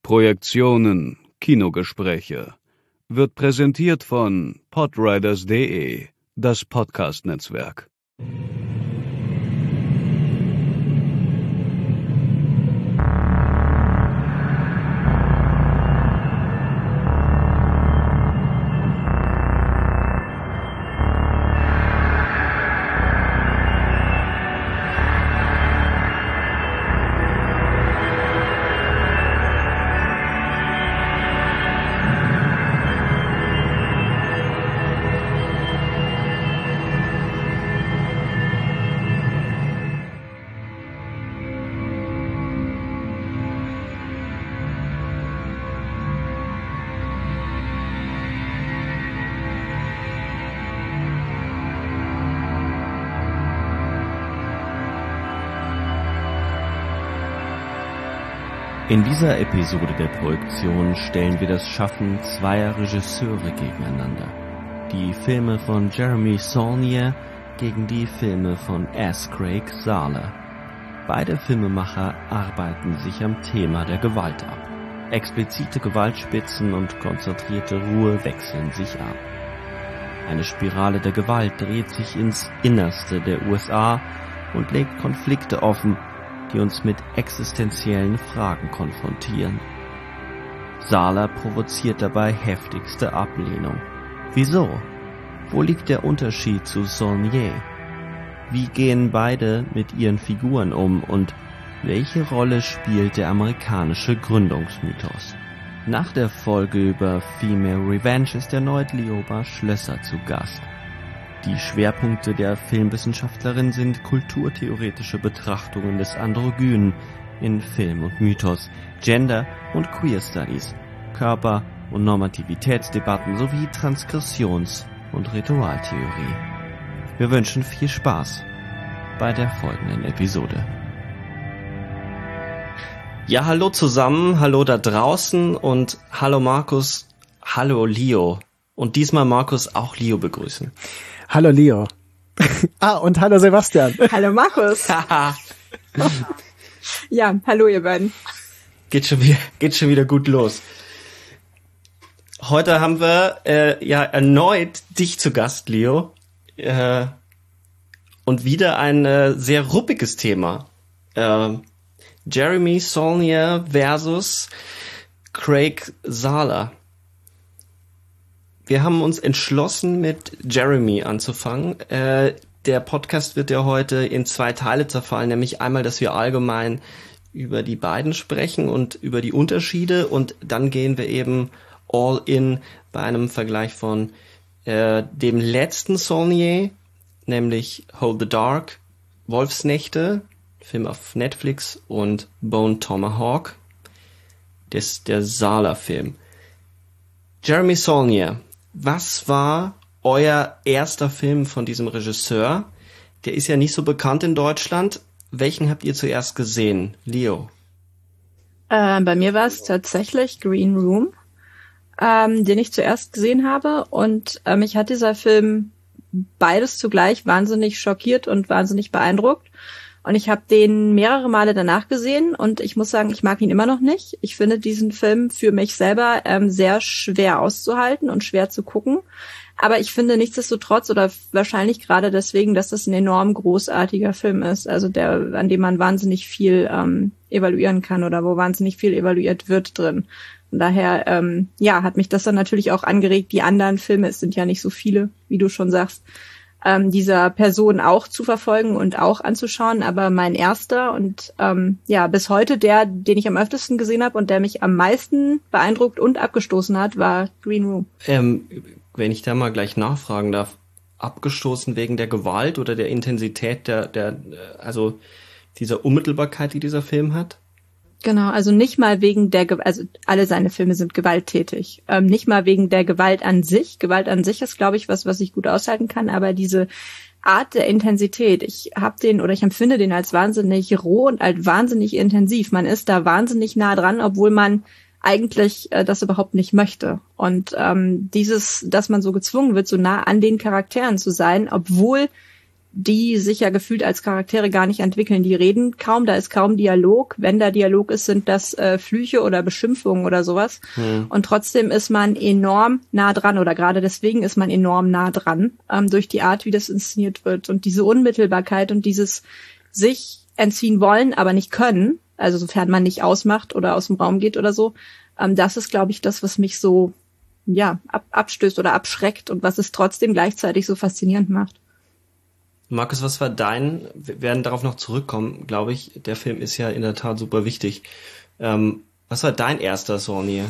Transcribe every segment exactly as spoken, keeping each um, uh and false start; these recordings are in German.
Projektionen, Kinogespräche. Wird präsentiert von podriders punkt de, das Podcast-Netzwerk. In dieser Episode der Projektion stellen wir das Schaffen zweier Regisseure gegeneinander. Die Filme von Jeremy Saulnier gegen die Filme von S. Craig Zahler. Beide Filmemacher arbeiten sich am Thema der Gewalt ab. Explizite Gewaltspitzen und konzentrierte Ruhe wechseln sich ab. Eine Spirale der Gewalt dreht sich ins Innerste der U S A und legt Konflikte offen, die uns mit existenziellen Fragen konfrontieren. Zahler provoziert dabei heftigste Ablehnung. Wieso? Wo liegt der Unterschied zu Saulnier? Wie gehen beide mit ihren Figuren um und welche Rolle spielt der amerikanische Gründungsmythos? Nach der Folge über Female Revenge ist erneut Lioba Schlösser zu Gast. Die Schwerpunkte der Filmwissenschaftlerin sind kulturtheoretische Betrachtungen des Androgynen in Film und Mythos, Gender- und Queer Studies, Körper- und Normativitätsdebatten sowie Transgressions- und Ritualtheorie. Wir wünschen viel Spaß bei der folgenden Episode. Ja, hallo zusammen, hallo da draußen und hallo Markus, hallo Leo. Und diesmal Markus auch Leo begrüßen. Hallo Leo. Ah, und hallo Sebastian. Hallo Markus. Ja, hallo ihr beiden. Geht schon wieder, geht schon wieder gut los. Heute haben wir äh, ja erneut dich zu Gast, Leo. Äh, und wieder ein äh, sehr ruppiges Thema. Äh, Jeremy Saulnier versus Craig Zahler. Wir haben uns entschlossen, mit Jeremy anzufangen. Äh, der Podcast wird ja heute in zwei Teile zerfallen, nämlich einmal, dass wir allgemein über die beiden sprechen und über die Unterschiede und dann gehen wir eben all in bei einem Vergleich von äh, dem letzten Saulnier, nämlich Hold the Dark, Wolfsnächte, Film auf Netflix, und Bone Tomahawk, das der Zahler-Film. Jeremy Saulnier. Was war euer erster Film von diesem Regisseur? Der ist ja nicht so bekannt in Deutschland. Welchen habt ihr zuerst gesehen? Leo? Äh, bei mir war es tatsächlich Green Room, ähm, den ich zuerst gesehen habe. Und äh, mich hat dieser Film beides zugleich wahnsinnig schockiert und wahnsinnig beeindruckt. Und ich habe den mehrere Male danach gesehen und ich muss sagen, ich mag ihn immer noch nicht. Ich finde diesen Film für mich selber ähm, sehr schwer auszuhalten und schwer zu gucken. Aber ich finde nichtsdestotrotz oder wahrscheinlich gerade deswegen, dass das ein enorm großartiger Film ist. Also der, an dem man wahnsinnig viel ähm, evaluieren kann oder wo wahnsinnig viel evaluiert wird drin. Von daher, ähm, ja, hat mich das dann natürlich auch angeregt, die anderen Filme, es sind ja nicht so viele, wie du schon sagst, Ähm, dieser Person auch zu verfolgen und auch anzuschauen, aber mein erster und ähm, ja bis heute der, den ich am öftesten gesehen habe und der mich am meisten beeindruckt und abgestoßen hat, war Green Room. Ähm, wenn ich da mal gleich nachfragen darf, abgestoßen wegen der Gewalt oder der Intensität der, der also dieser Unmittelbarkeit, die dieser Film hat? Genau, also nicht mal wegen der, Ge- also alle seine Filme sind gewalttätig. Ähm, nicht mal wegen der Gewalt an sich. Gewalt an sich ist, glaube ich, was, was ich gut aushalten kann, aber diese Art der Intensität, ich habe den oder ich empfinde den als wahnsinnig roh und als wahnsinnig intensiv. Man ist da wahnsinnig nah dran, obwohl man eigentlich äh, das überhaupt nicht möchte. Und ähm, dieses, dass man so gezwungen wird, so nah an den Charakteren zu sein, obwohl die sich ja gefühlt als Charaktere gar nicht entwickeln. Die reden kaum, da ist kaum Dialog. Wenn da Dialog ist, sind das äh, Flüche oder Beschimpfungen oder sowas. Hm. Und trotzdem ist man enorm nah dran, oder gerade deswegen ist man enorm nah dran, ähm, durch die Art, wie das inszeniert wird. Und diese Unmittelbarkeit und dieses sich entziehen wollen, aber nicht können, also sofern man nicht ausmacht oder aus dem Raum geht oder so, ähm, das ist, glaube ich, das, was mich so ja ab, abstößt oder abschreckt und was es trotzdem gleichzeitig so faszinierend macht. Markus, was war dein, wir werden darauf noch zurückkommen, glaube ich, der Film ist ja in der Tat super wichtig. Ähm, was war dein erster Saunier?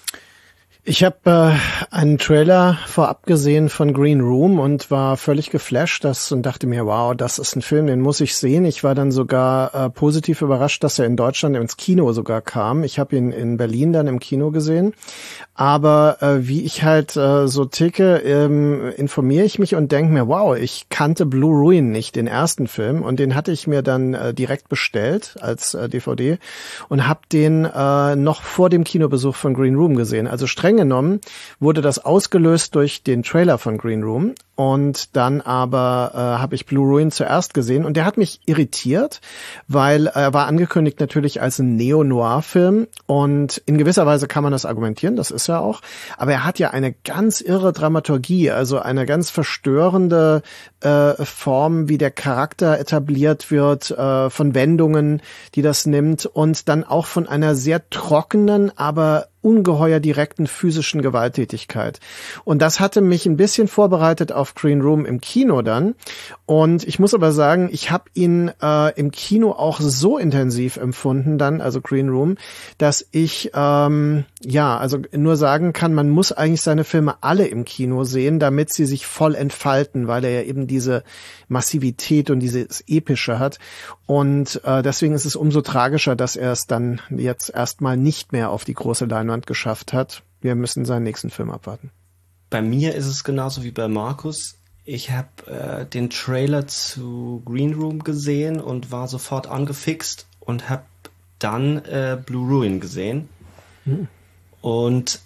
Ich habe äh, einen Trailer vorab gesehen von Green Room und war völlig geflasht das, und dachte mir, wow, das ist ein Film, den muss ich sehen. Ich war dann sogar äh, positiv überrascht, dass er in Deutschland ins Kino sogar kam. Ich habe ihn in Berlin dann im Kino gesehen. Aber äh, wie ich halt äh, so ticke, ähm, informiere ich mich und denke mir, wow, ich kannte Blue Ruin nicht, den ersten Film. Und den hatte ich mir dann äh, direkt bestellt als äh, D V D und habe den äh, noch vor dem Kinobesuch von Green Room gesehen. Also streng genommen wurde das ausgelöst durch den Trailer von Green Room. Und dann aber äh, habe ich Blue Ruin zuerst gesehen und der hat mich irritiert, weil er war angekündigt natürlich als ein Neo-Noir-Film und in gewisser Weise kann man das argumentieren, das ist ja auch, aber er hat ja eine ganz irre Dramaturgie, also eine ganz verstörende äh, Form, wie der Charakter etabliert wird, äh, von Wendungen, die das nimmt und dann auch von einer sehr trockenen, aber ungeheuer direkten physischen Gewalttätigkeit. Und das hatte mich ein bisschen vorbereitet auf Green Room im Kino dann. Und ich muss aber sagen, ich habe ihn äh, im Kino auch so intensiv empfunden dann, also Green Room, dass ich ähm, ja, also nur sagen kann, man muss eigentlich seine Filme alle im Kino sehen, damit sie sich voll entfalten, weil er ja eben diese Massivität und dieses Epische hat. Und äh, deswegen ist es umso tragischer, dass er es dann jetzt erstmal nicht mehr auf die große Leinwand geschafft hat. Wir müssen seinen nächsten Film abwarten. Bei mir ist es genauso wie bei Markus. Ich habe äh, den Trailer zu Green Room gesehen und war sofort angefixt und habe dann äh, Blue Ruin gesehen. Hm. Und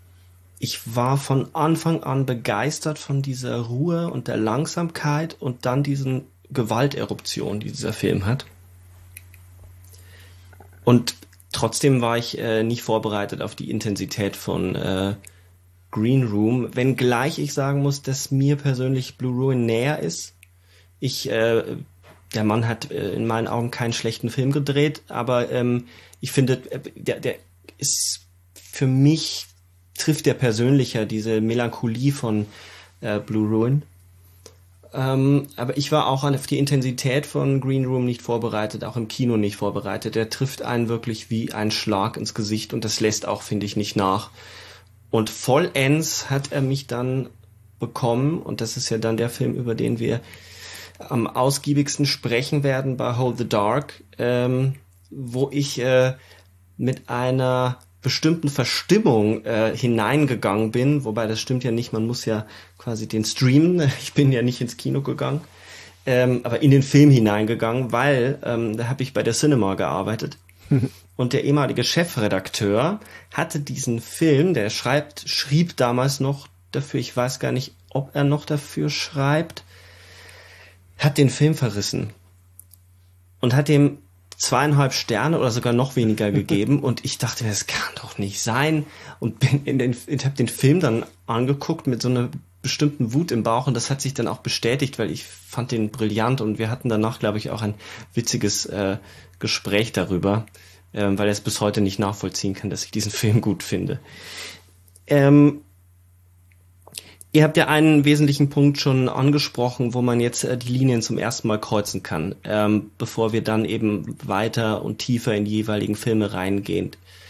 ich war von Anfang an begeistert von dieser Ruhe und der Langsamkeit und dann diesen Gewalteruption, die dieser Film hat. Und trotzdem war ich äh, nicht vorbereitet auf die Intensität von äh, Green Room, wenngleich ich sagen muss, dass mir persönlich Blue Ruin näher ist. Ich, äh, der Mann hat äh, in meinen Augen keinen schlechten Film gedreht, aber ähm, ich finde, äh, der, der ist für mich, trifft der persönlicher diese Melancholie von äh, Blue Ruin. Ähm, aber ich war auch auf die Intensität von Green Room nicht vorbereitet, auch im Kino nicht vorbereitet. Der trifft einen wirklich wie ein Schlag ins Gesicht und das lässt auch, finde ich, nicht nach. Und vollends hat er mich dann bekommen, und das ist ja dann der Film, über den wir am ausgiebigsten sprechen werden bei Hold the Dark, ähm, wo ich äh, mit einer bestimmten Verstimmung äh, hineingegangen bin, wobei das stimmt ja nicht, man muss ja quasi den streamen, ich bin ja nicht ins Kino gegangen, ähm, aber in den Film hineingegangen, weil ähm, da habe ich bei der Cinema gearbeitet und der ehemalige Chefredakteur hatte diesen Film, der schreibt, schrieb damals noch dafür, ich weiß gar nicht, ob er noch dafür schreibt, hat den Film verrissen und hat dem zweieinhalb Sterne oder sogar noch weniger gegeben und ich dachte, das kann doch nicht sein und bin in den, ich habe den Film dann angeguckt mit so einer bestimmten Wut im Bauch und das hat sich dann auch bestätigt, weil ich fand den brillant und wir hatten danach, glaube ich, auch ein witziges äh, Gespräch darüber, äh, weil er es bis heute nicht nachvollziehen kann, dass ich diesen Film gut finde. Ähm, Ihr habt ja einen wesentlichen Punkt schon angesprochen, wo man jetzt äh, die Linien zum ersten Mal kreuzen kann, ähm, bevor wir dann eben weiter und tiefer in die jeweiligen Filme reingehen.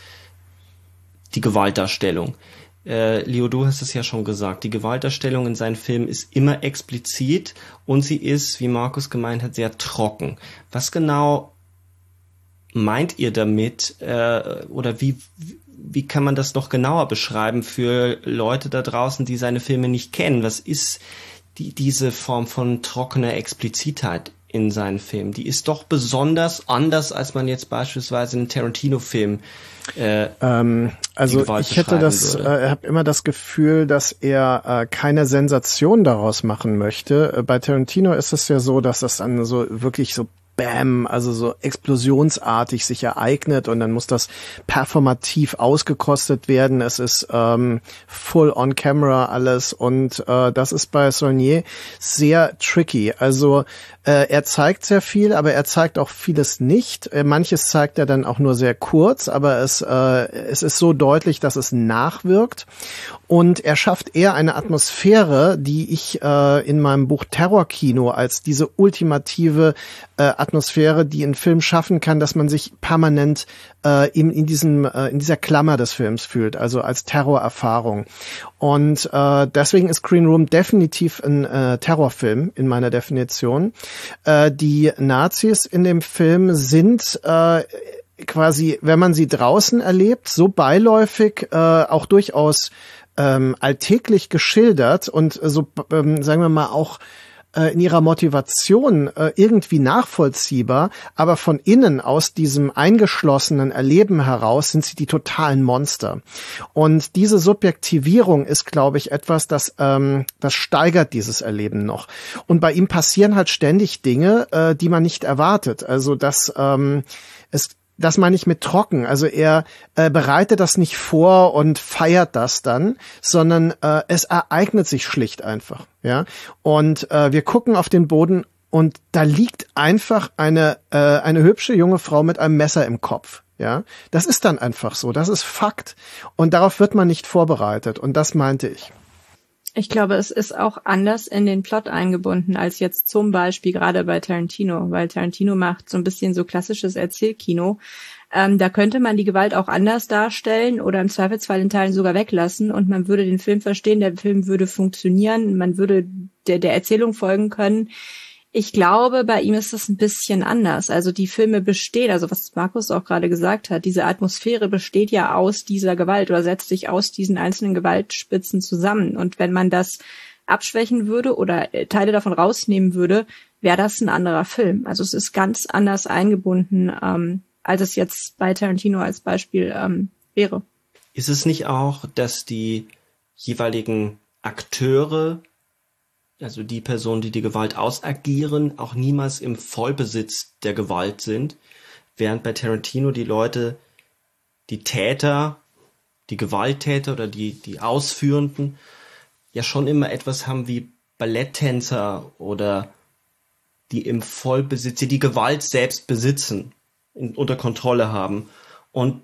Die Gewaltdarstellung. Äh, Leo, du hast es ja schon gesagt, die Gewaltdarstellung in seinen Filmen ist immer explizit und sie ist, wie Markus gemeint hat, sehr trocken. Was genau meint ihr damit äh, oder wie... Wie kann man das noch genauer beschreiben für Leute da draußen, die seine Filme nicht kennen? Was ist die, diese Form von trockener Explizitheit in seinen Filmen? Die ist doch besonders anders, als man jetzt beispielsweise einen Tarantino-Film... Äh ähm, Also ich hätte das, äh, habe immer das Gefühl, dass er äh, keine Sensation daraus machen möchte. Äh, bei Tarantino ist es ja so, dass das dann so wirklich so Bam, also so explosionsartig sich ereignet und dann muss das performativ ausgekostet werden. Es ist ähm, full on camera alles und äh, das ist bei Saulnier sehr tricky. Also äh, er zeigt sehr viel, aber er zeigt auch vieles nicht. Äh, manches zeigt er dann auch nur sehr kurz, aber es äh, es ist so deutlich, dass es nachwirkt. Und er schafft eher eine Atmosphäre, die ich äh, in meinem Buch Terrorkino als diese ultimative äh, Atmosphäre, die ein Film schaffen kann, dass man sich permanent äh, in, in diesem äh, in dieser Klammer des Films fühlt, also als Terrorerfahrung. Und äh, deswegen ist Green Room definitiv ein äh, Terrorfilm in meiner Definition. Äh, die Nazis in dem Film sind äh, quasi, wenn man sie draußen erlebt, so beiläufig, äh, auch durchaus ähm, alltäglich geschildert und äh, so, ähm, sagen wir mal, auch äh, in ihrer Motivation äh, irgendwie nachvollziehbar, aber von innen aus diesem eingeschlossenen Erleben heraus sind sie die totalen Monster. Und diese Subjektivierung ist, glaube ich, etwas, das ähm, das steigert dieses Erleben noch. Und bei ihm passieren halt ständig Dinge, äh, die man nicht erwartet. Also dass ähm, es Das meine ich mit trocken. Also er äh, bereitet das nicht vor und feiert das dann, sondern äh, es ereignet sich schlicht einfach. Ja. Und äh, wir gucken auf den Boden und da liegt einfach eine äh, eine hübsche junge Frau mit einem Messer im Kopf. Ja. Das ist dann einfach so. Das ist Fakt. Und darauf wird man nicht vorbereitet. Und das meinte ich. Ich glaube, es ist auch anders in den Plot eingebunden als jetzt zum Beispiel gerade bei Tarantino, weil Tarantino macht so ein bisschen so klassisches Erzählkino. Ähm, da könnte man die Gewalt auch anders darstellen oder im Zweifelsfall in Teilen sogar weglassen und man würde den Film verstehen, der Film würde funktionieren, man würde der, der Erzählung folgen können. Ich glaube, bei ihm ist das ein bisschen anders. Also die Filme bestehen, also was Markus auch gerade gesagt hat, diese Atmosphäre besteht ja aus dieser Gewalt oder setzt sich aus diesen einzelnen Gewaltspitzen zusammen. Und wenn man das abschwächen würde oder Teile davon rausnehmen würde, wäre das ein anderer Film. Also es ist ganz anders eingebunden, ähm, als es jetzt bei Tarantino als Beispiel ähm, wäre. Ist es nicht auch, dass die jeweiligen Akteure, also die Personen, die die Gewalt ausagieren, auch niemals im Vollbesitz der Gewalt sind, während bei Tarantino die Leute, die Täter, die Gewalttäter oder die, die Ausführenden ja schon immer etwas haben wie Balletttänzer oder die im Vollbesitz, die die Gewalt selbst besitzen, in, unter Kontrolle haben. Und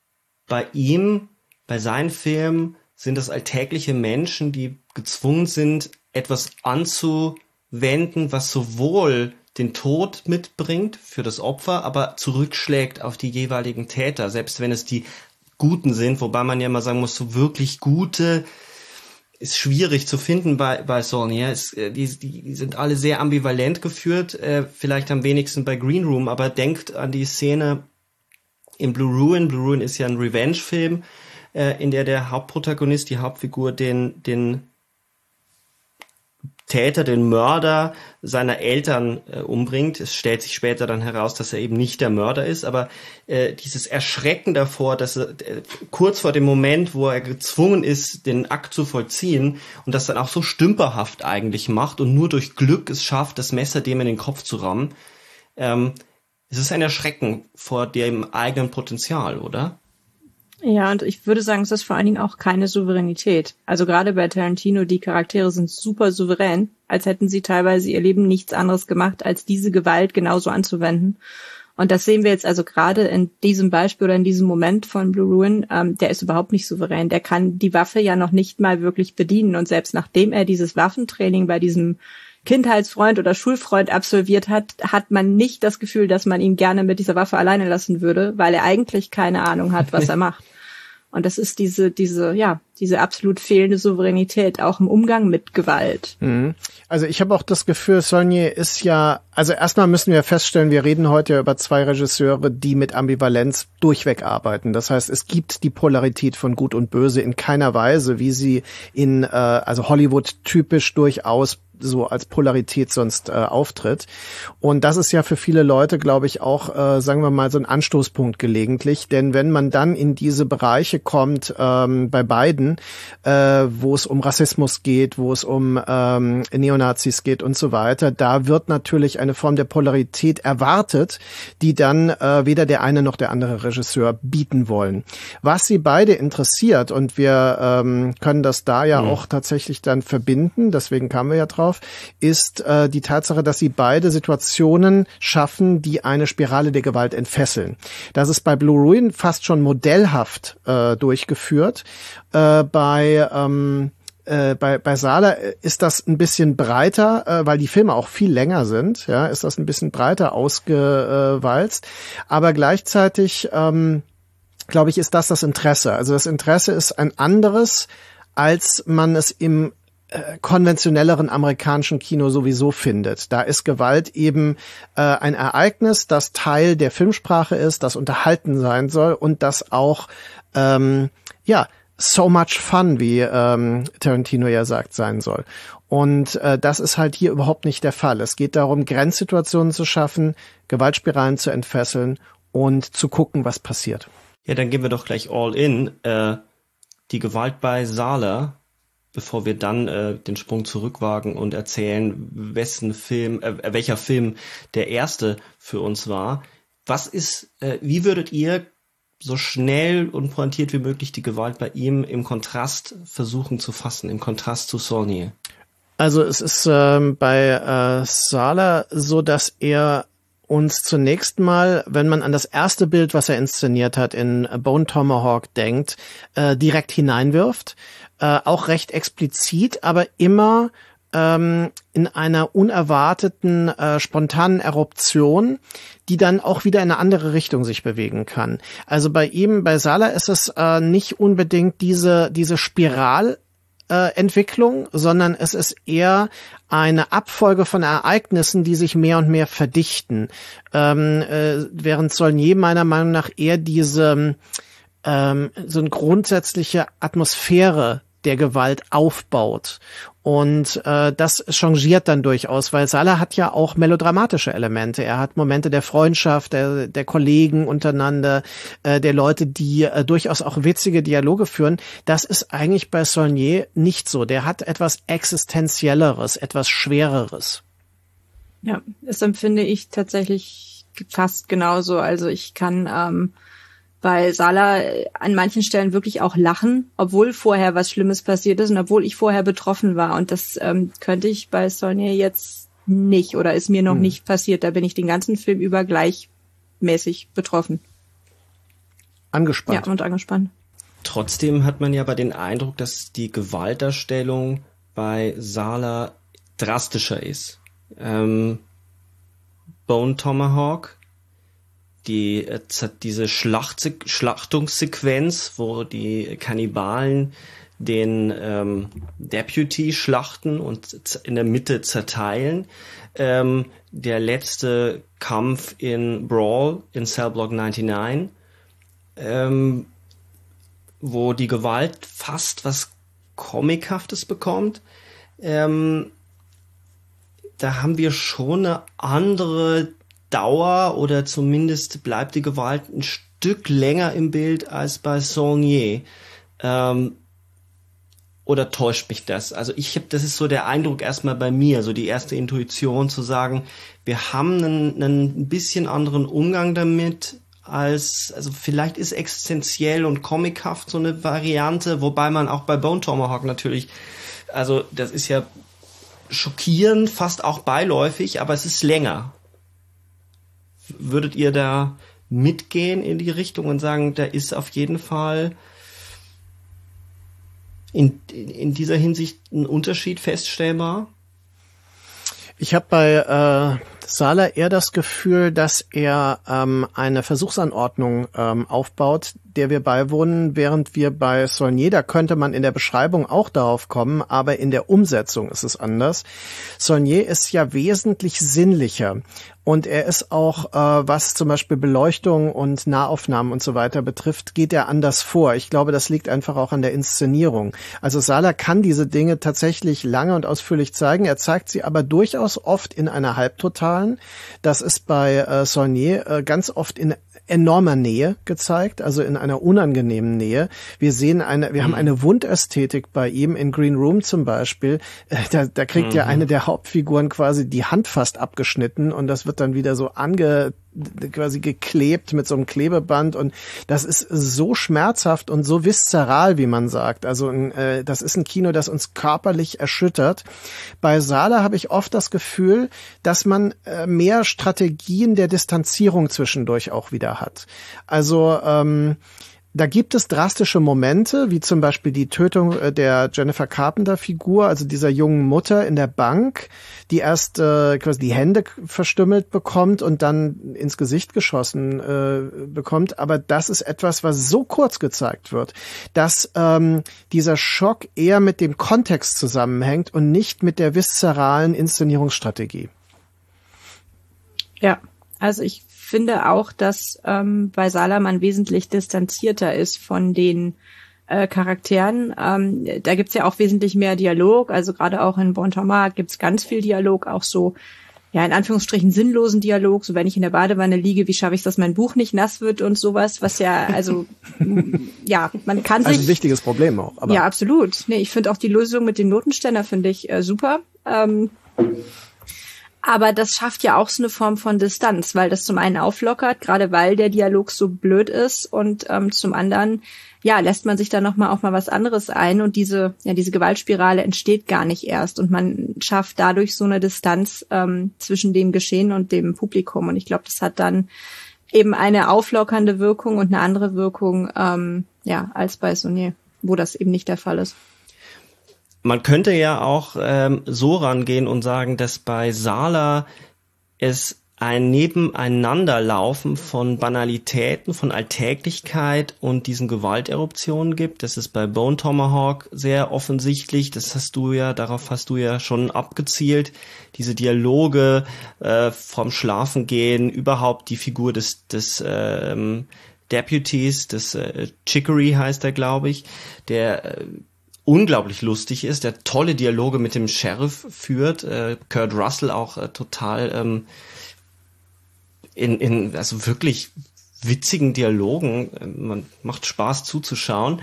bei ihm, bei seinen Filmen, sind das alltägliche Menschen, die gezwungen sind, etwas anzuwenden, was sowohl den Tod mitbringt für das Opfer, aber zurückschlägt auf die jeweiligen Täter, selbst wenn es die Guten sind, wobei man ja mal sagen muss, so wirklich Gute ist schwierig zu finden bei, bei Saulnier. Es, die, die, die sind alle sehr ambivalent geführt, äh, vielleicht am wenigsten bei Green Room, aber denkt an die Szene in Blue Ruin. Blue Ruin ist ja ein Revenge-Film, äh, in der der Hauptprotagonist, die Hauptfigur, den, den Täter, den Mörder seiner Eltern äh, umbringt. Es stellt sich später dann heraus, dass er eben nicht der Mörder ist, aber äh, dieses Erschrecken davor, dass er äh, kurz vor dem Moment, wo er gezwungen ist, den Akt zu vollziehen und das dann auch so stümperhaft eigentlich macht und nur durch Glück es schafft, das Messer dem in den Kopf zu rammen, ähm, es ist ein Erschrecken vor dem eigenen Potenzial, oder? Ja, und ich würde sagen, es ist vor allen Dingen auch keine Souveränität. Also gerade bei Tarantino, die Charaktere sind super souverän, als hätten sie teilweise ihr Leben nichts anderes gemacht, als diese Gewalt genauso anzuwenden. Und das sehen wir jetzt also gerade in diesem Beispiel oder in diesem Moment von Blue Ruin, ähm, der ist überhaupt nicht souverän. Der kann die Waffe ja noch nicht mal wirklich bedienen. Und selbst nachdem er dieses Waffentraining bei diesem Kindheitsfreund oder Schulfreund absolviert hat, hat man nicht das Gefühl, dass man ihn gerne mit dieser Waffe alleine lassen würde, weil er eigentlich keine Ahnung hat, was er macht. Und das ist diese, diese, ja, diese absolut fehlende Souveränität auch im Umgang mit Gewalt. Mhm. Also ich habe auch das Gefühl, Saulnier ist ja, also erstmal müssen wir feststellen, wir reden heute ja über zwei Regisseure, die mit Ambivalenz durchweg arbeiten. Das heißt, es gibt die Polarität von Gut und Böse in keiner Weise, wie sie in, äh, also Hollywood typisch durchaus so als Polarität sonst äh, auftritt. Und das ist ja für viele Leute, glaube ich, auch, äh, sagen wir mal, so ein Anstoßpunkt gelegentlich. Denn wenn man dann in diese Bereiche kommt, ähm, bei beiden, äh, wo es um Rassismus geht, wo es um ähm, Neonazis geht und so weiter, da wird natürlich eine Form der Polarität erwartet, die dann äh, weder der eine noch der andere Regisseur bieten wollen. Was sie beide interessiert, und wir ähm, können das da ja mhm. auch tatsächlich dann verbinden, deswegen kamen wir ja drauf, ist äh, die Tatsache, dass sie beide Situationen schaffen, die eine Spirale der Gewalt entfesseln. Das ist bei Blue Ruin fast schon modellhaft äh, durchgeführt. Äh, bei ähm, Äh, bei, bei Sala ist das ein bisschen breiter, äh, weil die Filme auch viel länger sind, ja, ist das ein bisschen breiter ausgewalzt. Aber gleichzeitig, ähm, glaube ich, ist das das Interesse. Also das Interesse ist ein anderes, als man es im äh, konventionelleren amerikanischen Kino sowieso findet. Da ist Gewalt eben äh, ein Ereignis, das Teil der Filmsprache ist, das unterhalten sein soll und das auch, ähm, ja, so much fun, wie ähm, Tarantino ja sagt, sein soll. Und äh, das ist halt hier überhaupt nicht der Fall. Es geht darum, Grenzsituationen zu schaffen, Gewaltspiralen zu entfesseln und zu gucken, was passiert. Ja, dann gehen wir doch gleich all in. Äh, die Gewalt bei Sala, bevor wir dann äh, den Sprung zurückwagen und erzählen, wessen Film, äh, welcher Film der erste für uns war. Was ist, äh, wie würdet ihr so schnell und pointiert wie möglich die Gewalt bei ihm im Kontrast versuchen zu fassen, im Kontrast zu Saulnier? Also es ist ähm, bei äh, Sala so, dass er uns zunächst mal, wenn man an das erste Bild, was er inszeniert hat, in Bone Tomahawk denkt, äh, direkt hineinwirft. Äh, auch recht explizit, aber immer ähm, in einer unerwarteten, äh, spontanen Eruption, die dann auch wieder in eine andere Richtung sich bewegen kann. Also bei ihm, bei Sala ist es äh, nicht unbedingt diese diese Spiral, Äh, Entwicklung, sondern es ist eher eine Abfolge von Ereignissen, die sich mehr und mehr verdichten. Ähm, äh, während Saulnier meiner Meinung nach eher diese ähm, so eine grundsätzliche Atmosphäre der Gewalt aufbaut. Und äh, das changiert dann durchaus, weil Sala hat ja auch melodramatische Elemente. Er hat Momente der Freundschaft, der, der Kollegen untereinander, äh, der Leute, die äh, durchaus auch witzige Dialoge führen. Das ist eigentlich bei Saulnier nicht so. Der hat etwas Existenzielleres, etwas Schwereres. Ja, das empfinde ich tatsächlich fast genauso. Also ich kann ähm, bei Sala an manchen Stellen wirklich auch lachen, obwohl vorher was Schlimmes passiert ist und obwohl ich vorher betroffen war. Und das ähm, könnte ich bei Saulnier jetzt nicht oder ist mir noch hm. nicht passiert. Da bin ich den ganzen Film über gleichmäßig betroffen. Angespannt. Ja, und angespannt. Trotzdem hat man ja bei den Eindruck, dass die Gewaltdarstellung bei Sala drastischer ist. Ähm, Bone Tomahawk, die äh, diese Schlacht, Schlachtungssequenz, wo die Kannibalen den ähm, Deputy schlachten und in der Mitte zerteilen. Ähm, der letzte Kampf in Brawl in Cell Block neunundneunzig, ähm, wo die Gewalt fast was Comichaftes bekommt. Ähm, da haben wir schon eine andere Dauer oder zumindest bleibt die Gewalt ein Stück länger im Bild als bei Saulnier. Ähm, oder täuscht mich das? Also ich habe, das ist so der Eindruck erstmal bei mir, so die erste Intuition zu sagen, wir haben einen, einen bisschen anderen Umgang damit als, also vielleicht ist existenziell und comichaft so eine Variante, wobei man auch bei Bone Tomahawk natürlich, also das ist ja schockierend, fast auch beiläufig, aber es ist länger. Würdet ihr da mitgehen in die Richtung und sagen, da ist auf jeden Fall in, in dieser Hinsicht ein Unterschied feststellbar? Ich habe bei äh, Sala eher das Gefühl, dass er ähm, eine Versuchsanordnung ähm, aufbaut, der wir beiwohnen, während wir bei Saulnier, da könnte man in der Beschreibung auch darauf kommen, aber in der Umsetzung ist es anders. Saulnier ist ja wesentlich sinnlicher und er ist auch, äh, was zum Beispiel Beleuchtung und Nahaufnahmen und so weiter betrifft, geht er anders vor. Ich glaube, das liegt einfach auch an der Inszenierung. Also Sala kann diese Dinge tatsächlich lange und ausführlich zeigen. Er zeigt sie aber durchaus oft in einer halbtotalen. Das ist bei äh, Saulnier äh, ganz oft in enormer Nähe gezeigt, also in einer unangenehmen Nähe. Wir sehen eine, wir mhm. haben eine Wundästhetik bei ihm in Green Room zum Beispiel. Äh, da, da kriegt mhm. ja eine der Hauptfiguren quasi die Hand fast abgeschnitten und das wird dann wieder so ange quasi geklebt mit so einem Klebeband und das ist so schmerzhaft und so viszeral, wie man sagt. Also äh, das ist ein Kino, das uns körperlich erschüttert. Bei Sala habe ich oft das Gefühl, dass man äh, mehr Strategien der Distanzierung zwischendurch auch wieder hat. Also ähm, da gibt es drastische Momente, wie zum Beispiel die Tötung der Jennifer Carpenter-Figur, also dieser jungen Mutter in der Bank, die erst äh, quasi die Hände verstümmelt bekommt und dann ins Gesicht geschossen äh, bekommt. Aber das ist etwas, was so kurz gezeigt wird, dass ähm, dieser Schock eher mit dem Kontext zusammenhängt und nicht mit der viszeralen Inszenierungsstrategie. Ja, also ich finde auch, dass ähm, bei Sala man wesentlich distanzierter ist von den äh, Charakteren. Ähm, da gibt's ja auch wesentlich mehr Dialog, also gerade auch in Bon Thomas gibt's ganz viel Dialog, auch so, ja, in Anführungsstrichen sinnlosen Dialog, so wenn ich in der Badewanne liege, wie schaffe ich es, dass mein Buch nicht nass wird und sowas, was ja, also, ja, man kann sich... Also ein wichtiges Problem auch. Aber ja, absolut. Nee, ich finde auch die Lösung mit dem Notenständer finde ich äh, super. Ähm, Aber das schafft ja auch so eine Form von Distanz, weil das zum einen auflockert, gerade weil der Dialog so blöd ist und ähm, zum anderen, ja, lässt man sich da nochmal auf mal was anderes ein und diese, ja, diese Gewaltspirale entsteht gar nicht erst und man schafft dadurch so eine Distanz ähm, zwischen dem Geschehen und dem Publikum und ich glaube, das hat dann eben eine auflockernde Wirkung und eine andere Wirkung, ähm, ja, als bei Saulnier, wo das eben nicht der Fall ist. Man könnte ja auch ähm, so rangehen und sagen, dass bei Sala es ein Nebeneinanderlaufen von Banalitäten, von Alltäglichkeit und diesen Gewalteruptionen gibt. Das ist bei Bone Tomahawk sehr offensichtlich. Das hast du ja, darauf hast du ja schon abgezielt. Diese Dialoge äh, vom Schlafengehen, überhaupt die Figur des des ähm, Deputies, des äh, Chicory heißt er, glaube ich, der äh, unglaublich lustig ist, der tolle Dialoge mit dem Sheriff führt, äh, Kurt Russell auch äh, total ähm, in, in also wirklich witzigen Dialogen, äh, man macht Spaß zuzuschauen.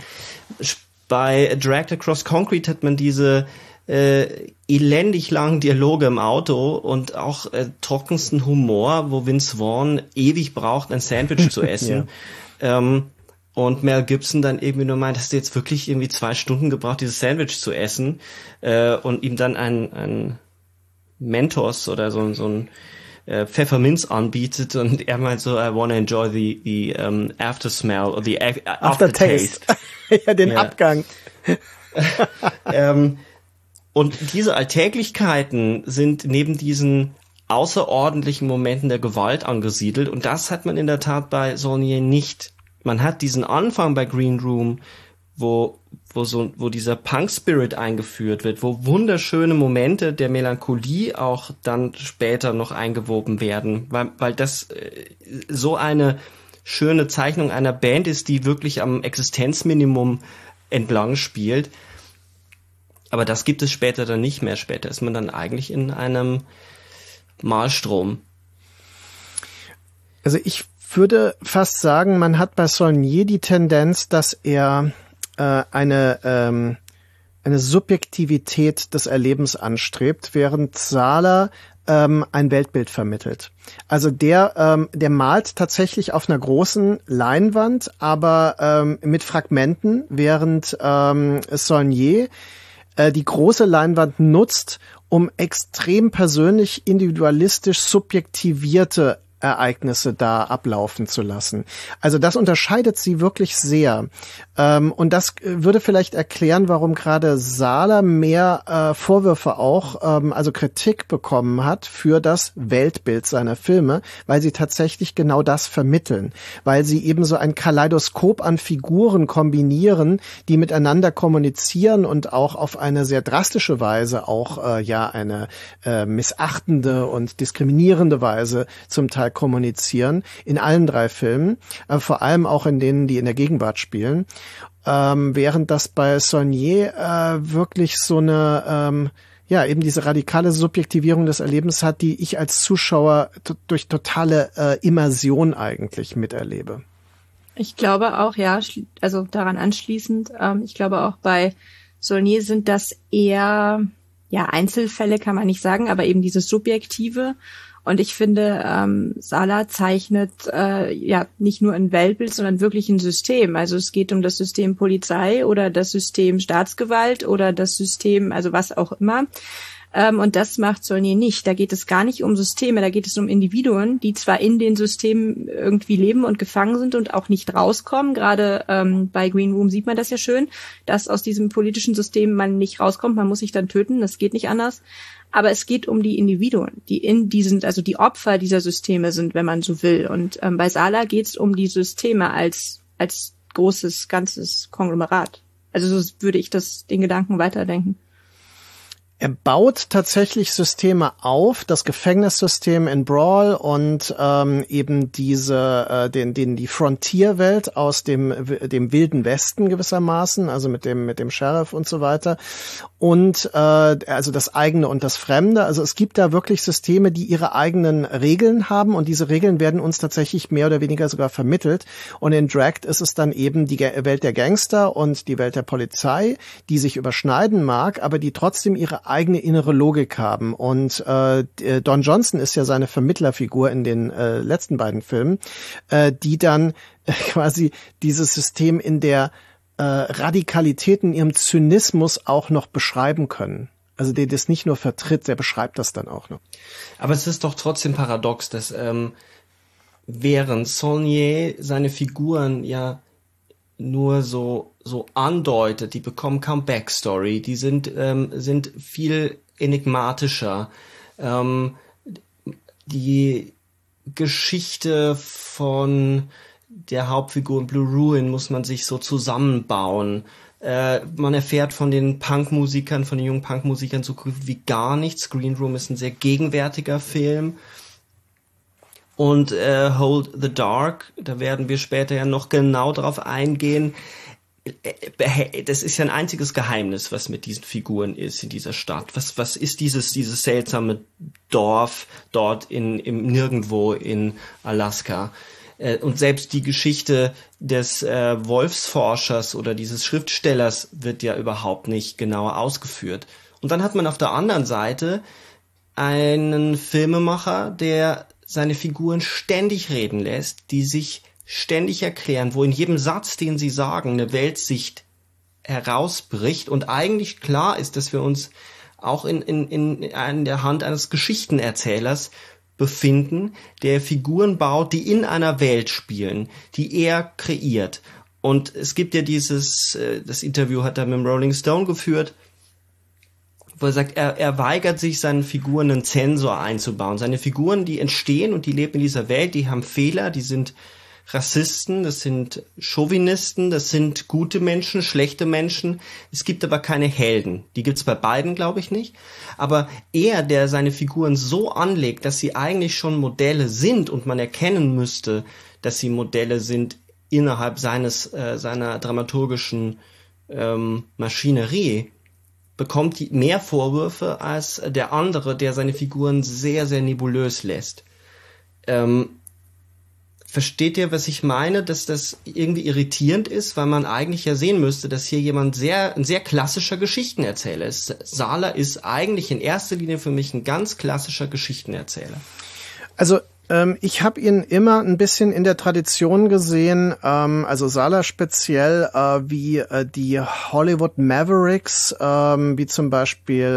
Bei Dragged Across Concrete hat man diese äh, elendig langen Dialoge im Auto und auch äh, trockensten Humor, wo Vince Vaughn ewig braucht, ein Sandwich zu essen. Ja. Ähm, Und Mel Gibson dann irgendwie nur meint, hast du jetzt wirklich irgendwie zwei Stunden gebraucht, dieses Sandwich zu essen, äh, und ihm dann ein, ein Mentos oder so, so ein äh, Pfefferminz anbietet und er meint so, I wanna enjoy the, the um, after smell or the af- aftertaste. Ja, den ja. Abgang. ähm, und diese Alltäglichkeiten sind neben diesen außerordentlichen Momenten der Gewalt angesiedelt und das hat man in der Tat bei Saulnier nicht. Man hat diesen Anfang bei Green Room, wo wo so wo dieser Punk Spirit eingeführt wird, wo wunderschöne Momente der Melancholie auch dann später noch eingewoben werden, weil weil das äh, so eine schöne Zeichnung einer Band ist, die wirklich am Existenzminimum entlang spielt. Aber das gibt es später dann nicht mehr. Später ist man dann eigentlich in einem Malstrom. Also ich würde fast sagen, man hat bei Saulnier die Tendenz, dass er äh, eine ähm, eine Subjektivität des Erlebens anstrebt, während Sala ähm, ein Weltbild vermittelt. Also der ähm, der malt tatsächlich auf einer großen Leinwand, aber ähm, mit Fragmenten, während ähm, Saulnier äh, die große Leinwand nutzt, um extrem persönlich, individualistisch subjektivierte Ereignisse da ablaufen zu lassen. Also das unterscheidet sie wirklich sehr. Ähm, und das würde vielleicht erklären, warum gerade Sala mehr äh, Vorwürfe auch, ähm, also Kritik bekommen hat für das Weltbild seiner Filme, weil sie tatsächlich genau das vermitteln. Weil sie eben so ein Kaleidoskop an Figuren kombinieren, die miteinander kommunizieren und auch auf eine sehr drastische Weise auch äh, ja eine äh, missachtende und diskriminierende Weise zum Teil kommunizieren, in allen drei Filmen, äh, vor allem auch in denen, die in der Gegenwart spielen, ähm, während das bei Saulnier äh, wirklich so eine, ähm, ja, eben diese radikale Subjektivierung des Erlebens hat, die ich als Zuschauer t- durch totale äh, Immersion eigentlich miterlebe. Ich glaube auch, ja, also daran anschließend, ähm, ich glaube auch bei Saulnier sind das eher, ja, Einzelfälle kann man nicht sagen, aber eben dieses Subjektive. Und ich finde, ähm, Sala zeichnet äh, ja nicht nur ein Weltbild, sondern wirklich ein System. Also es geht um das System Polizei oder das System Staatsgewalt oder das System, also was auch immer. Ähm, und das macht Saulnier nicht. Da geht es gar nicht um Systeme, da geht es um Individuen, die zwar in den Systemen irgendwie leben und gefangen sind und auch nicht rauskommen. Gerade ähm, bei Green Room sieht man das ja schön, dass aus diesem politischen System man nicht rauskommt, man muss sich dann töten, das geht nicht anders. Aber es geht um die Individuen, die in diesen, also die Opfer dieser Systeme sind, wenn man so will. Und ähm, bei Sala geht es um die Systeme als als großes, ganzes Konglomerat. Also so würde ich das den Gedanken weiterdenken. Er baut tatsächlich Systeme auf, das Gefängnissystem in Brawl und ähm, eben diese, äh, den, den die Frontierwelt aus dem dem wilden Westen gewissermaßen, also mit dem mit dem Sheriff und so weiter und äh, also das eigene und das Fremde. Also es gibt da wirklich Systeme, die ihre eigenen Regeln haben und diese Regeln werden uns tatsächlich mehr oder weniger sogar vermittelt. Und in Dragged ist es dann eben die Welt der Gangster und die Welt der Polizei, die sich überschneiden mag, aber die trotzdem ihre eigene innere Logik haben. Und äh, Don Johnson ist ja seine Vermittlerfigur in den äh, letzten beiden Filmen, äh, die dann äh, quasi dieses System in der äh, Radikalität, in ihrem Zynismus auch noch beschreiben können. Also der das nicht nur vertritt, der beschreibt das dann auch noch. Aber es ist doch trotzdem paradox, dass ähm, während Saulnier seine Figuren ja nur so so andeutet, die bekommen kaum Backstory, die sind ähm, sind viel enigmatischer. Ähm, die Geschichte von der Hauptfigur in Blue Ruin muss man sich so zusammenbauen. Äh, man erfährt von den Punkmusikern, von den jungen Punkmusikern so gut wie gar nichts. Green Room ist ein sehr gegenwärtiger Film. Und äh, Hold the Dark, da werden wir später ja noch genau drauf eingehen. Das ist ja ein einziges Geheimnis, was mit diesen Figuren ist in dieser Stadt. Was was ist dieses dieses seltsame Dorf dort in im Nirgendwo in Alaska? Und selbst die Geschichte des äh, Wolfsforschers oder dieses Schriftstellers wird ja überhaupt nicht genauer ausgeführt. Und dann hat man auf der anderen Seite einen Filmemacher, der seine Figuren ständig reden lässt, die sich ständig erklären, wo in jedem Satz, den sie sagen, eine Weltsicht herausbricht und eigentlich klar ist, dass wir uns auch in, in, in, in der Hand eines Geschichtenerzählers befinden, der Figuren baut, die in einer Welt spielen, die er kreiert. Und es gibt ja dieses, das Interview hat er mit dem Rolling Stone geführt, wo er sagt, er, er weigert sich, seinen Figuren einen Zensor einzubauen. Seine Figuren, die entstehen und die leben in dieser Welt, die haben Fehler, die sind Rassisten, das sind Chauvinisten, das sind gute Menschen, schlechte Menschen. Es gibt aber keine Helden. Die gibt's bei beiden, glaube ich, nicht. Aber er, der seine Figuren so anlegt, dass sie eigentlich schon Modelle sind und man erkennen müsste, dass sie Modelle sind innerhalb seines äh, seiner dramaturgischen ähm, Maschinerie, bekommt die mehr Vorwürfe als der andere, der seine Figuren sehr, sehr nebulös lässt. Ähm, Versteht ihr, was ich meine, dass das irgendwie irritierend ist, weil man eigentlich ja sehen müsste, dass hier jemand sehr, ein sehr klassischer Geschichtenerzähler ist. Sala ist eigentlich in erster Linie für mich ein ganz klassischer Geschichtenerzähler. Also ähm, ich habe ihn immer ein bisschen in der Tradition gesehen, ähm, also Sala speziell, äh, wie äh, die Hollywood Mavericks, ähm, wie zum Beispiel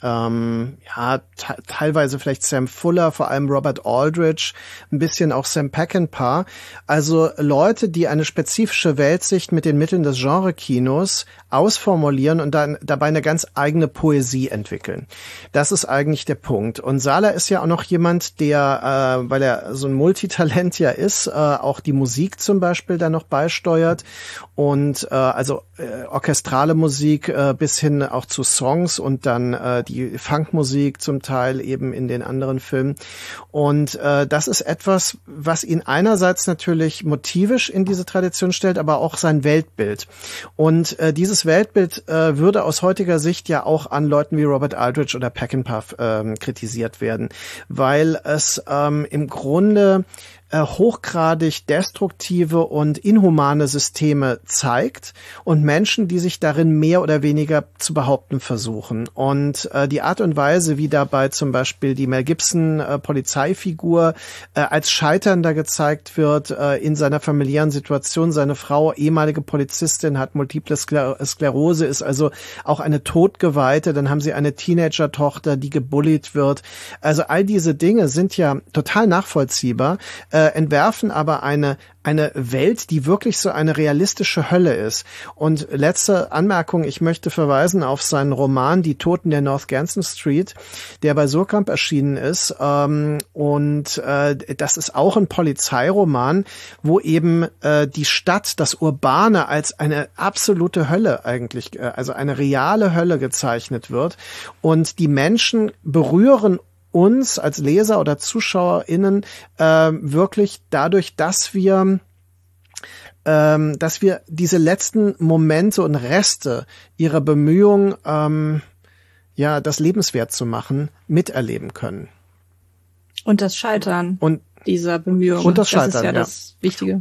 ähm, ja, te- teilweise vielleicht Sam Fuller, vor allem Robert Aldrich, ein bisschen auch Sam Peckinpah. Also Leute, die eine spezifische Weltsicht mit den Mitteln des Genre-Kinos ausformulieren und dann dabei eine ganz eigene Poesie entwickeln. Das ist eigentlich der Punkt. Und Sala ist ja auch noch jemand, der, äh, weil er so ein Multitalent ja ist, äh, auch die Musik zum Beispiel da noch beisteuert und äh, also äh, orchestrale Musik äh, bis hin auch zu Songs und dann äh, die Funkmusik zum Teil eben in den anderen Filmen. Und äh, das ist etwas, was ihn einerseits natürlich motivisch in diese Tradition stellt, aber auch sein Weltbild. Und äh, dieses Weltbild äh, würde aus heutiger Sicht ja auch an Leuten wie Robert Aldrich oder Peckinpah ähm, kritisiert werden, weil es ähm, im Grunde hochgradig destruktive und inhumane Systeme zeigt und Menschen, die sich darin mehr oder weniger zu behaupten versuchen. Und äh, die Art und Weise, wie dabei zum Beispiel die Mel Gibson äh, Polizeifigur äh, als Scheiternder gezeigt wird äh, in seiner familiären Situation. Seine Frau, ehemalige Polizistin, hat multiple Skler- Sklerose, ist also auch eine Todgeweihte. Dann haben sie eine Teenager-Tochter, die gebullied wird. Also all diese Dinge sind ja total nachvollziehbar, äh, entwerfen aber eine eine Welt, die wirklich so eine realistische Hölle ist. Und letzte Anmerkung, ich möchte verweisen auf seinen Roman Die Toten der North Ganson Street, der bei Surkamp erschienen ist. Ähm, und äh, das ist auch ein Polizeiroman, wo eben äh, die Stadt, das Urbane als eine absolute Hölle eigentlich, äh, also eine reale Hölle gezeichnet wird. Und die Menschen berühren uns als Leser oder ZuschauerInnen äh, wirklich dadurch, dass wir ähm, dass wir diese letzten Momente und Reste ihrer Bemühungen, ähm, ja, das lebenswert zu machen, miterleben können. Und das Scheitern und, dieser Bemühungen. Und das Scheitern, das ist ja, ja das Wichtige.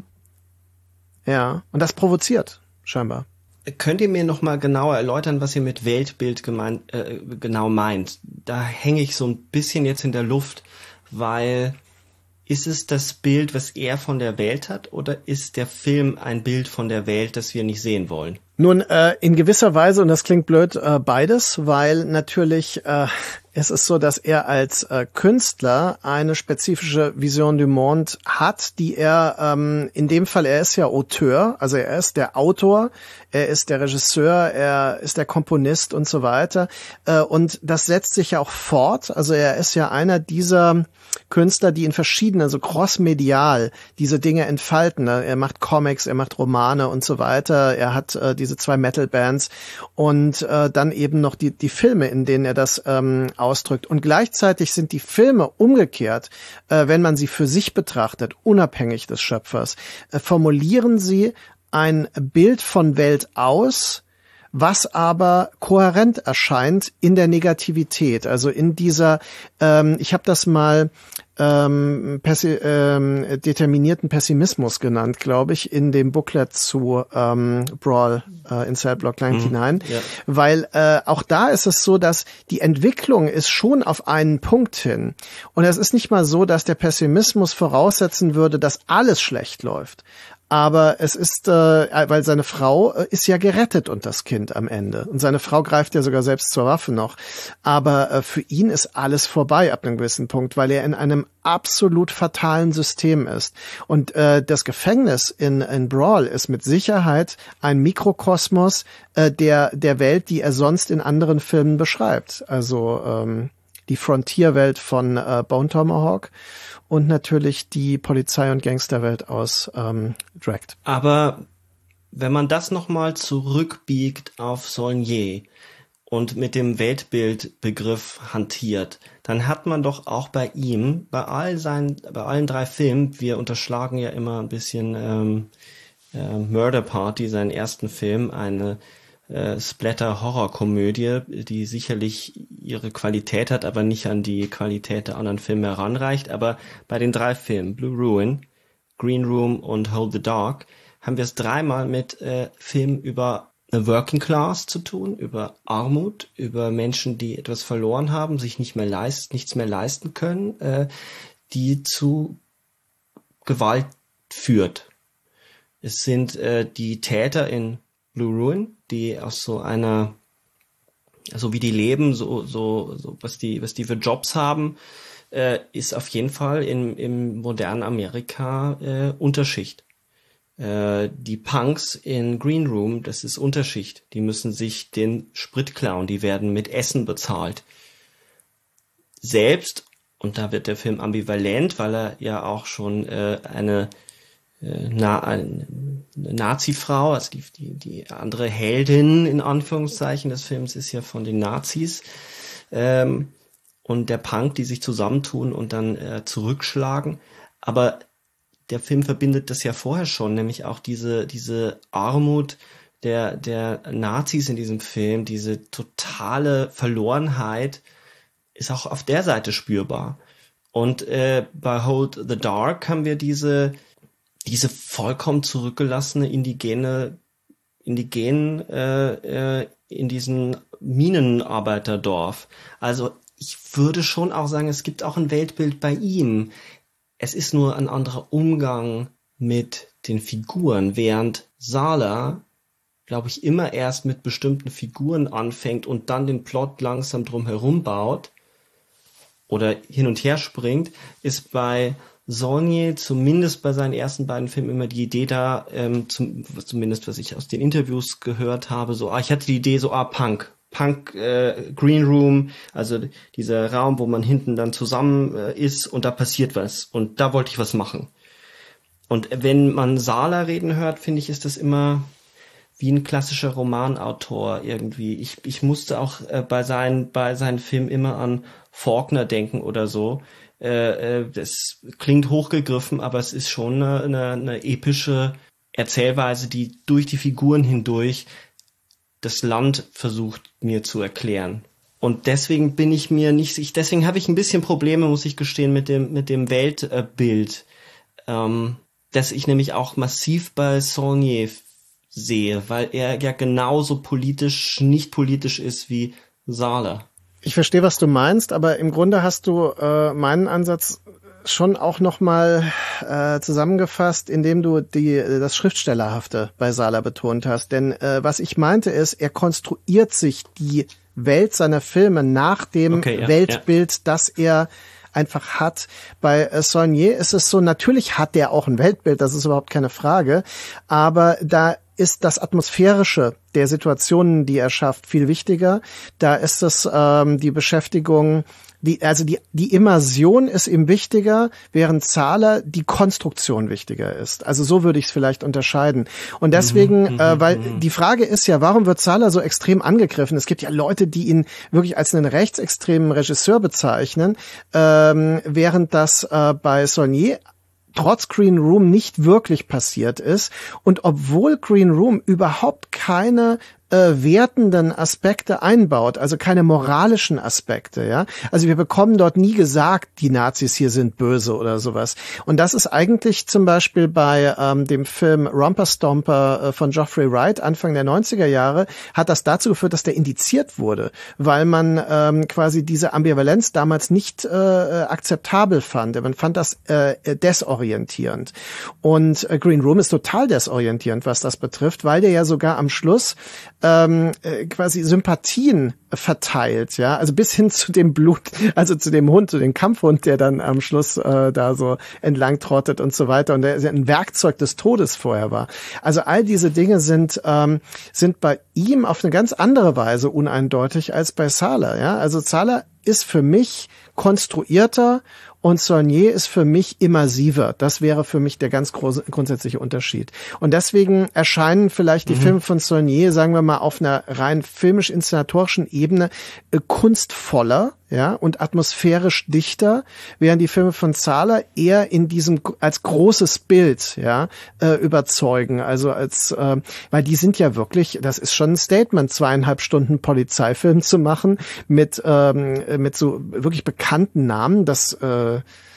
Ja, und das provoziert scheinbar. Könnt ihr mir noch mal genauer erläutern, was ihr mit Weltbild gemeint, äh, genau meint? Da hänge ich so ein bisschen jetzt in der Luft, weil ist es das Bild, was er von der Welt hat, oder ist der Film ein Bild von der Welt, das wir nicht sehen wollen? Nun, äh, in gewisser Weise, und das klingt blöd, äh, beides, weil natürlich äh, es ist so, dass er als äh, Künstler eine spezifische Vision du Monde hat, die er, ähm, in dem Fall, er ist ja Auteur, also er ist der Autor, er ist der Regisseur, er ist der Komponist und so weiter. Äh, und das setzt sich ja auch fort, also er ist ja einer dieser Künstler, die in verschiedenen, also crossmedial diese Dinge entfalten. Er macht Comics, er macht Romane und so weiter, er hat äh, diese zwei Metal-Bands und äh, dann eben noch die die Filme, in denen er das ähm, ausdrückt. Und gleichzeitig sind die Filme umgekehrt, äh, wenn man sie für sich betrachtet, unabhängig des Schöpfers, äh, formulieren sie ein Bild von Welt aus, was aber kohärent erscheint in der Negativität, also in dieser, ähm, ich habe das mal ähm, pessi- ähm, determinierten Pessimismus genannt, glaube ich, in dem Booklet zu ähm, Brawl äh, in Cell Block neunundneunzig, mhm, ja. Weil äh, auch da ist es so, dass die Entwicklung ist schon auf einen Punkt hin. Und es ist nicht mal so, dass der Pessimismus voraussetzen würde, dass alles schlecht läuft. Aber es ist, äh, weil seine Frau äh, ist ja gerettet und das Kind am Ende. Und seine Frau greift ja sogar selbst zur Waffe noch. Aber äh, für ihn ist alles vorbei ab einem gewissen Punkt, weil er in einem absolut fatalen System ist. Und äh, das Gefängnis in, in Brawl ist mit Sicherheit ein Mikrokosmos äh, der, der Welt, die er sonst in anderen Filmen beschreibt. Also ähm, die Frontierwelt von äh, Bone Tomahawk. Und natürlich die Polizei- und Gangsterwelt aus ähm, Dragged. Aber wenn man das nochmal zurückbiegt auf Saulnier und mit dem Weltbildbegriff hantiert, dann hat man doch auch bei ihm, bei all seinen, bei allen drei Filmen, wir unterschlagen ja immer ein bisschen ähm, äh, Murder Party, seinen ersten Film, eine äh, Splatter-Horror-Komödie, die sicherlich ihre Qualität hat, aber nicht an die Qualität der anderen Filme heranreicht. Aber bei den drei Filmen, Blue Ruin, Green Room und Hold the Dark, haben wir es dreimal mit äh, Filmen über eine Working Class zu tun, über Armut, über Menschen, die etwas verloren haben, sich nicht mehr leisten, nichts mehr leisten können, äh, die zu Gewalt führt. Es sind äh, die Täter in Blue Ruin, die aus so einer so wie die leben, so, so, so was die, was die für Jobs haben, äh, ist auf jeden Fall im, im modernen Amerika äh, Unterschicht. Äh, die Punks in Green Room, das ist Unterschicht. Die müssen sich den Sprit klauen, die werden mit Essen bezahlt. Selbst, und da wird der Film ambivalent, weil er ja auch schon äh, eine, äh, na, eine Nazi-Frau, also die, die, die andere Heldin in Anführungszeichen des Films ist ja von den Nazis, ähm, und der Punk, die sich zusammentun und dann äh, zurückschlagen. Aber der Film verbindet das ja vorher schon, nämlich auch diese, diese Armut der, der Nazis in diesem Film, diese totale Verlorenheit ist auch auf der Seite spürbar. Und äh, bei Hold the Dark haben wir diese, diese vollkommen zurückgelassene indigene, indigenen äh, äh, in diesem Minenarbeiterdorf. Also ich würde schon auch sagen, es gibt auch ein Weltbild bei ihm. Es ist nur ein anderer Umgang mit den Figuren, während Sala, glaube ich, immer erst mit bestimmten Figuren anfängt und dann den Plot langsam drum herum baut oder hin und her springt, ist bei Saulnier, zumindest bei seinen ersten beiden Filmen, immer die Idee da, ähm, zum, zumindest was ich aus den Interviews gehört habe, so, ah, ich hatte die Idee so, ah, Punk. Punk äh, Green Room, also dieser Raum, wo man hinten dann zusammen äh, ist und da passiert was und da wollte ich was machen. Und wenn man Sala reden hört, finde ich, ist das immer wie ein klassischer Romanautor irgendwie. Ich ich musste auch äh, bei seinen bei seinen Filmen immer an Faulkner denken oder so. Äh, äh, das klingt hochgegriffen, aber es ist schon eine, eine, eine epische Erzählweise, die durch die Figuren hindurch das Land versucht mir zu erklären. Und deswegen bin ich mir nicht, ich, deswegen habe ich ein bisschen Probleme, muss ich gestehen, mit dem, mit dem Weltbild, ähm, das ich nämlich auch massiv bei Saulnier sehe, weil er ja genauso politisch, nicht politisch ist wie Sala. Ich verstehe, was du meinst, aber im Grunde hast du äh, meinen Ansatz schon auch nochmal äh, zusammengefasst, indem du die das Schriftstellerhafte bei Sala betont hast. Denn äh, was ich meinte ist, er konstruiert sich die Welt seiner Filme nach dem okay, ja, Weltbild, ja. das er einfach hat. Bei äh, Saulnier ist es so, natürlich hat der auch ein Weltbild, das ist überhaupt keine Frage, aber da ist das Atmosphärische der Situationen, die er schafft, viel wichtiger. Da ist es ähm, die Beschäftigung, die, also die, die Immersion ist ihm wichtiger, während Zahler die Konstruktion wichtiger ist. Also so würde ich es vielleicht unterscheiden. Und deswegen, mhm, äh, weil mhm. die Frage ist ja, warum wird Zahler so extrem angegriffen? Es gibt ja Leute, die ihn wirklich als einen rechtsextremen Regisseur bezeichnen, ähm, während das äh, bei Saulnier trotz Green Room nicht wirklich passiert ist. Und obwohl Green Room überhaupt keine äh, wertenden Aspekte einbaut, also keine moralischen Aspekte, ja. Also wir bekommen dort nie gesagt, die Nazis hier sind böse oder sowas. Und das ist eigentlich zum Beispiel bei ähm, dem Film Romper Stomper äh, von Geoffrey Wright Anfang der neunziger Jahre, hat das dazu geführt, dass der indiziert wurde, weil man ähm, quasi diese Ambivalenz damals nicht äh, akzeptabel fand. Man fand das äh, desorientierend. Und äh, Green Room ist total desorientierend, was das betrifft, weil der ja sogar am Schluss ähm, äh, quasi Sympathien verteilt, ja, also bis hin zu dem Blut, also zu dem Hund, zu dem Kampfhund, der dann am Schluss äh, da so entlang trottet und so weiter und der ein Werkzeug des Todes vorher war. Also all diese Dinge sind ähm, sind bei ihm auf eine ganz andere Weise uneindeutig als bei Sala, ja. Also Sala ist für mich konstruierter und Saulnier ist für mich immersiver. Das wäre für mich der ganz große, grundsätzliche Unterschied. Und deswegen erscheinen vielleicht die mhm. Filme von Saulnier, sagen wir mal, auf einer rein filmisch-inszenatorischen Ebene äh, kunstvoller, ja, und atmosphärisch dichter, während die Filme von Zahler eher in diesem als großes Bild, ja, äh, überzeugen. Also als, äh, weil die sind ja wirklich, das ist schon ein Statement, zweieinhalb Stunden Polizeifilm zu machen mit ähm, mit so wirklich bekannten Namen. Das äh,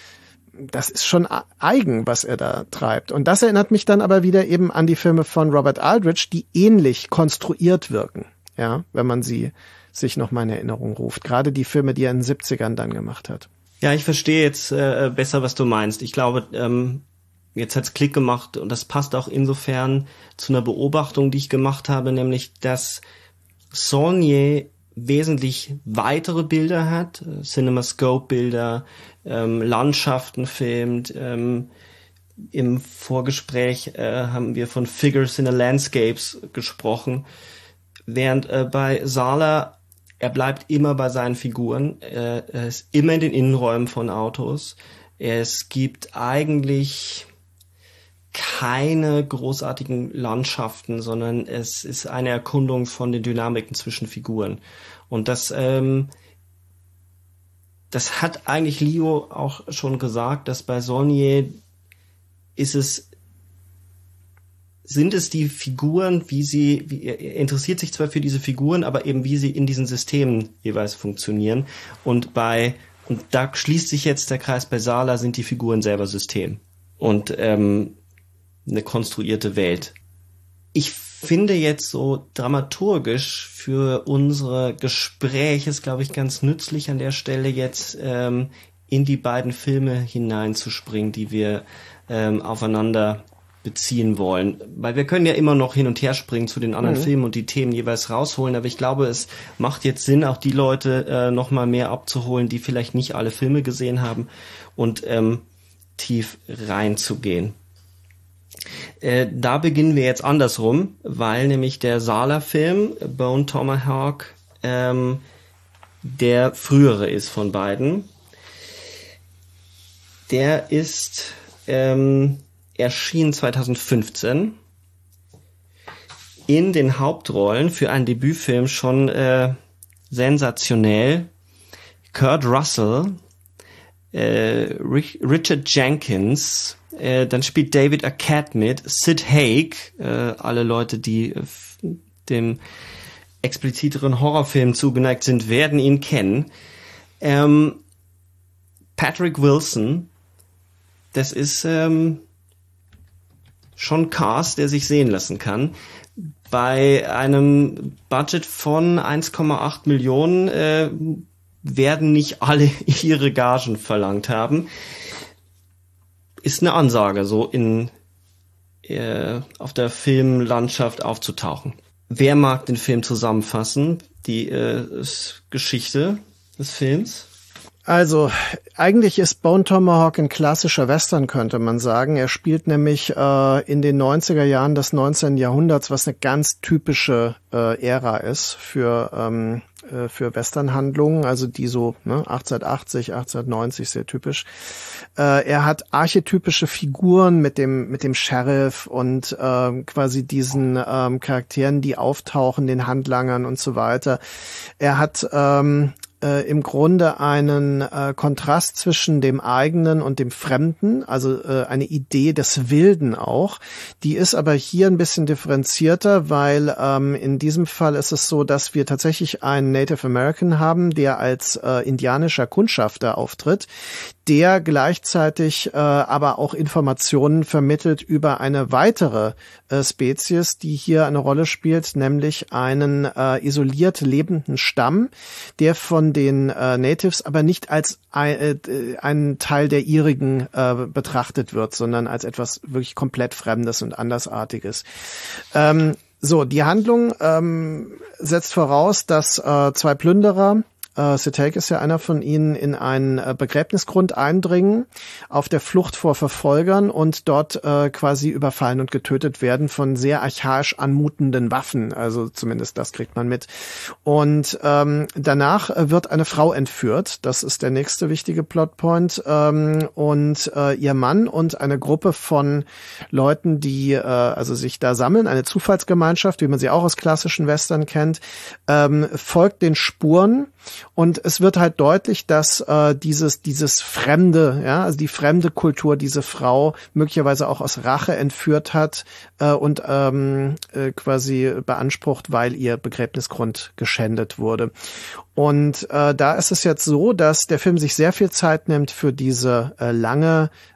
das ist schon eigen, was er da treibt. Und das erinnert mich dann aber wieder eben an die Filme von Robert Aldrich, die ähnlich konstruiert wirken, ja, wenn man sie sich noch mal in Erinnerung ruft. Gerade die Filme, die er in den siebzigern dann gemacht hat. Ja, ich verstehe jetzt äh, besser, was du meinst. Ich glaube, ähm, jetzt hat's Klick gemacht und das passt auch insofern zu einer Beobachtung, die ich gemacht habe, nämlich, dass Saulnier wesentlich weitere Bilder hat, CinemaScope-Bilder, ähm, Landschaften filmt. Ähm, Im Vorgespräch äh, haben wir von Figures in the Landscapes gesprochen, während äh, bei Sala, er bleibt immer bei seinen Figuren, äh, er ist immer in den Innenräumen von Autos. Es gibt eigentlich keine großartigen Landschaften, sondern es ist eine Erkundung von den Dynamiken zwischen Figuren. Und das, ähm, das hat eigentlich Leo auch schon gesagt, dass bei Saulnier ist es, sind es die Figuren, wie sie, wie, er interessiert sich zwar für diese Figuren, aber eben wie sie in diesen Systemen jeweils funktionieren. Und bei, und da schließt sich jetzt der Kreis, bei Sala sind die Figuren selber System. Und, ähm, eine konstruierte Welt. Ich finde jetzt so dramaturgisch für unsere Gespräche ist, glaube ich, ganz nützlich an der Stelle jetzt ähm, in die beiden Filme hineinzuspringen, die wir ähm, aufeinander beziehen wollen. Weil wir können ja immer noch hin und her springen zu den anderen mhm. Filmen und die Themen jeweils rausholen, aber ich glaube, es macht jetzt Sinn, auch die Leute äh, noch mal mehr abzuholen, die vielleicht nicht alle Filme gesehen haben und ähm, tief reinzugehen. Äh, da beginnen wir jetzt andersrum, weil nämlich der Sala-Film, Bone Tomahawk, ähm, der frühere ist von beiden. Der ist ähm, erschien zwanzig fünfzehn. In den Hauptrollen für einen Debütfilm schon äh, sensationell. Kurt Russell, äh, Richard Jenkins, Äh, dann spielt David Arquette mit, Sid Haig, äh, alle Leute, die äh, dem expliziteren Horrorfilm zugeneigt sind, werden ihn kennen. Ähm, Patrick Wilson, das ist ähm, schon Cast, der sich sehen lassen kann. Bei einem Budget von eins Komma acht Millionen äh, werden nicht alle ihre Gagen verlangt haben. Ist eine Ansage, so in äh, auf der Filmlandschaft aufzutauchen. Wer mag den Film zusammenfassen? Die äh, Geschichte des Films? Also, eigentlich ist Bone Tomahawk ein klassischer Western, könnte man sagen. Er spielt nämlich äh, in den neunziger Jahren des neunzehnten Jahrhunderts, was eine ganz typische äh, Ära ist für ähm, äh, für Westernhandlungen, also die so ne, achtzehnhundertachtzig, achtzehnhundertneunzig sehr typisch. Äh, er hat archetypische Figuren mit dem mit dem Sheriff und äh, quasi diesen ähm, Charakteren, die auftauchen, den Handlangern und so weiter. Er hat ähm, Äh, im Grunde einen äh, Kontrast zwischen dem eigenen und dem Fremden, also äh, eine Idee des Wilden auch. Die ist aber hier ein bisschen differenzierter, weil ähm, in diesem Fall ist es so, dass wir tatsächlich einen Native American haben, der als äh, indianischer Kundschafter auftritt, der gleichzeitig äh, aber auch Informationen vermittelt über eine weitere äh, Spezies, die hier eine Rolle spielt, nämlich einen äh, isoliert lebenden Stamm, der von den äh, Natives aber nicht als ein, äh, ein Teil der ihrigen äh, betrachtet wird, sondern als etwas wirklich komplett Fremdes und Andersartiges. Ähm, so, die Handlung ähm, setzt voraus, dass äh, zwei Plünderer, Uh, Sid Haig ist ja einer von ihnen, in einen uh, Begräbnisgrund eindringen, auf der Flucht vor Verfolgern und dort uh, quasi überfallen und getötet werden von sehr archaisch anmutenden Waffen. Also zumindest das kriegt man mit. Und ähm, danach uh, wird eine Frau entführt. Das ist der nächste wichtige Plotpoint. Ähm, und uh, ihr Mann und eine Gruppe von Leuten, die uh, also sich da sammeln, eine Zufallsgemeinschaft, wie man sie auch aus klassischen Western kennt, ähm, folgt den Spuren. Und es wird halt deutlich, dass äh, dieses dieses Fremde, ja, also die fremde Kultur, diese Frau möglicherweise auch aus Rache entführt hat äh, und ähm, äh, quasi beansprucht, weil ihr Begräbnisgrund geschändet wurde. Und äh, da ist es jetzt so, dass der Film sich sehr viel Zeit nimmt für diese äh, lange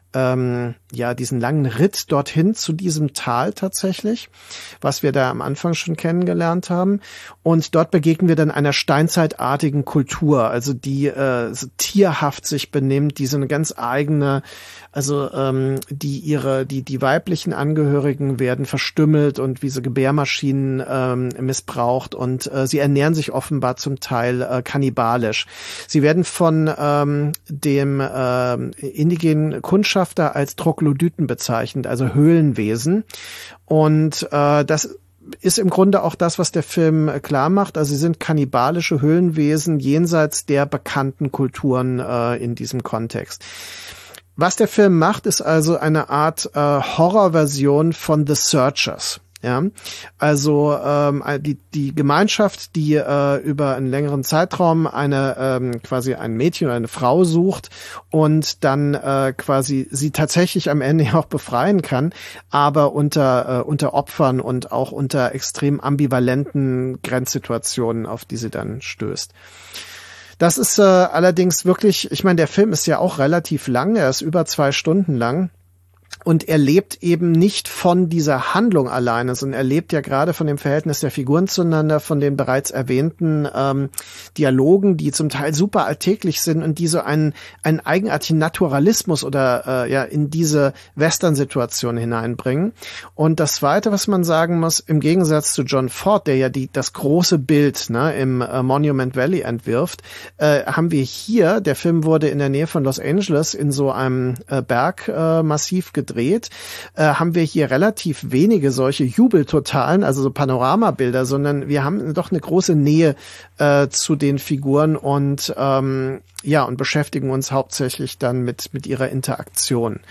ähm, ja diesen langen Ritt dorthin zu diesem Tal tatsächlich, was wir da am Anfang schon kennengelernt haben. Und dort begegnen wir dann einer steinzeitartigen Kultur, also die äh, so tierhaft sich benimmt, die so eine ganz eigene, also ähm, die ihre, die die weiblichen Angehörigen werden verstümmelt und wie so Gebärmaschinen ähm, missbraucht und äh, sie ernähren sich offenbar zum Teil äh, kannibalisch. Sie werden von ähm, dem äh, indigenen Kundschafter als Troglodyten bezeichnet, also Höhlenwesen. Und äh, das ist im Grunde auch das, was der Film klar macht. Also sie sind kannibalische Höhlenwesen jenseits der bekannten Kulturen äh, in diesem Kontext. Was der Film macht, ist also eine Art äh, Horrorversion von The Searchers. Ja, also ähm, die die Gemeinschaft, die äh, über einen längeren Zeitraum eine ähm, quasi ein Mädchen oder eine Frau sucht und dann äh, quasi sie tatsächlich am Ende auch befreien kann, aber unter äh, unter Opfern und auch unter extrem ambivalenten Grenzsituationen, auf die sie dann stößt. Das ist äh, allerdings wirklich, ich meine, der Film ist ja auch relativ lang, er ist über zwei Stunden lang. Und er lebt eben nicht von dieser Handlung alleine, sondern er lebt ja gerade von dem Verhältnis der Figuren zueinander, von den bereits erwähnten ähm, Dialogen, die zum Teil super alltäglich sind und die so einen, einen eigenartigen Naturalismus oder äh, ja in diese Western-Situation hineinbringen. Und das Zweite, was man sagen muss, im Gegensatz zu John Ford, der ja die das große Bild ne, im äh, Monument Valley entwirft, äh, haben wir hier, der Film wurde in der Nähe von Los Angeles in so einem äh, Bergmassiv äh, gedreht, äh, haben wir hier relativ wenige solche Jubeltotalen, also so Panoramabilder, sondern wir haben doch eine große Nähe äh, zu den Figuren und ähm, ja und beschäftigen uns hauptsächlich dann mit mit ihrer Interaktion.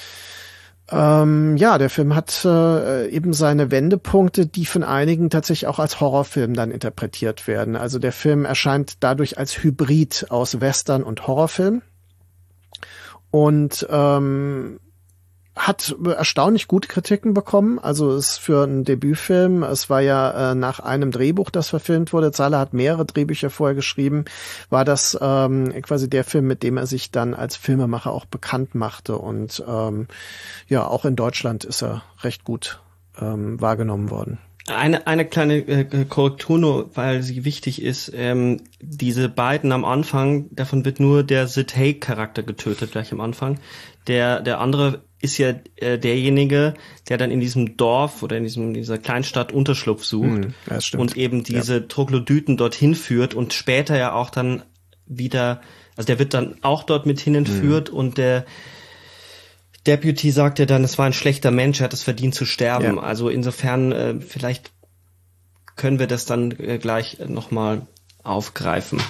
Ähm, ja, der Film hat äh, eben seine Wendepunkte, die von einigen tatsächlich auch als Horrorfilm dann interpretiert werden. Also der Film erscheint dadurch als Hybrid aus Western und Horrorfilm und ähm, hat erstaunlich gute Kritiken bekommen, also ist für einen Debütfilm, es war ja äh, nach einem Drehbuch, das verfilmt wurde, Zahler hat mehrere Drehbücher vorher geschrieben, war das ähm, quasi der Film, mit dem er sich dann als Filmemacher auch bekannt machte und ähm, ja, auch in Deutschland ist er recht gut ähm, wahrgenommen worden. Eine eine kleine äh, Korrektur nur, weil sie wichtig ist. Ähm, diese beiden am Anfang, davon wird nur der Sid Haig-Charakter getötet, gleich am Anfang. Der der andere ist ja äh, derjenige, der dann in diesem Dorf oder in diesem dieser Kleinstadt Unterschlupf sucht hm, das stimmt. Und eben diese ja. Troglodyten dorthin führt und später ja auch dann wieder, also der wird dann auch dort mit hin entführt hm. und der Deputy sagt ja dann, es war ein schlechter Mensch, er hat es verdient zu sterben. Ja. Also insofern, äh, vielleicht können wir das dann äh, gleich nochmal aufgreifen.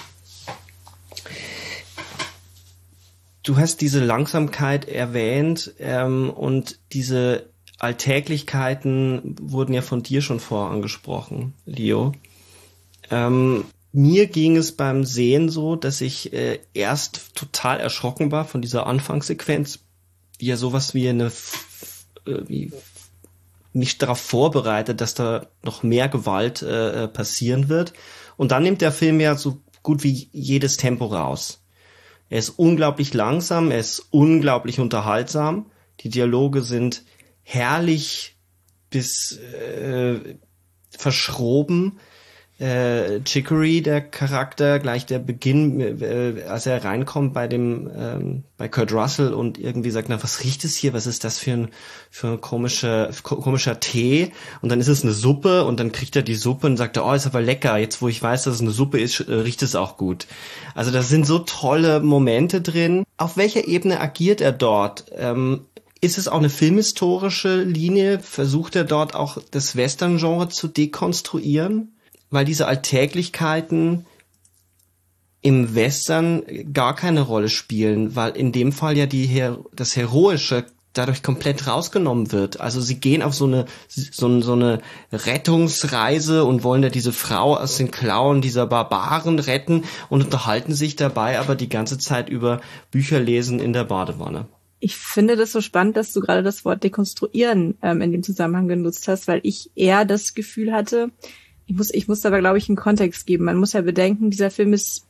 Du hast diese Langsamkeit erwähnt ähm, und diese Alltäglichkeiten wurden ja von dir schon vor angesprochen, Leo. Ähm, mir ging es beim Sehen so, dass ich äh, erst total erschrocken war von dieser Anfangssequenz, die ja sowas wie eine wie mich darauf vorbereitet, dass da noch mehr Gewalt äh, passieren wird. Und dann nimmt der Film ja so gut wie jedes Tempo raus. Er ist unglaublich langsam, er ist unglaublich unterhaltsam. Die Dialoge sind herrlich bis äh, verschroben. Äh, Chicory, der Charakter, gleich der Beginn, äh, als er reinkommt bei dem ähm, bei Kurt Russell und irgendwie sagt, na, was riecht es hier? Was ist das für ein für ein komischer komischer Tee? Und dann ist es eine Suppe und dann kriegt er die Suppe und sagt, oh, ist aber lecker. Jetzt, wo ich weiß, dass es eine Suppe ist, äh, riecht es auch gut. Also da sind so tolle Momente drin. Auf welcher Ebene agiert er dort? Ähm, Ist es auch eine filmhistorische Linie? Versucht er dort auch das Western-Genre zu dekonstruieren? Weil diese Alltäglichkeiten im Western gar keine Rolle spielen, weil in dem Fall ja die Her- das Heroische dadurch komplett rausgenommen wird. Also sie gehen auf so eine so, so eine Rettungsreise und wollen ja diese Frau aus den Klauen dieser Barbaren retten und unterhalten sich dabei aber die ganze Zeit über Bücher lesen in der Badewanne. Ich finde das so spannend, dass du gerade das Wort dekonstruieren ähm, in dem Zusammenhang genutzt hast, weil ich eher das Gefühl hatte, Ich muss, ich muss aber, glaube ich, einen Kontext geben. Man muss ja bedenken, dieser Film ist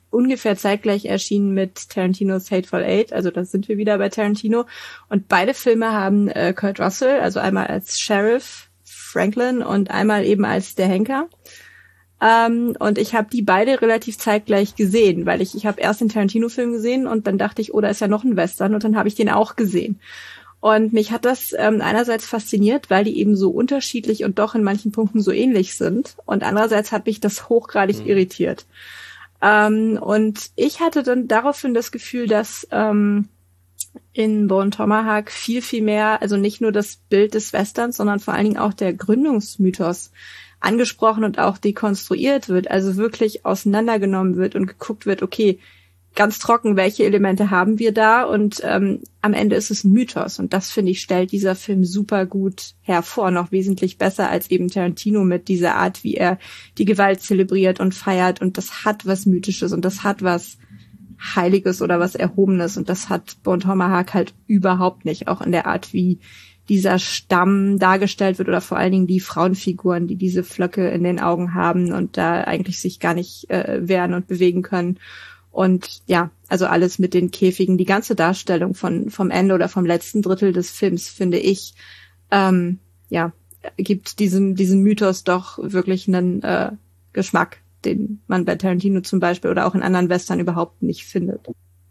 ungefähr zeitgleich erschienen mit Tarantinos Hateful Eight, also da sind wir wieder bei Tarantino. Und beide Filme haben äh, Kurt Russell, also einmal als Sheriff Franklin und einmal eben als der Henker. Ähm, und ich habe die beide relativ zeitgleich gesehen, weil ich ich habe erst den Tarantino-Film gesehen und dann dachte ich, oh, da ist ja noch ein Western und dann habe ich den auch gesehen. Und mich hat das ähm, einerseits fasziniert, weil die eben so unterschiedlich und doch in manchen Punkten so ähnlich sind. Und andererseits hat mich das hochgradig mhm. irritiert. Ähm, und ich hatte dann daraufhin das Gefühl, dass ähm, in Bone Tomahawk viel, viel mehr, also nicht nur das Bild des Westerns, sondern vor allen Dingen auch der Gründungsmythos angesprochen und auch dekonstruiert wird, also wirklich auseinandergenommen wird und geguckt wird, okay, ganz trocken, welche Elemente haben wir da? Und ähm, am Ende ist es ein Mythos. Und das, finde ich, stellt dieser Film super gut hervor, noch wesentlich besser als eben Tarantino mit dieser Art, wie er die Gewalt zelebriert und feiert. Und das hat was Mythisches und das hat was Heiliges oder was Erhobenes. Und das hat Bone Tomahawk halt überhaupt nicht, auch in der Art, wie dieser Stamm dargestellt wird oder vor allen Dingen die Frauenfiguren, die diese Flöcke in den Augen haben und da eigentlich sich gar nicht äh, wehren und bewegen können. Und ja, also alles mit den Käfigen, die ganze Darstellung von vom Ende oder vom letzten Drittel des Films, finde ich, ähm, ja, gibt diesem diesem Mythos doch wirklich einen äh, Geschmack, den man bei Tarantino zum Beispiel oder auch in anderen Western überhaupt nicht findet.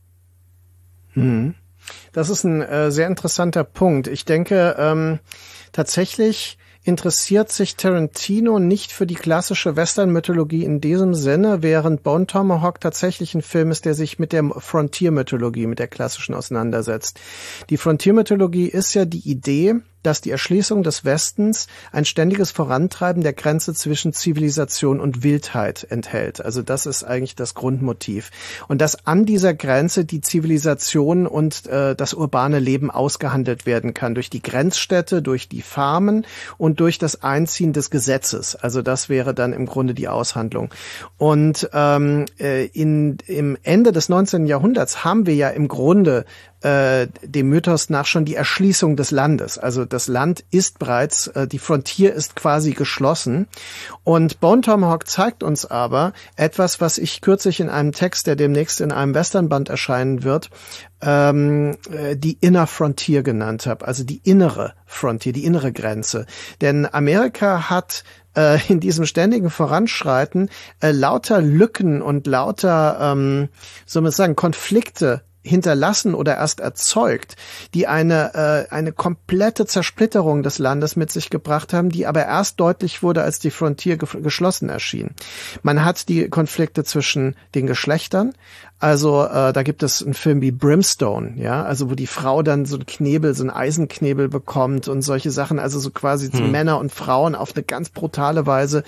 Hm. Das ist ein äh, sehr interessanter Punkt. Ich denke, ähm, tatsächlich interessiert sich Tarantino nicht für die klassische Western-Mythologie in diesem Sinne, während Bone Tomahawk tatsächlich ein Film ist, der sich mit der Frontier-Mythologie, mit der klassischen auseinandersetzt. Die Frontier-Mythologie ist ja die Idee, dass die Erschließung des Westens ein ständiges Vorantreiben der Grenze zwischen Zivilisation und Wildheit enthält. Also das ist eigentlich das Grundmotiv. Und dass an dieser Grenze die Zivilisation und äh, das urbane Leben ausgehandelt werden kann durch die Grenzstädte, durch die Farmen und durch das Einziehen des Gesetzes. Also das wäre dann im Grunde die Aushandlung. Und ähm, in, im Ende des neunzehnten Jahrhunderts haben wir ja im Grunde äh, dem Mythos nach schon die Erschließung des Landes. Also das Land ist bereits, äh, die Frontier ist quasi geschlossen. Und Bone Tomahawk zeigt uns aber etwas, was ich kürzlich in einem Text, der demnächst in einem Westernband erscheinen wird, ähm, die Inner Frontier genannt habe, also die innere Frontier, die innere Grenze. Denn Amerika hat äh, in diesem ständigen Voranschreiten äh, lauter Lücken und lauter, ähm, soll man sagen, Konflikte hinterlassen oder erst erzeugt, die eine äh, eine komplette Zersplitterung des Landes mit sich gebracht haben, die aber erst deutlich wurde, als die Frontier ge- geschlossen erschien. Man hat die Konflikte zwischen den Geschlechtern, also äh, da gibt es einen Film wie Brimstone, ja, also wo die Frau dann so einen Knebel, so einen Eisenknebel bekommt und solche Sachen, also so quasi hm. Männer und Frauen auf eine ganz brutale Weise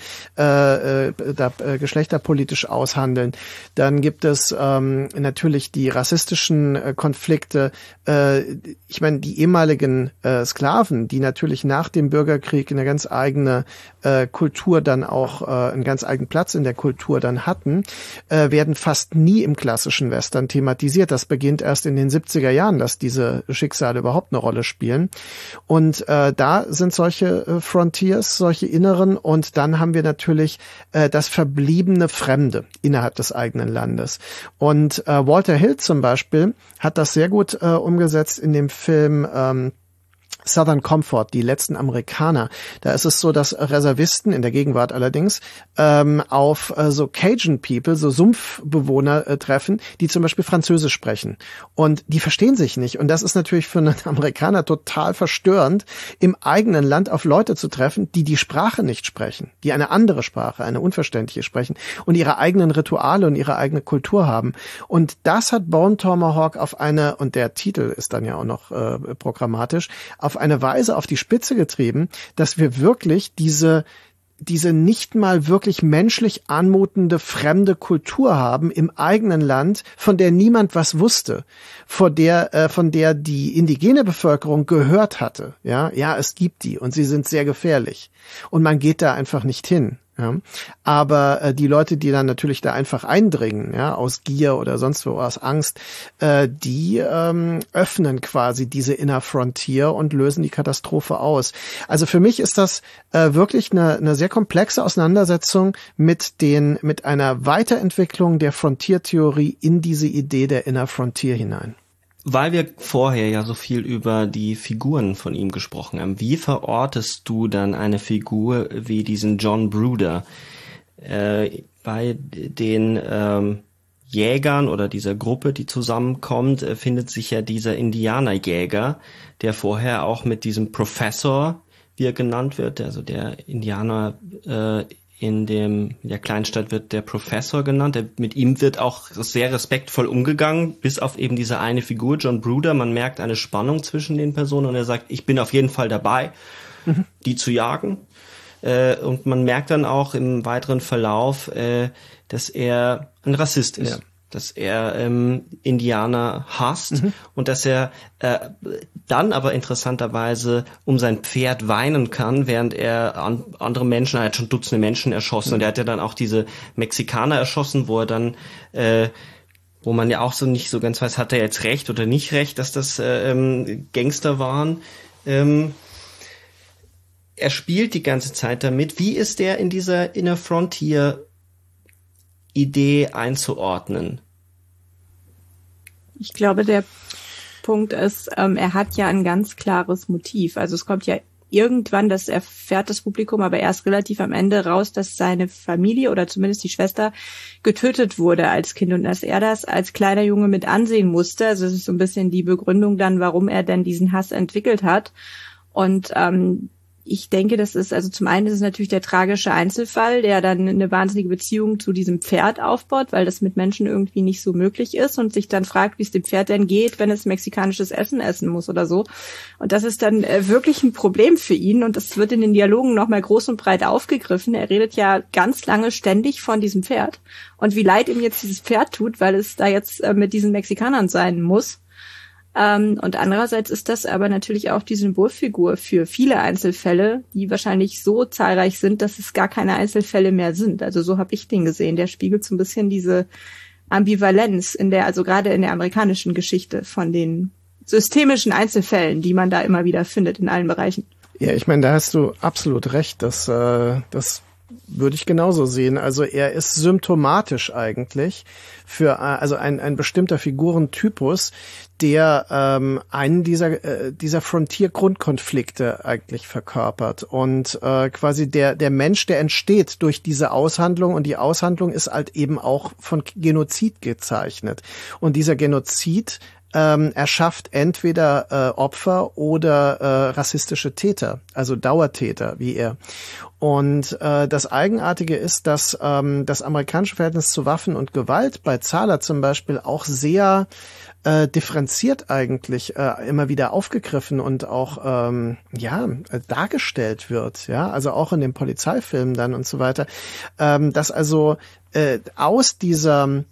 äh, äh, da, äh, geschlechterpolitisch aushandeln. Dann gibt es ähm, natürlich die rassistischen äh, Konflikte. Äh, ich meine, die ehemaligen äh, Sklaven, die natürlich nach dem Bürgerkrieg eine ganz eigene äh, Kultur dann auch, äh, einen ganz eigenen Platz in der Kultur dann hatten, äh, werden fast nie im klassischen Western thematisiert. Das beginnt erst in den siebziger Jahren, dass diese Schicksale überhaupt eine Rolle spielen. Und äh, da sind solche äh, Frontiers, solche inneren, und dann haben wir natürlich äh, das verbliebene Fremde innerhalb des eigenen Landes. Und äh, Walter Hill zum Beispiel hat das sehr gut äh, umgesetzt in dem Film ähm, Southern Comfort, die letzten Amerikaner. Da ist es so, dass Reservisten, in der Gegenwart allerdings, ähm, auf äh, so Cajun People, so Sumpfbewohner äh, treffen, die zum Beispiel Französisch sprechen. Und die verstehen sich nicht. Und das ist natürlich für einen Amerikaner total verstörend, im eigenen Land auf Leute zu treffen, die die Sprache nicht sprechen, die eine andere Sprache, eine unverständliche sprechen und ihre eigenen Rituale und ihre eigene Kultur haben. Und das hat Bone Tomahawk auf eine, und der Titel ist dann ja auch noch äh, programmatisch, auf eine Weise auf die Spitze getrieben, dass wir wirklich diese diese nicht mal wirklich menschlich anmutende fremde Kultur haben im eigenen Land, von der niemand was wusste, von der äh, von der die indigene Bevölkerung gehört hatte. Ja, ja, es gibt die und sie sind sehr gefährlich und man geht da einfach nicht hin. Ja, aber äh, die Leute, die dann natürlich da einfach eindringen, ja, aus Gier oder sonst wo, aus Angst, äh, die ähm, öffnen quasi diese Inner Frontier und lösen die Katastrophe aus. Also für mich ist das äh, wirklich eine, eine sehr komplexe Auseinandersetzung mit den mit einer Weiterentwicklung der Frontier-Theorie in diese Idee der Inner Frontier hinein. Weil wir vorher ja so viel über die Figuren von ihm gesprochen haben, wie verortest du dann eine Figur wie diesen John Bruder? Äh, bei den ähm, Jägern oder dieser Gruppe, die zusammenkommt, äh, findet sich ja dieser Indianerjäger, der vorher auch mit diesem Professor, wie er genannt wird, also der Indianer äh, in dem in der Kleinstadt wird der Professor genannt. Der, mit ihm wird auch sehr respektvoll umgegangen, bis auf eben diese eine Figur, John Bruder. Man merkt eine Spannung zwischen den Personen und er sagt, ich bin auf jeden Fall dabei, mhm. die zu jagen. Äh, und man merkt dann auch im weiteren Verlauf, äh, dass er ein Rassist ist. Ja. Dass er ähm, Indianer hasst mhm. und dass er äh, dann aber interessanterweise um sein Pferd weinen kann, während er an, andere Menschen, er hat schon Dutzende Menschen erschossen mhm. und er hat ja dann auch diese Mexikaner erschossen, wo er dann, äh, wo man ja auch so nicht so ganz weiß, hat er jetzt recht oder nicht recht, dass das äh, ähm, Gangster waren. Ähm, er spielt die ganze Zeit damit. Wie ist der in dieser Inner Frontier Idee einzuordnen? Ich glaube, der Punkt ist, ähm, er hat ja ein ganz klares Motiv. Also es kommt ja irgendwann, das erfährt das Publikum, aber erst relativ am Ende raus, dass seine Familie oder zumindest die Schwester getötet wurde als Kind und dass er das als kleiner Junge mit ansehen musste. Also es ist so ein bisschen die Begründung dann, warum er denn diesen Hass entwickelt hat. Und ähm, ich denke, das ist, also zum einen ist es natürlich der tragische Einzelfall, der dann eine wahnsinnige Beziehung zu diesem Pferd aufbaut, weil das mit Menschen irgendwie nicht so möglich ist und sich dann fragt, wie es dem Pferd denn geht, wenn es mexikanisches Essen essen muss oder so. Und das ist dann äh, wirklich ein Problem für ihn und das wird in den Dialogen nochmal groß und breit aufgegriffen. Er redet ja ganz lange ständig von diesem Pferd und wie leid ihm jetzt dieses Pferd tut, weil es da jetzt äh, mit diesen Mexikanern sein muss. Ähm, und andererseits ist das aber natürlich auch die Symbolfigur für viele Einzelfälle, die wahrscheinlich so zahlreich sind, dass es gar keine Einzelfälle mehr sind. Also so habe ich den gesehen. Der spiegelt so ein bisschen diese Ambivalenz in der, also gerade in der amerikanischen Geschichte von den systemischen Einzelfällen, die man da immer wieder findet in allen Bereichen. Ja, ich meine, da hast du absolut recht. Das, äh, das würde ich genauso sehen. Also er ist symptomatisch eigentlich für also ein, ein bestimmter Figurentypus, der ähm, einen dieser äh, dieser Frontier-Grundkonflikte eigentlich verkörpert und äh, quasi der der Mensch, der entsteht durch diese Aushandlung und die Aushandlung ist halt eben auch von Genozid gezeichnet und dieser Genozid Ähm, erschafft entweder äh, Opfer oder äh, rassistische Täter, also Dauertäter wie er. Und äh, das Eigenartige ist, dass ähm, das amerikanische Verhältnis zu Waffen und Gewalt bei Zahler zum Beispiel auch sehr äh, differenziert eigentlich äh, immer wieder aufgegriffen und auch ähm, ja dargestellt wird, ja, also auch in den Polizeifilmen dann und so weiter, ähm, dass also äh, aus dieser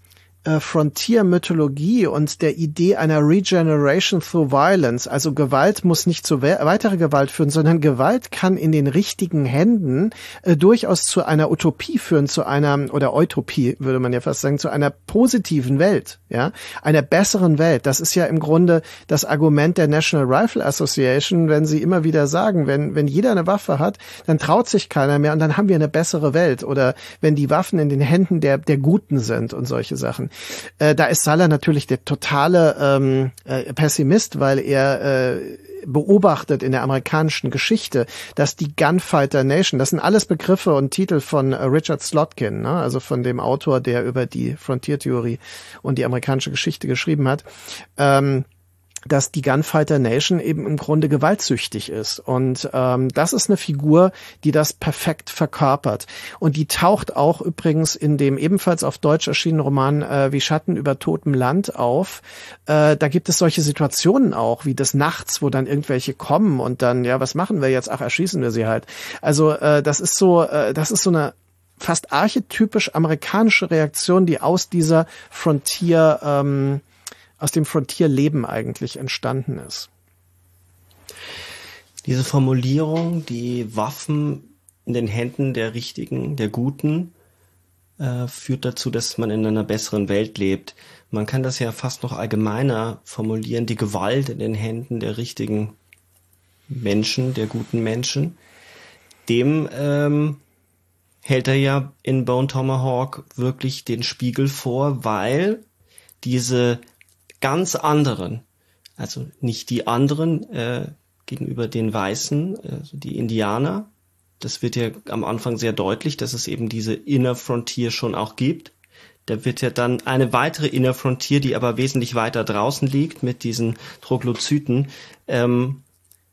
Frontier-Mythologie und der Idee einer Regeneration through Violence, also Gewalt muss nicht zu we- weitere Gewalt führen, sondern Gewalt kann in den richtigen Händen äh, durchaus zu einer Utopie führen, zu einer, oder Utopie würde man ja fast sagen, zu einer positiven Welt, ja, einer besseren Welt. Das ist ja im Grunde das Argument der National Rifle Association, wenn sie immer wieder sagen, wenn, wenn jeder eine Waffe hat, dann traut sich keiner mehr und dann haben wir eine bessere Welt, oder wenn die Waffen in den Händen der, der Guten sind und solche Sachen. Äh, da ist Zahler natürlich der totale ähm, äh, Pessimist, weil er äh, beobachtet in der amerikanischen Geschichte, dass die Gunfighter Nation, das sind alles Begriffe und Titel von äh, Richard Slotkin, ne? Also von dem Autor, der über die Frontiertheorie und die amerikanische Geschichte geschrieben hat, ähm, dass die Gunfighter Nation eben im Grunde gewaltsüchtig ist. Und ähm, das ist eine Figur, die das perfekt verkörpert. Und die taucht auch übrigens in dem ebenfalls auf Deutsch erschienenen Roman äh, Wie Schatten über totem Land auf. Äh, da gibt es solche Situationen auch, wie des Nachts, wo dann irgendwelche kommen und dann, ja, was machen wir jetzt? Ach, erschießen wir sie halt. Also äh, das ist so, äh, das ist so eine fast archetypisch amerikanische Reaktion, die aus dieser Frontier ähm, aus dem Frontierleben eigentlich entstanden ist. Diese Formulierung, die Waffen in den Händen der Richtigen, der Guten, äh, führt dazu, dass man in einer besseren Welt lebt. Man kann das ja fast noch allgemeiner formulieren, die Gewalt in den Händen der richtigen Menschen, der guten Menschen. Dem ähm, hält er ja in Bone Tomahawk wirklich den Spiegel vor, weil diese ganz anderen, also nicht die anderen äh, gegenüber den Weißen, also die Indianer, das wird ja am Anfang sehr deutlich, dass es eben diese Inner Frontier schon auch gibt. Da wird ja dann eine weitere Inner Frontier, die aber wesentlich weiter draußen liegt, mit diesen Troglodyten ähm,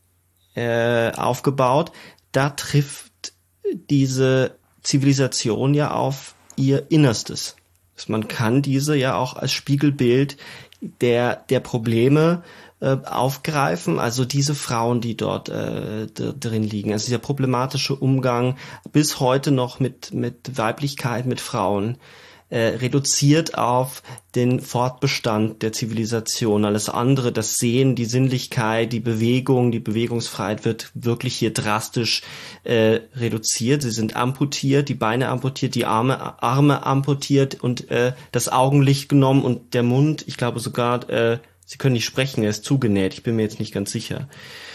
äh, aufgebaut. Da trifft diese Zivilisation ja auf ihr Innerstes. Man kann diese ja auch als Spiegelbild der der Probleme äh, aufgreifen, also diese Frauen, die dort äh, d- drin liegen, also dieser problematische Umgang bis heute noch mit mit Weiblichkeit, mit Frauen, äh, reduziert auf den Fortbestand der Zivilisation. Alles andere, das Sehen, die Sinnlichkeit, die Bewegung, die Bewegungsfreiheit wird wirklich hier drastisch äh, reduziert. Sie sind amputiert, die Beine amputiert, die Arme, Arme amputiert und äh, das Augenlicht genommen und der Mund, ich glaube sogar, äh, sie können nicht sprechen, er ist zugenäht, ich bin mir jetzt nicht ganz sicher.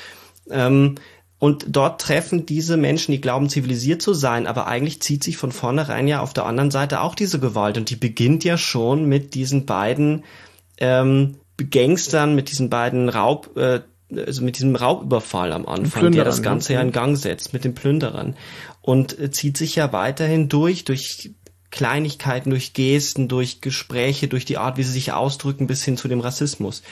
Ähm, Und dort treffen diese Menschen, die glauben, zivilisiert zu sein, aber eigentlich zieht sich von vornherein ja auf der anderen Seite auch diese Gewalt. Und die beginnt ja schon mit diesen beiden ähm, Gangstern, mit diesen beiden Raub, äh, also mit diesem Raubüberfall am Anfang, der das Ganze ja in Gang setzt, mit den Plünderern. Und äh, zieht sich ja weiterhin durch, durch Kleinigkeiten, durch Gesten, durch Gespräche, durch die Art, wie sie sich ausdrücken, bis hin zu dem Rassismus.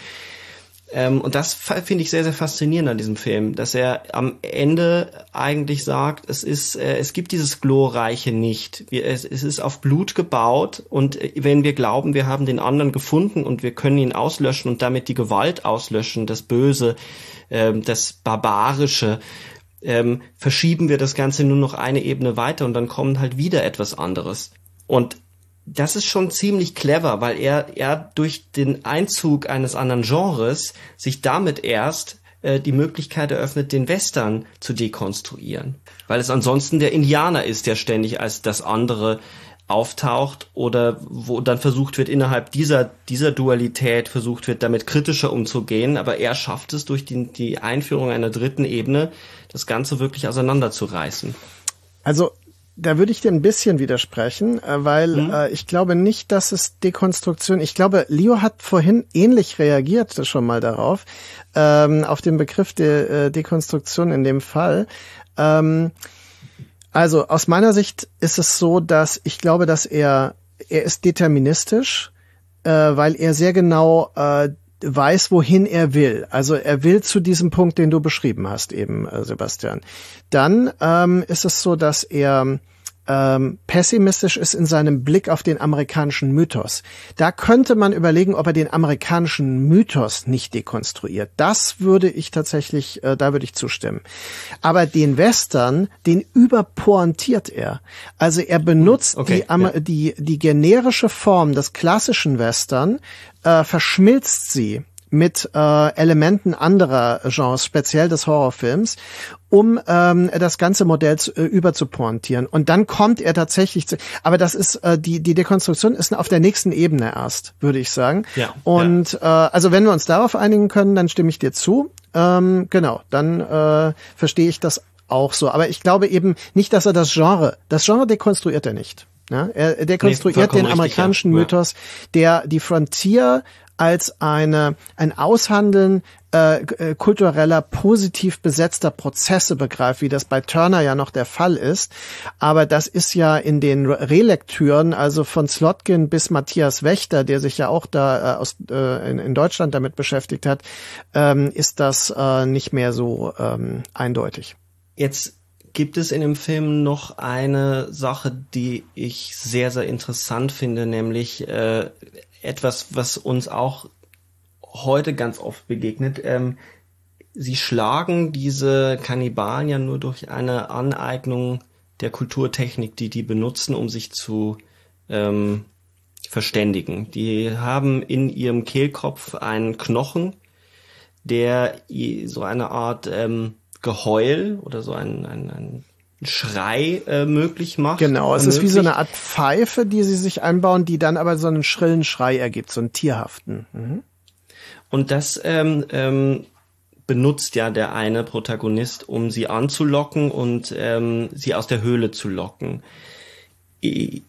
Ähm, und das finde ich sehr, sehr faszinierend an diesem Film, dass er am Ende eigentlich sagt, es ist, äh, es gibt dieses Glorreiche nicht. Wir, es, es ist auf Blut gebaut und äh, wenn wir glauben, wir haben den anderen gefunden und wir können ihn auslöschen und damit die Gewalt auslöschen, das Böse, äh, das Barbarische, ähm, verschieben wir das Ganze nur noch eine Ebene weiter und dann kommt halt wieder etwas anderes. Und das ist schon ziemlich clever, weil er, er durch den Einzug eines anderen Genres sich damit erst äh, die Möglichkeit eröffnet, den Western zu dekonstruieren. Weil es ansonsten der Indianer ist, der ständig als das andere auftaucht oder wo dann versucht wird, innerhalb dieser, dieser Dualität versucht wird, damit kritischer umzugehen. Aber er schafft es durch die, die Einführung einer dritten Ebene, das Ganze wirklich auseinanderzureißen. Also, da würde ich dir ein bisschen widersprechen, weil mhm. äh, ich glaube nicht, dass es Dekonstruktion, ich glaube, Leo hat vorhin ähnlich reagiert schon mal darauf, ähm, auf den Begriff der äh, Dekonstruktion in dem Fall. Ähm, also aus meiner Sicht ist es so, dass ich glaube, dass er, er ist deterministisch, äh, weil er sehr genau äh, weiß, wohin er will. Also er will zu diesem Punkt, den du beschrieben hast eben, äh, Sebastian. Dann ähm, ist es so, dass er ähm, pessimistisch ist in seinem Blick auf den amerikanischen Mythos. Da könnte man überlegen, ob er den amerikanischen Mythos nicht dekonstruiert. Das würde ich tatsächlich, äh, da würde ich zustimmen. Aber den Western, den überpointiert er. Also er benutzt okay, die, ja. die, die generische Form des klassischen Western, äh, verschmilzt sie mit äh, Elementen anderer Genres, speziell des Horrorfilms, um ähm, das ganze Modell zu, äh, überzupointieren. Und dann kommt er tatsächlich zu, aber das ist, äh, die die Dekonstruktion ist auf der nächsten Ebene erst, würde ich sagen. Ja, Und ja. Äh, also wenn wir uns darauf einigen können, dann stimme ich dir zu. Ähm, genau, dann äh, verstehe ich das auch so. Aber ich glaube eben nicht, dass er das Genre, das Genre dekonstruiert er nicht. Ja? Er dekonstruiert nee, den amerikanischen richtig, ja. Mythos, der die Frontier als eine ein Aushandeln äh, kultureller, positiv besetzter Prozesse begreift, wie das bei Turner ja noch der Fall ist. Aber das ist ja in den Relektüren, also von Slotkin bis Matthias Wächter, der sich ja auch da äh, aus äh, in, in Deutschland damit beschäftigt hat, ähm, ist das äh, nicht mehr so ähm, eindeutig. Jetzt gibt es in dem Film noch eine Sache, die ich sehr, sehr interessant finde, nämlich äh, etwas, was uns auch heute ganz oft begegnet. Ähm, sie schlagen diese Kannibalen ja nur durch eine Aneignung der Kulturtechnik, die die benutzen, um sich zu ähm, verständigen. Die haben in ihrem Kehlkopf einen Knochen, der so eine Art ähm, Geheul oder so ein, ein, ein Schrei äh, möglich macht. Genau, es ist wie so eine Art Pfeife, die sie sich einbauen, die dann aber so einen schrillen Schrei ergibt, so einen tierhaften. Mhm. Und das ähm, ähm, benutzt ja der eine Protagonist, um sie anzulocken und ähm, sie aus der Höhle zu locken. Wie,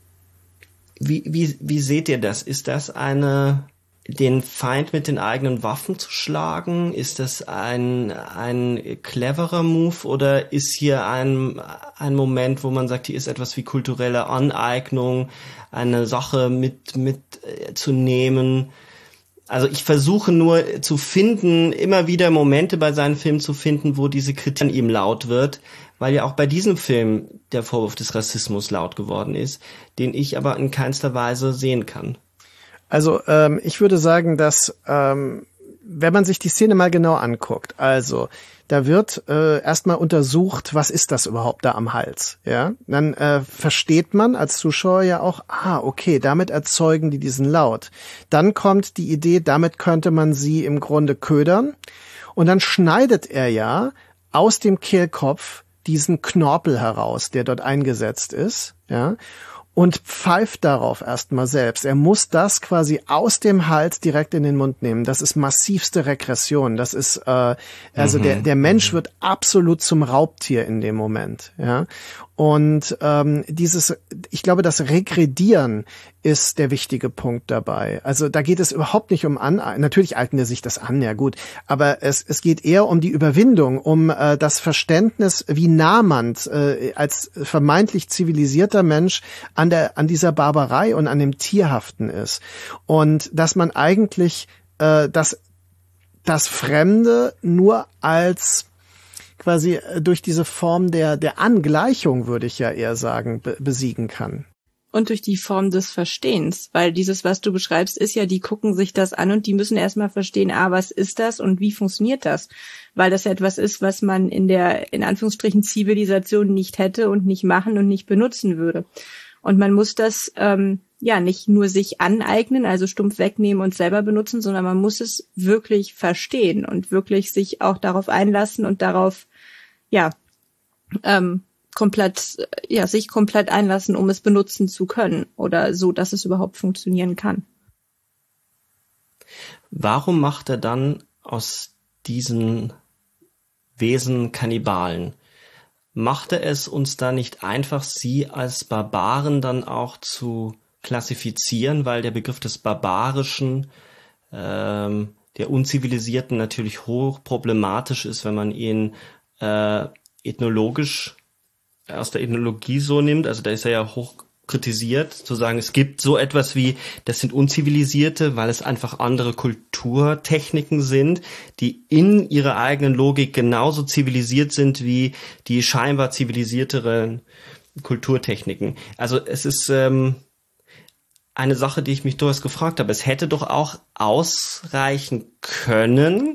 wie, wie seht ihr das? Ist das eine, den Feind mit den eigenen Waffen zu schlagen? Ist das ein, ein cleverer Move oder ist hier ein, ein Moment, wo man sagt, hier ist etwas wie kulturelle Aneignung, eine Sache mit, mit äh, zu nehmen? Also ich versuche nur zu finden, immer wieder Momente bei seinen Filmen zu finden, wo diese Kritik an ihm laut wird, weil ja auch bei diesem Film der Vorwurf des Rassismus laut geworden ist, den ich aber in keinster Weise sehen kann. Also ähm, ich würde sagen, dass ähm, wenn man sich die Szene mal genau anguckt, also da wird äh, erstmal untersucht, was ist das überhaupt da am Hals, ja? Dann äh, versteht man als Zuschauer ja auch, ah, okay, damit erzeugen die diesen Laut. Dann kommt die Idee, damit könnte man sie im Grunde ködern. Und dann schneidet er ja aus dem Kehlkopf diesen Knorpel heraus, der dort eingesetzt ist, ja? Und pfeift darauf erstmal selbst. Er muss das quasi aus dem Hals direkt in den Mund nehmen. Das ist massivste Regression. Das ist äh, also mhm. der der Mensch wird absolut zum Raubtier in dem Moment. Ja, und ähm, dieses, ich glaube, das Regredieren ist der wichtige Punkt dabei. Also da geht es überhaupt nicht um an. Natürlich eignet er sich das an, ja gut. Aber es es geht eher um die Überwindung, um äh, das Verständnis, wie nah man äh, als vermeintlich zivilisierter Mensch an der, an dieser Barbarei und an dem Tierhaften ist. Und dass man eigentlich äh, das, das Fremde nur als quasi durch diese Form der, der Angleichung, würde ich ja eher sagen, be- besiegen kann. Und durch die Form des Verstehens, weil dieses, was du beschreibst, ist ja, die gucken sich das an und die müssen erstmal verstehen, ah, was ist das und wie funktioniert das? Weil das ja etwas ist, was man in der, in Anführungsstrichen, Zivilisation nicht hätte und nicht machen und nicht benutzen würde. Und man muss das ähm, ja nicht nur sich aneignen, also stumpf wegnehmen und selber benutzen, sondern man muss es wirklich verstehen und wirklich sich auch darauf einlassen und darauf, ja, ähm, komplett, ja, sich komplett einlassen, um es benutzen zu können oder so, dass es überhaupt funktionieren kann. Warum macht er dann aus diesen Wesen Kannibalen? Macht er es uns da nicht einfach, sie als Barbaren dann auch zu klassifizieren, weil der Begriff des Barbarischen, ähm, der Unzivilisierten natürlich hoch problematisch ist, wenn man ihn äh, ethnologisch aus der Ethnologie so nimmt, also da ist er ja hoch kritisiert, zu sagen, es gibt so etwas wie, das sind Unzivilisierte, weil es einfach andere Kulturtechniken sind, die in ihrer eigenen Logik genauso zivilisiert sind wie die scheinbar zivilisierteren Kulturtechniken. Also es ist ähm, eine Sache, die ich mich durchaus gefragt habe. Es hätte doch auch ausreichen können,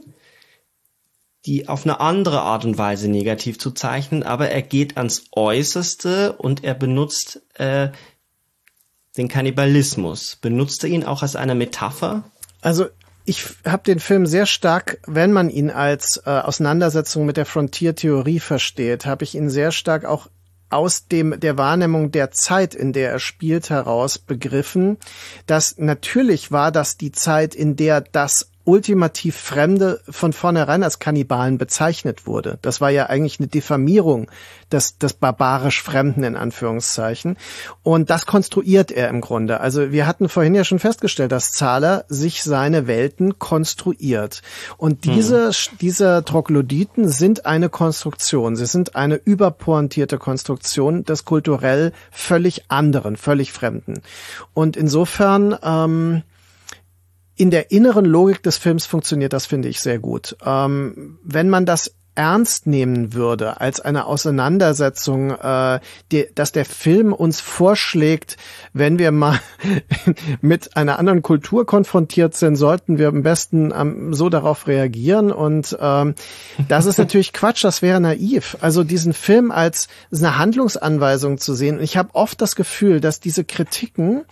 die auf eine andere Art und Weise negativ zu zeichnen, aber er geht ans Äußerste und er benutzt äh, den Kannibalismus. Benutzt er ihn auch als eine Metapher? Also ich habe den Film sehr stark, wenn man ihn als äh, Auseinandersetzung mit der Frontier-Theorie versteht, habe ich ihn sehr stark auch aus dem der Wahrnehmung der Zeit, in der er spielt, heraus begriffen, dass natürlich war das die Zeit, in der das ultimativ Fremde von vornherein als Kannibalen bezeichnet wurde. Das war ja eigentlich eine Diffamierung des, des barbarisch Fremden in Anführungszeichen. Und das konstruiert er im Grunde. Also wir hatten vorhin ja schon festgestellt, dass Zahler sich seine Welten konstruiert. Und diese, mhm. diese Troglodyten sind eine Konstruktion. Sie sind eine überpointierte Konstruktion des kulturell völlig anderen, völlig Fremden. Und insofern, ähm, in der inneren Logik des Films funktioniert das, finde ich, sehr gut. Ähm, wenn man das ernst nehmen würde als eine Auseinandersetzung, äh, die, dass der Film uns vorschlägt, wenn wir mal mit einer anderen Kultur konfrontiert sind, sollten wir am besten ähm, so darauf reagieren. Und ähm, das ist natürlich Quatsch, das wäre naiv. Also diesen Film als eine Handlungsanweisung zu sehen. Ich habe oft das Gefühl, dass diese Kritiken,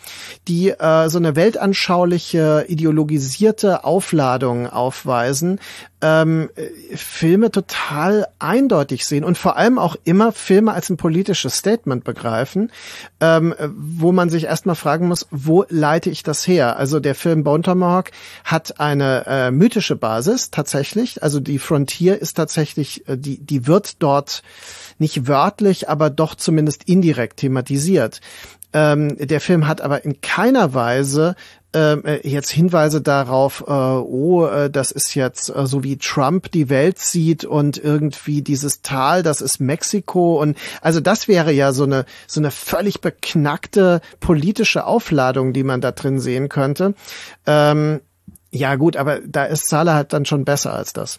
die äh, so eine weltanschauliche, ideologisierte Aufladung aufweisen, ähm, Filme total eindeutig sehen und vor allem auch immer Filme als ein politisches Statement begreifen, ähm, wo man sich erstmal fragen muss, wo leite ich das her? Also der Film Bone Tomahawk hat eine äh, mythische Basis tatsächlich, also die Frontier ist tatsächlich, äh, die, die wird dort nicht wörtlich, aber doch zumindest indirekt thematisiert. Ähm, der Film hat aber in keiner Weise äh, jetzt Hinweise darauf, äh, oh, äh, das ist jetzt äh, so wie Trump die Welt sieht und irgendwie dieses Tal, das ist Mexiko und also das wäre ja so eine so eine völlig beknackte politische Aufladung, die man da drin sehen könnte. Ähm, ja gut, aber da ist Sala halt dann schon besser als das.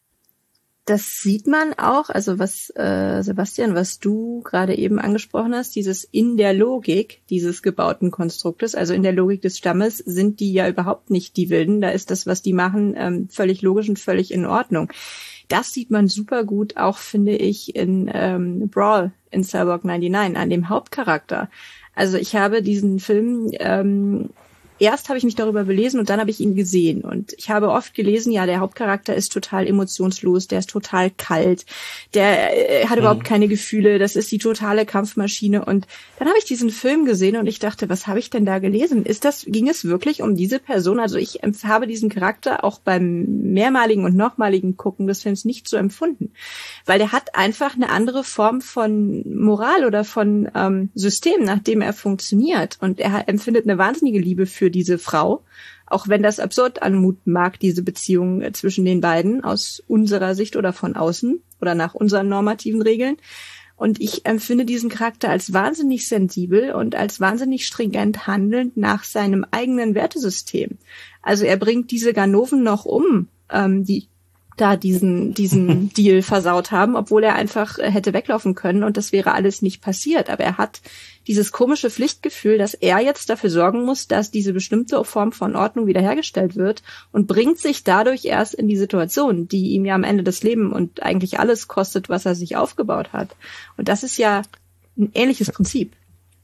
Das sieht man auch, also was, äh, Sebastian, was du gerade eben angesprochen hast, dieses in der Logik dieses gebauten Konstruktes, also in der Logik des Stammes, sind die ja überhaupt nicht die Wilden. Da ist das, was die machen, ähm, völlig logisch und völlig in Ordnung. Das sieht man super gut auch, finde ich, in ähm, Brawl in Cyborg neunundneunzig, an dem Hauptcharakter. Also ich habe diesen Film... Ähm, Erst habe ich mich darüber belesen und dann habe ich ihn gesehen. Und ich habe oft gelesen, ja, der Hauptcharakter ist total emotionslos, der ist total kalt, der äh, hat mhm. überhaupt keine Gefühle, das ist die totale Kampfmaschine. Und dann habe ich diesen Film gesehen und ich dachte, was habe ich denn da gelesen? Ist das, ging es wirklich um diese Person? Also ich habe diesen Charakter auch beim mehrmaligen und nochmaligen Gucken des Films nicht so empfunden. Weil der hat einfach eine andere Form von Moral oder von ähm, System, nach dem er funktioniert. Und er empfindet eine wahnsinnige Liebe für diese Frau, auch wenn das absurd anmuten mag, diese Beziehung zwischen den beiden aus unserer Sicht oder von außen oder nach unseren normativen Regeln. Und ich empfinde diesen Charakter als wahnsinnig sensibel und als wahnsinnig stringent handelnd nach seinem eigenen Wertesystem. Also er bringt diese Ganoven noch um, ähm, die da diesen diesen Deal versaut haben, obwohl er einfach hätte weglaufen können und das wäre alles nicht passiert. Aber er hat dieses komische Pflichtgefühl, dass er jetzt dafür sorgen muss, dass diese bestimmte Form von Ordnung wiederhergestellt wird und bringt sich dadurch erst in die Situation, die ihm ja am Ende das Leben und eigentlich alles kostet, was er sich aufgebaut hat. Und das ist ja ein ähnliches Prinzip.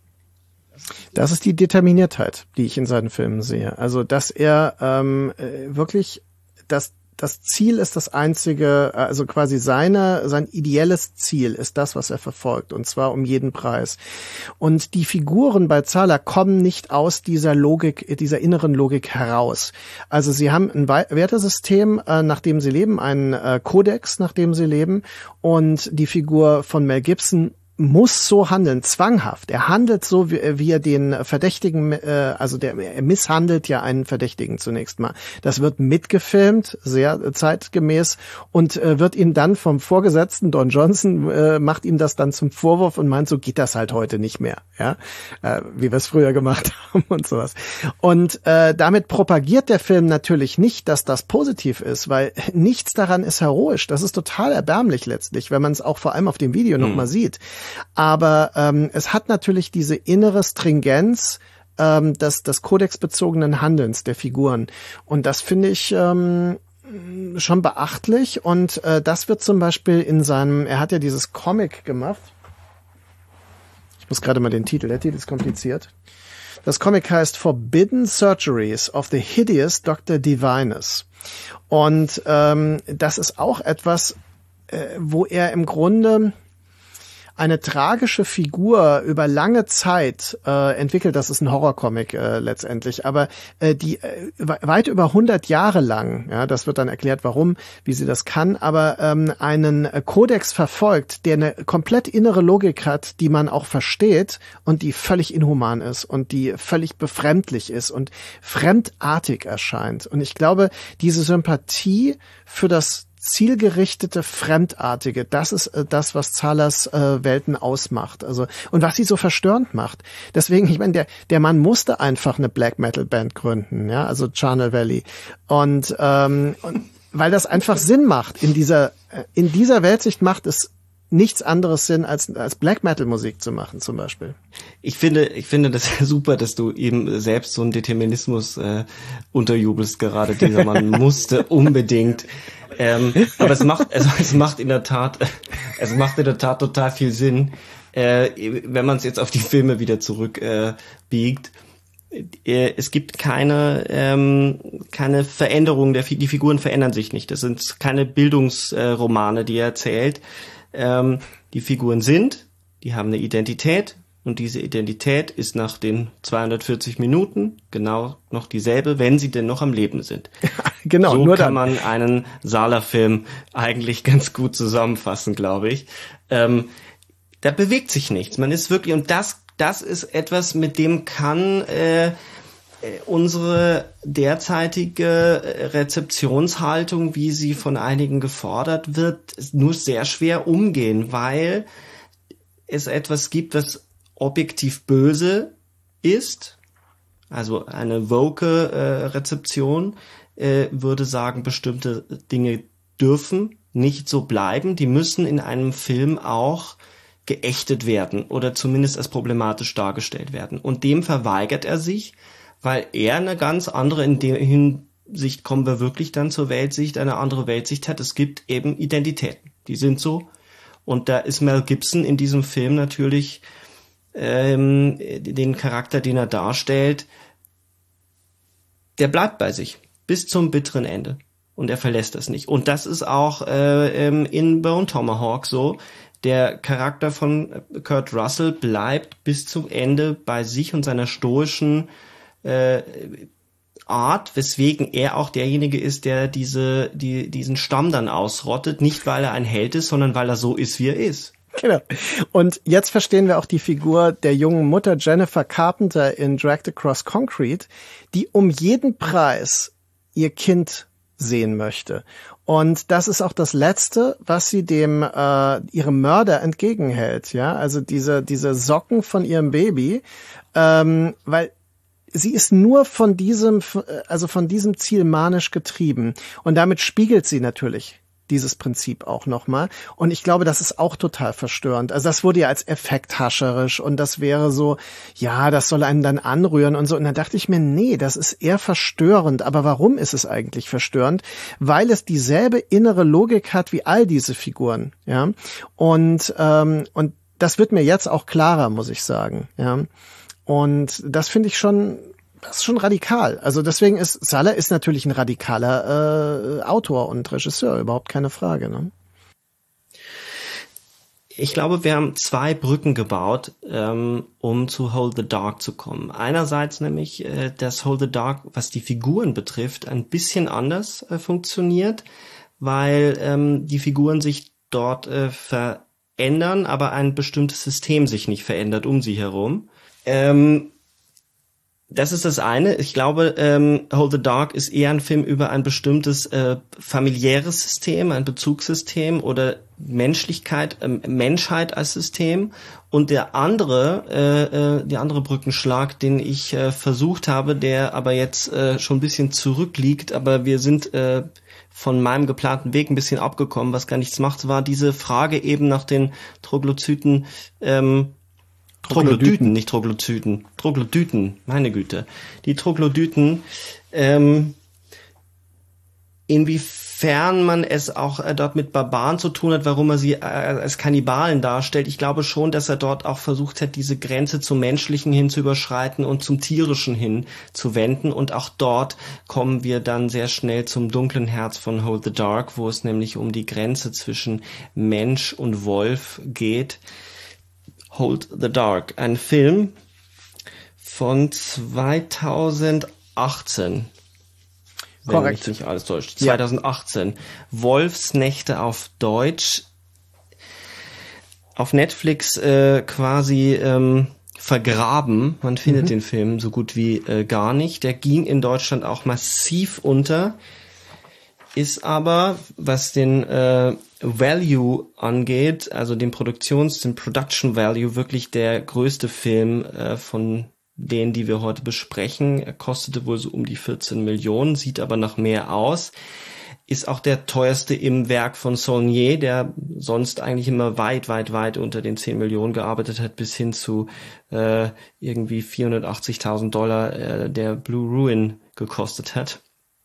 Das ist die Determiniertheit, die ich in seinen Filmen sehe. Also, dass er ähm, wirklich das Das Ziel ist das einzige, also quasi seine, sein ideelles Ziel ist das, was er verfolgt, und zwar um jeden Preis. Und die Figuren bei Zahler kommen nicht aus dieser Logik, dieser inneren Logik heraus. Also sie haben ein Wertesystem, äh, nach dem sie leben, einen äh, Kodex, nach dem sie leben, und die Figur von Mel Gibson muss so handeln, zwanghaft. Er handelt so, wie, wie er den Verdächtigen, äh, also der, er misshandelt ja einen Verdächtigen zunächst mal. Das wird mitgefilmt, sehr zeitgemäß, und äh, wird ihm dann vom Vorgesetzten, Don Johnson, äh, macht ihm das dann zum Vorwurf und meint, so geht das halt heute nicht mehr, ja, äh, wie wir es früher gemacht haben und sowas. Und äh, damit propagiert der Film natürlich nicht, dass das positiv ist, weil nichts daran ist heroisch. Das ist total erbärmlich letztlich, wenn man es auch vor allem auf dem Video mhm. nochmal sieht. Aber ähm, es hat natürlich diese innere Stringenz ähm, des, des kodexbezogenen Handelns der Figuren. Und das finde ich ähm, schon beachtlich. Und äh, das wird zum Beispiel in seinem, er hat ja dieses Comic gemacht. Ich muss gerade mal den Titel, der Titel ist kompliziert. Das Comic heißt Forbidden Surgeries of the Hideous Doctor Divinus. Und ähm, das ist auch etwas, äh, wo er im Grunde eine tragische Figur über lange Zeit äh, entwickelt. Das ist ein Horrorcomic äh, letztendlich, aber äh, die äh, weit über hundert Jahre lang, ja, das wird dann erklärt, warum, wie sie das kann, aber ähm, einen Kodex verfolgt, der eine komplett innere Logik hat, die man auch versteht und die völlig inhuman ist und die völlig befremdlich ist und fremdartig erscheint. Und ich glaube, diese Sympathie für das zielgerichtete, Fremdartige, das ist äh, das, was Zahlers äh, Welten ausmacht. Also, und was sie so verstörend macht. Deswegen, ich meine, der, der Mann musste einfach eine Black Metal Band gründen, ja, also Charnel Valley. Und, ähm, und weil das einfach Sinn macht. In dieser, in dieser Weltsicht macht es nichts anderes Sinn, als, als Black Metal Musik zu machen, zum Beispiel. Ich finde, ich finde das super, dass du eben selbst so einen Determinismus äh, unterjubelst gerade. Dieser Mann musste unbedingt. Ähm, aber es macht, also es macht in der Tat, es macht in der Tat total viel Sinn, äh, wenn man es jetzt auf die Filme wieder zurück äh, biegt. äh, es gibt keine ähm, keine Veränderung, der, die Figuren verändern sich nicht. Das sind keine Bildungsromane, äh, die er erzählt. Ähm, die Figuren sind, die haben eine Identität und diese Identität ist nach den zweihundertvierzig Minuten genau noch dieselbe, wenn sie denn noch am Leben sind. Genau, so nur kann dann. man einen Sala-Film eigentlich ganz gut zusammenfassen, glaube ich. Ähm, da bewegt sich nichts. Man ist wirklich, und das, das ist etwas, mit dem kann äh, unsere derzeitige Rezeptionshaltung, wie sie von einigen gefordert wird, nur sehr schwer umgehen, weil es etwas gibt, was objektiv böse ist. Also eine woke äh, Rezeption äh, würde sagen, bestimmte Dinge dürfen nicht so bleiben. Die müssen in einem Film auch geächtet werden oder zumindest als problematisch dargestellt werden. Und dem verweigert er sich, weil er eine ganz andere, in der Hinsicht kommen wir wirklich dann zur Weltsicht, eine andere Weltsicht hat. Es gibt eben Identitäten, die sind so. Und da ist Mel Gibson in diesem Film natürlich ähm, den Charakter, den er darstellt, der bleibt bei sich bis zum bitteren Ende. Und er verlässt das nicht. Und das ist auch äh, in Bone Tomahawk so. Der Charakter von Kurt Russell bleibt bis zum Ende bei sich und seiner stoischen äh, Art, weswegen er auch derjenige ist, der diese die diesen Stamm dann ausrottet. Nicht, weil er ein Held ist, sondern weil er so ist, wie er ist. Genau. Und jetzt verstehen wir auch die Figur der jungen Mutter Jennifer Carpenter in Dragged Across Concrete, die um jeden Preis ihr Kind sehen möchte. Und das ist auch das Letzte, was sie dem äh, ihrem Mörder entgegenhält. Ja, also diese diese Socken von ihrem Baby, ähm, weil sie ist nur von diesem, also von diesem Ziel manisch getrieben. Und damit spiegelt sie natürlich dieses Prinzip auch nochmal. Und ich glaube, das ist auch total verstörend. Also das wurde ja als effekthascherisch und das wäre so, ja, das soll einen dann anrühren und so. Und dann dachte ich mir, nee, das ist eher verstörend. Aber warum ist es eigentlich verstörend? Weil es dieselbe innere Logik hat wie all diese Figuren, ja. Und, ähm, und das wird mir jetzt auch klarer, muss ich sagen, ja. Und das finde ich schon, das ist schon radikal. Also deswegen ist, Sala ist natürlich ein radikaler äh, Autor und Regisseur, überhaupt keine Frage, ne? Ich glaube, wir haben zwei Brücken gebaut, ähm, um zu Hold the Dark zu kommen. Einerseits nämlich, äh, dass Hold the Dark, was die Figuren betrifft, ein bisschen anders äh, funktioniert, weil ähm, die Figuren sich dort äh, verändern, aber ein bestimmtes System sich nicht verändert um sie herum. Ähm, das ist das eine. Ich glaube, ähm, Hold the Dark ist eher ein Film über ein bestimmtes äh, familiäres System, ein Bezugssystem oder Menschlichkeit, äh, Menschheit als System. Und der andere, äh, äh, die andere Brückenschlag, den ich äh, versucht habe, der aber jetzt äh, schon ein bisschen zurückliegt, aber wir sind äh, von meinem geplanten Weg ein bisschen abgekommen, was gar nichts macht, war diese Frage eben nach den Troglodyten, ähm, Troglodyten, nicht Troglodyten. Troglodyten, meine Güte. Die Troglodyten, ähm, inwiefern man es auch äh, dort mit Barbaren zu tun hat, warum er sie äh, als Kannibalen darstellt. Ich glaube schon, dass er dort auch versucht hat, diese Grenze zum Menschlichen hin zu überschreiten und zum Tierischen hin zu wenden. Und auch dort kommen wir dann sehr schnell zum dunklen Herz von Hold the Dark, wo es nämlich um die Grenze zwischen Mensch und Wolf geht. Hold the Dark, ein Film von zweitausendachtzehn. Wenn Korrekt. mich nicht alles täuscht. zweitausendachtzehn. Ja. Wolfsnächte auf Deutsch. Auf Netflix äh, quasi ähm, vergraben. Man findet mhm. den Film so gut wie äh, gar nicht. Der ging in Deutschland auch massiv unter. Ist aber, was den äh, Value angeht, also den Produktions-, den Production Value, wirklich der größte Film äh, von denen, die wir heute besprechen. Er kostete wohl so um die vierzehn Millionen, sieht aber nach mehr aus. Ist auch der teuerste im Werk von Saulnier, der sonst eigentlich immer weit, weit, weit unter den zehn Millionen gearbeitet hat, bis hin zu äh, irgendwie vierhundertachtzigtausend Dollar, äh, der Blue Ruin gekostet hat.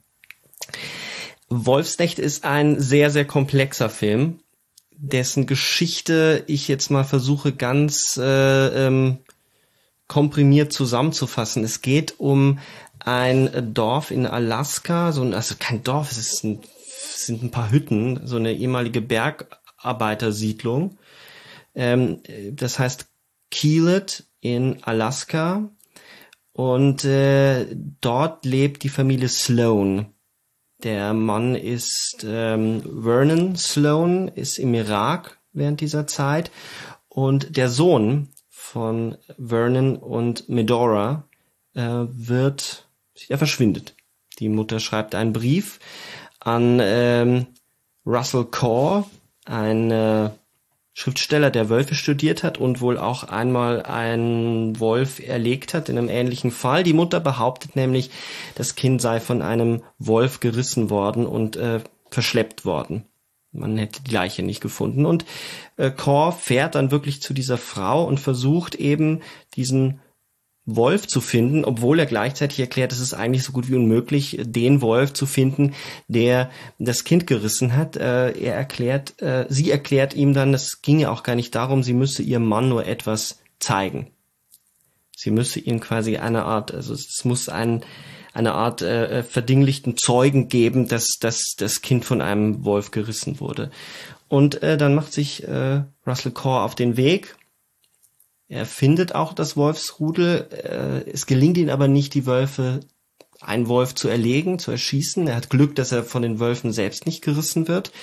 Wolfsnächte ist ein sehr, sehr komplexer Film, dessen Geschichte ich jetzt mal versuche ganz äh, ähm, komprimiert zusammenzufassen. Es geht um ein Dorf in Alaska, so ein, also kein Dorf, es ist ein, es sind ein paar Hütten, so eine ehemalige Bergarbeitersiedlung. Ähm, das heißt Keelet in Alaska. Und äh, dort lebt die Familie Sloan. Der Mann ist ähm, Vernon Sloan, ist im Irak während dieser Zeit. Und der Sohn von Vernon und Medora äh, wird, er verschwindet. Die Mutter schreibt einen Brief an ähm, Russell Corr, ein äh, Schriftsteller, der Wölfe studiert hat und wohl auch einmal einen Wolf erlegt hat in einem ähnlichen Fall. Die Mutter behauptet nämlich, das Kind sei von einem Wolf gerissen worden und äh, verschleppt worden. Man hätte die Leiche nicht gefunden. Und äh, Corr fährt dann wirklich zu dieser Frau und versucht eben diesen Wolf zu finden, obwohl er gleichzeitig erklärt, es ist eigentlich so gut wie unmöglich, den Wolf zu finden, der das Kind gerissen hat. Äh, er erklärt, äh, sie erklärt ihm dann, es ginge auch gar nicht darum, sie müsse ihrem Mann nur etwas zeigen. Sie müsse ihm quasi eine Art, also es muss ein, eine Art äh, verdinglichten Zeugen geben, dass, dass das Kind von einem Wolf gerissen wurde. Und äh, dann macht sich äh, Russell Corr auf den Weg. Er findet auch das Wolfsrudel. Es gelingt ihm aber nicht, die Wölfe, einen Wolf zu erlegen, zu erschießen. Er hat Glück, dass er von den Wölfen selbst nicht gerissen wird.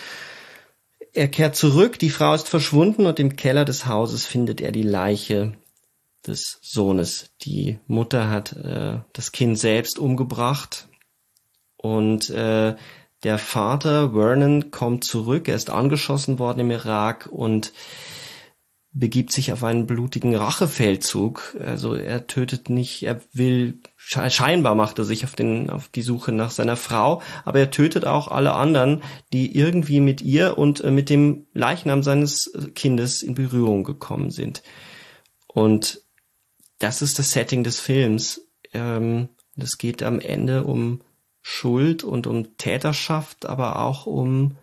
Er kehrt zurück, die Frau ist verschwunden und im Keller des Hauses findet er die Leiche des Sohnes. Die Mutter hat äh, das Kind selbst umgebracht und äh, der Vater, Vernon, kommt zurück. Er ist angeschossen worden im Irak und begibt sich auf einen blutigen Rachefeldzug. Also er tötet nicht, er will, scheinbar macht er sich auf den, auf die Suche nach seiner Frau, aber er tötet auch alle anderen, die irgendwie mit ihr und mit dem Leichnam seines Kindes in Berührung gekommen sind. Und das ist das Setting des Films. Ähm, es geht am Ende um Schuld und um Täterschaft, aber auch um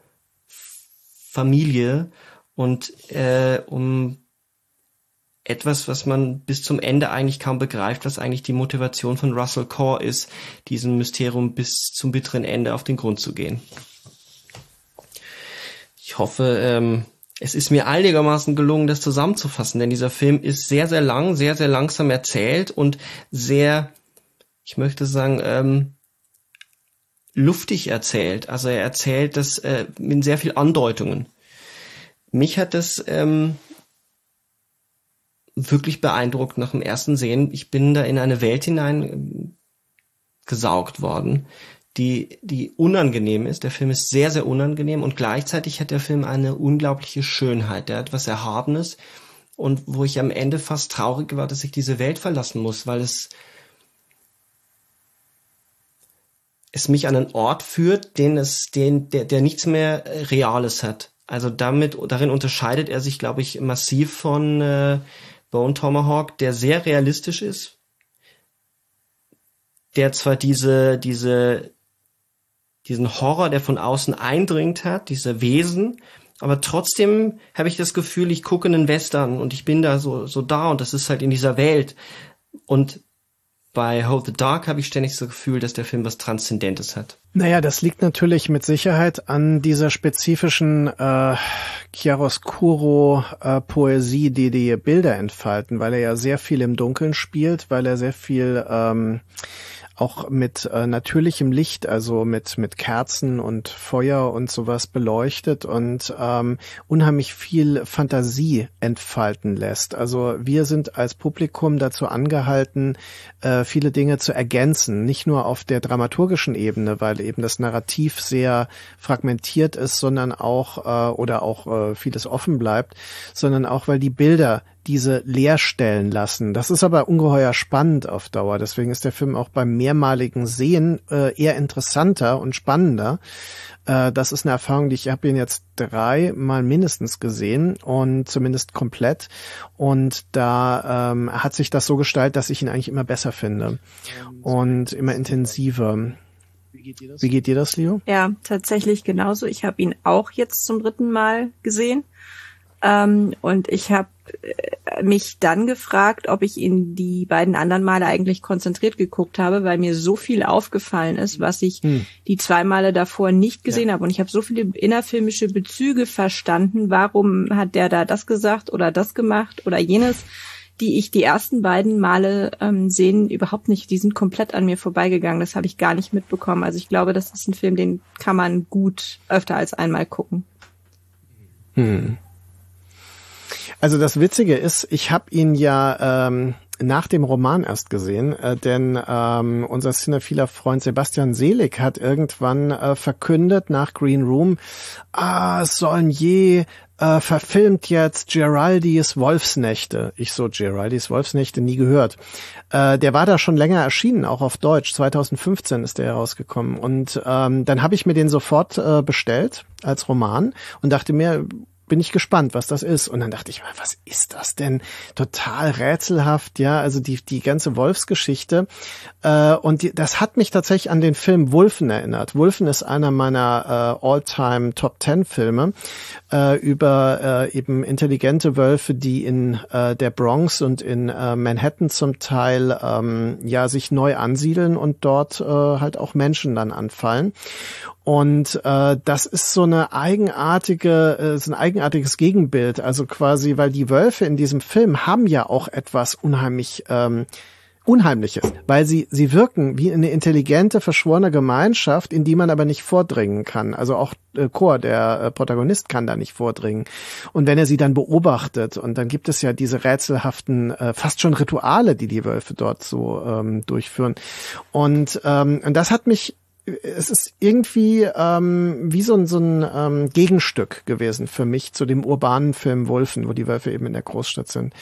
Familie und äh, um etwas, was man bis zum Ende eigentlich kaum begreift, was eigentlich die Motivation von Russell Corr ist, diesem Mysterium bis zum bitteren Ende auf den Grund zu gehen. Ich hoffe, ähm, es ist mir einigermaßen gelungen, das zusammenzufassen, denn dieser Film ist sehr, sehr lang, sehr, sehr langsam erzählt und sehr, ich möchte sagen, ähm, luftig erzählt. Also er erzählt das äh, mit sehr viel Andeutungen. Mich hat das ähm, wirklich beeindruckt nach dem ersten Sehen. Ich bin da in eine Welt hinein gesaugt worden, die die unangenehm ist. Der Film ist sehr, sehr unangenehm und gleichzeitig hat der Film eine unglaubliche Schönheit. Der hat etwas Erhabenes und wo ich am Ende fast traurig war, dass ich diese Welt verlassen muss, weil es es mich an einen Ort führt, den es, den, der, der nichts mehr Reales hat. Also damit, darin unterscheidet er sich, glaube ich, massiv von äh, Bone Tomahawk, der sehr realistisch ist, der zwar diese, diese, diesen Horror, der von außen eindringt hat, diese Wesen, aber trotzdem habe ich das Gefühl, ich gucke einen Western und ich bin da so, so da und das ist halt in dieser Welt. Und bei Hold the Dark habe ich ständig das Gefühl, dass der Film was Transzendentes hat. Naja, das liegt natürlich mit Sicherheit an dieser spezifischen äh, Chiaroscuro-Poesie, äh, die die Bilder entfalten, weil er ja sehr viel im Dunkeln spielt, weil er sehr viel ähm, auch mit äh, natürlichem Licht, also mit mit Kerzen und Feuer und sowas beleuchtet und ähm, unheimlich viel Fantasie entfalten lässt. Also wir sind als Publikum dazu angehalten, äh, viele Dinge zu ergänzen, nicht nur auf der dramaturgischen Ebene, weil eben das Narrativ sehr fragmentiert ist, sondern auch äh, oder auch äh, vieles offen bleibt, sondern auch, weil die Bilder diese leerstellen lassen. Das ist aber ungeheuer spannend auf Dauer. Deswegen ist der Film auch beim mehrmaligen Sehen äh, eher interessanter und spannender. Äh, das ist eine Erfahrung, die ich habe ihn jetzt dreimal mindestens gesehen und zumindest komplett. Und da ähm, hat sich das so gestaltet, dass ich ihn eigentlich immer besser finde und immer intensiver. Wie geht dir das? Wie geht dir das, Leo? Ja, tatsächlich genauso. Ich habe ihn auch jetzt zum dritten Mal gesehen. Ähm, und ich habe mich dann gefragt, ob ich ihn die beiden anderen Male eigentlich konzentriert geguckt habe, weil mir so viel aufgefallen ist, was ich hm. die zwei Male davor nicht gesehen ja. habe. Und ich habe so viele innerfilmische Bezüge verstanden. Warum hat der da das gesagt oder das gemacht oder jenes, die ich die ersten beiden Male ähm, sehen, überhaupt nicht. Die sind komplett an mir vorbeigegangen. Das habe ich gar nicht mitbekommen. Also ich glaube, das ist ein Film, den kann man gut öfter als einmal gucken. Hm. Also das Witzige ist, ich habe ihn ja ähm, nach dem Roman erst gesehen, äh, denn ähm, unser cinephiler Freund Sebastian Selig hat irgendwann äh, verkündet nach Green Room, ah, Saulnier äh, verfilmt jetzt Giraldis Wolfsnächte. Ich so, Giraldis Wolfsnächte nie gehört. Äh, der war da schon länger erschienen, auch auf Deutsch. zwanzig fünfzehn ist der herausgekommen. Und ähm, dann habe ich mir den sofort äh, bestellt als Roman und dachte mir, bin ich gespannt, was das ist. Und dann dachte ich mir, was ist das denn? Total rätselhaft, ja, also die die ganze Wolfsgeschichte. Äh, und die, das hat mich tatsächlich an den Film Wulfen erinnert. Wulfen ist einer meiner äh, All-Time Top Ten Filme äh, über äh, eben intelligente Wölfe, die in äh, der Bronx und in äh, Manhattan zum Teil ähm, ja sich neu ansiedeln und dort äh, halt auch Menschen dann anfallen. Und äh, das ist so eine eigenartige, äh, so ein eigenartiges Gegenbild. Also quasi, weil die Wölfe in diesem Film haben ja auch etwas unheimlich ähm, Unheimliches, weil sie sie wirken wie eine intelligente, verschworene Gemeinschaft, in die man aber nicht vordringen kann. Also auch äh, Chor, der äh, Protagonist, kann da nicht vordringen. Und wenn er sie dann beobachtet, und dann gibt es ja diese rätselhaften, äh, fast schon Rituale, die die Wölfe dort so ähm, durchführen. Und, ähm, und das hat mich Es ist irgendwie ähm, wie so ein, so ein ähm, Gegenstück gewesen für mich zu dem urbanen Film Wulfen, wo die Wölfe eben in der Großstadt sind.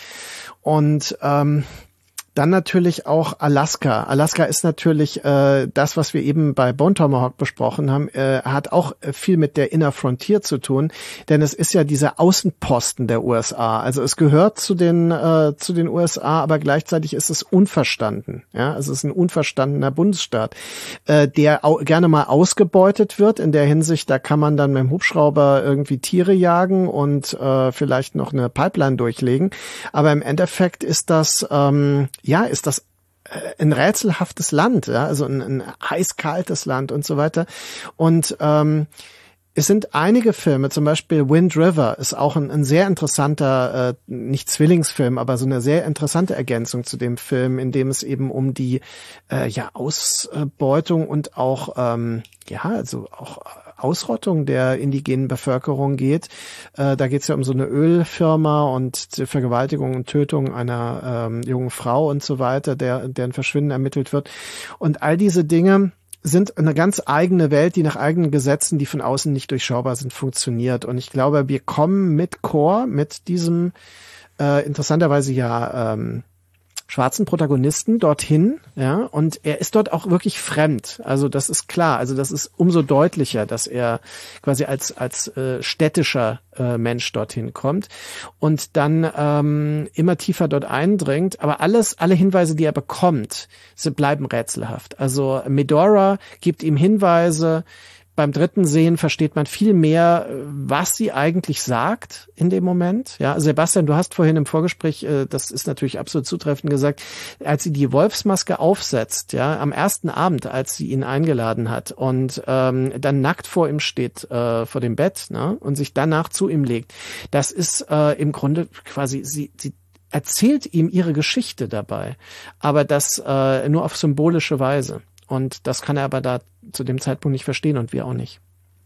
Und ähm, dann natürlich auch Alaska. Alaska ist natürlich äh, das, was wir eben bei Bone Tomahawk besprochen haben, äh, hat auch viel mit der Inner Frontier zu tun, denn es ist ja dieser Außenposten der U S A. Also es gehört zu den äh, zu den U S A, aber gleichzeitig ist es unverstanden. Ja, also es ist ein unverstandener Bundesstaat, äh, der au- gerne mal ausgebeutet wird. In der Hinsicht, da kann man dann mit dem Hubschrauber irgendwie Tiere jagen und äh, vielleicht noch eine Pipeline durchlegen. Aber im Endeffekt ist das ähm, ja, ist das ein rätselhaftes Land, ja, also ein, ein eiskaltes Land und so weiter. Und ähm, es sind einige Filme, zum Beispiel Wind River ist auch ein, ein sehr interessanter, äh, nicht Zwillingsfilm, aber so eine sehr interessante Ergänzung zu dem Film, in dem es eben um die äh, ja Ausbeutung und auch ähm, ja, also auch Ausrottung der indigenen Bevölkerung geht. Äh, da geht es ja um so eine Ölfirma und die Vergewaltigung und Tötung einer ähm, jungen Frau und so weiter, der, deren Verschwinden ermittelt wird. Und all diese Dinge sind eine ganz eigene Welt, die nach eigenen Gesetzen, die von außen nicht durchschaubar sind, funktioniert. Und ich glaube, wir kommen mit Core, mit diesem äh, interessanterweise ja ähm, schwarzen Protagonisten dorthin, ja, und er ist dort auch wirklich fremd. Also das ist klar. Also das ist umso deutlicher, dass er quasi als als äh, städtischer äh, Mensch dorthin kommt und dann ähm, immer tiefer dort eindringt. Aber alles, alle Hinweise, die er bekommt, sie bleiben rätselhaft. Also Medora gibt ihm Hinweise. Beim dritten Sehen versteht man viel mehr, was sie eigentlich sagt in dem Moment. Ja, Sebastian, du hast vorhin im Vorgespräch, das ist natürlich absolut zutreffend gesagt, als sie die Wolfsmaske aufsetzt, ja, am ersten Abend, als sie ihn eingeladen hat und ähm, dann nackt vor ihm steht, äh, vor dem Bett, ne, und sich danach zu ihm legt, das ist äh, im Grunde quasi, sie, sie erzählt ihm ihre Geschichte dabei, aber das äh, nur auf symbolische Weise. Und das kann er aber da zu dem Zeitpunkt nicht verstehen und wir auch nicht.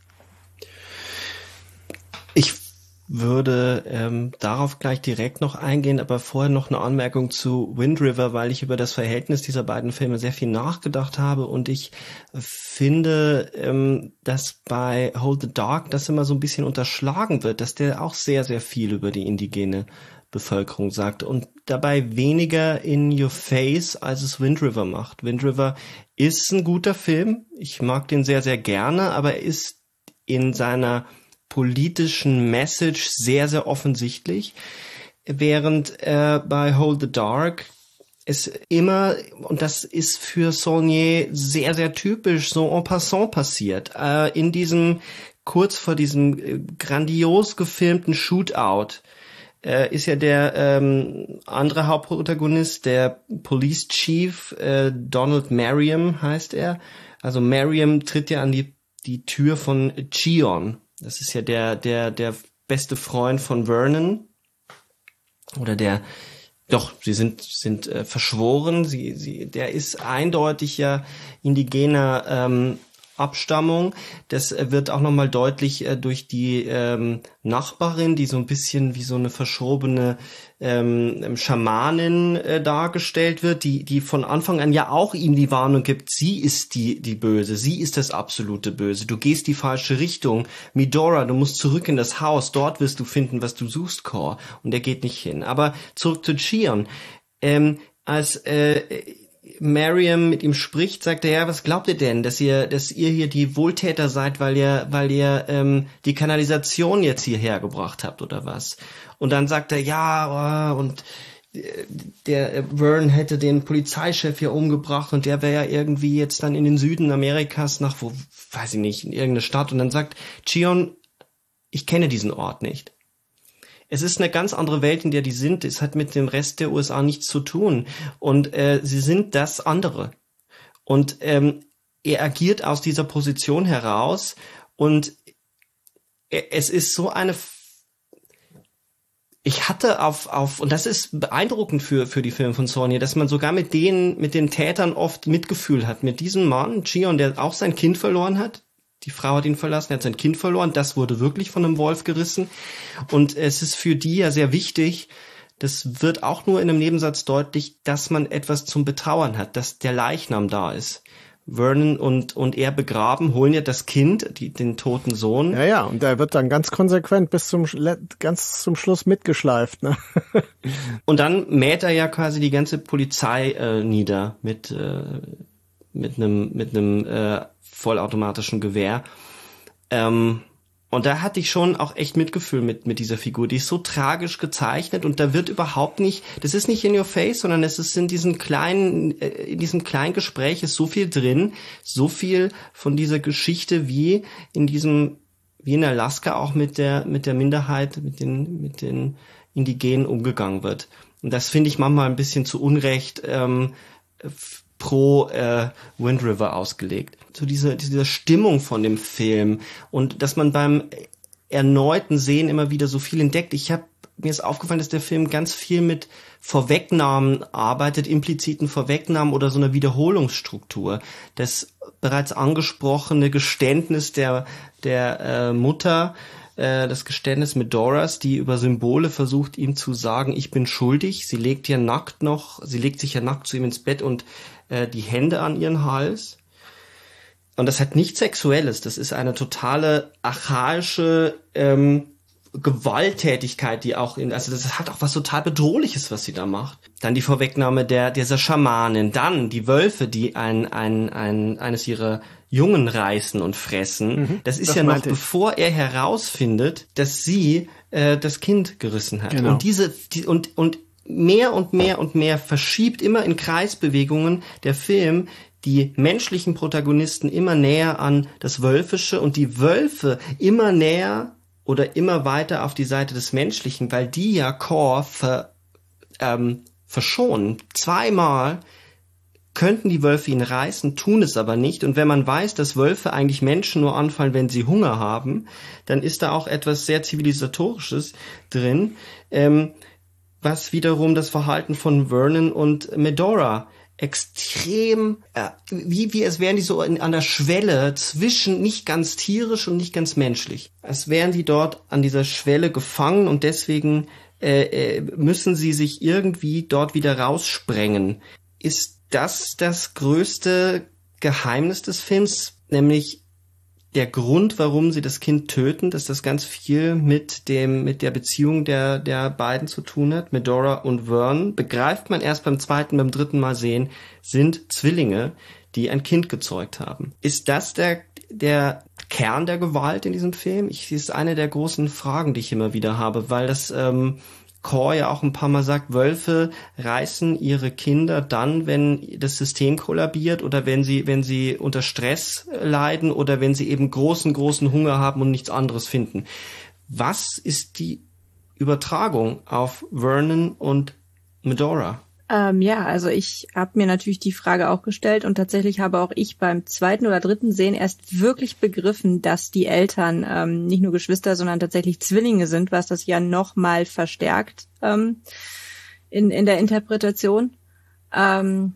Ich würde ähm, darauf gleich direkt noch eingehen, aber vorher noch eine Anmerkung zu Wind River, weil ich über das Verhältnis dieser beiden Filme sehr viel nachgedacht habe und ich finde, ähm, dass bei Hold the Dark das immer so ein bisschen unterschlagen wird, dass der auch sehr, sehr viel über die indigene Bevölkerung sagt und dabei weniger in your face, als es Wind River macht. Wind River ist ein guter Film. Ich mag den sehr, sehr gerne, aber er ist in seiner politischen Message sehr, sehr offensichtlich, während äh, bei Hold the Dark es immer, und das ist für Saulnier sehr, sehr typisch, so en passant passiert, äh, in diesem kurz vor diesem äh, grandios gefilmten Shootout äh, ist ja der ähm, andere Hauptprotagonist, der Police Chief, äh, Donald Merriam heißt er. Also Merriam tritt ja an die die Tür von Chion. Das ist ja der der der beste Freund von Vernon. Oder der, doch, sie sind sind äh, verschworen. Sie sie, der ist eindeutig ja indigener ähm, Abstammung. Das wird auch nochmal deutlich äh, durch die ähm, Nachbarin, die so ein bisschen wie so eine verschrobene ähm, Schamanin äh, dargestellt wird, die die von Anfang an ja auch ihm die Warnung gibt, sie ist die die Böse, sie ist das absolute Böse, du gehst die falsche Richtung, Medora, du musst zurück in das Haus, dort wirst du finden, was du suchst, Cor. Und er geht nicht hin. Aber zurück zu Chion. Ähm, als äh, Merriam mit ihm spricht, sagt er, ja, was glaubt ihr denn, dass ihr, dass ihr hier die Wohltäter seid, weil ihr, weil ihr ähm, die Kanalisation jetzt hierher gebracht habt oder was? Und dann sagt er, ja, und der Vern hätte den Polizeichef hier umgebracht und der wäre ja irgendwie jetzt dann in den Süden Amerikas nach, wo, weiß ich nicht, in irgendeine Stadt. Und dann sagt Chion, ich kenne diesen Ort nicht. Es ist eine ganz andere Welt, in der die sind. Es hat mit dem Rest der U S A nichts zu tun. Und äh, sie sind das andere. Und ähm, er agiert aus dieser Position heraus. Und er, es ist so eine... Ich hatte auf, auf, und das ist beeindruckend für, für die Filme von Saulnier, dass man sogar mit denen, mit den Tätern oft Mitgefühl hat. Mit diesem Mann, Chion, der auch sein Kind verloren hat. Die Frau hat ihn verlassen, er hat sein Kind verloren. Das wurde wirklich von einem Wolf gerissen. Und es ist für die ja sehr wichtig, das wird auch nur in einem Nebensatz deutlich, dass man etwas zum Betrauern hat, dass der Leichnam da ist. Vernon und und er begraben, holen ja das Kind, die, den toten Sohn. Ja, ja, und der wird dann ganz konsequent bis zum ganz zum Schluss mitgeschleift, ne? Und dann mäht er ja quasi die ganze Polizei äh, nieder mit äh, mit einem mit einem äh, vollautomatischen Gewehr. Ähm, und da hatte ich schon auch echt Mitgefühl mit mit dieser Figur. Die ist so tragisch gezeichnet und da wird überhaupt nicht, das ist nicht in your face, sondern es ist in diesen kleinen, äh, in diesem kleinen Gespräch ist so viel drin, so viel von dieser Geschichte wie in diesem, wie in Alaska auch mit der mit der Minderheit, mit den mit den Indigenen umgegangen wird. Und das finde ich manchmal ein bisschen zu Unrecht ähm, pro äh, Wind River ausgelegt. So diese diese Stimmung von dem Film und dass man beim erneuten Sehen immer wieder so viel entdeckt. Ich habe mir ist aufgefallen, dass der Film ganz viel mit Vorwegnahmen arbeitet, impliziten Vorwegnahmen oder so einer Wiederholungsstruktur. Das bereits angesprochene Geständnis der der äh, Mutter, äh, das Geständnis Medoras, die über Symbole versucht, ihm zu sagen, ich bin schuldig. Sie legt ja nackt noch, sie legt sich ja nackt zu ihm ins Bett und äh, die Hände an ihren Hals. Und das hat nichts Sexuelles. Das ist eine totale archaische ähm, Gewalttätigkeit, die auch in, also das hat auch was total Bedrohliches, was sie da macht. Dann die Vorwegnahme der dieser Schamanin, dann die Wölfe, die ein ein ein eines ihrer Jungen reißen und fressen. Mhm, das ist das ja noch bevor er herausfindet, dass sie äh, das Kind gerissen hat. Genau. Und diese die, und und mehr und mehr und mehr verschiebt immer in Kreisbewegungen der Film die menschlichen Protagonisten immer näher an das Wölfische und die Wölfe immer näher oder immer weiter auf die Seite des Menschlichen, weil die ja Cor ver, ähm, verschonen. Zweimal könnten die Wölfe ihn reißen, tun es aber nicht. Und wenn man weiß, dass Wölfe eigentlich Menschen nur anfallen, wenn sie Hunger haben, dann ist da auch etwas sehr Zivilisatorisches drin, ähm, was wiederum das Verhalten von Vernon und Medora extrem, äh, wie, wie es wären die so in, an der Schwelle zwischen nicht ganz tierisch und nicht ganz menschlich. Als wären die dort an dieser Schwelle gefangen und deswegen äh, müssen sie sich irgendwie dort wieder raussprengen. Ist das das größte Geheimnis des Films, nämlich der Grund, warum sie das Kind töten, dass das ganz viel mit dem mit der Beziehung der der beiden zu tun hat, Medora und Vern, begreift man erst beim zweiten, beim dritten Mal sehen, sind Zwillinge, die ein Kind gezeugt haben. Ist das der der Kern der Gewalt in diesem Film? Ich, das ist eine der großen Fragen, die ich immer wieder habe, weil das ähm, Core ja auch ein paar Mal sagt, Wölfe reißen ihre Kinder dann, wenn das System kollabiert oder wenn sie, wenn sie unter Stress leiden oder wenn sie eben großen, großen Hunger haben und nichts anderes finden. Was ist die Übertragung auf Vernon und Medora? Ähm, ja, also ich habe mir natürlich die Frage auch gestellt und tatsächlich habe auch ich beim zweiten oder dritten Sehen erst wirklich begriffen, dass die Eltern ähm, nicht nur Geschwister, sondern tatsächlich Zwillinge sind, was das ja noch mal verstärkt ähm, in, in der Interpretation. Ähm,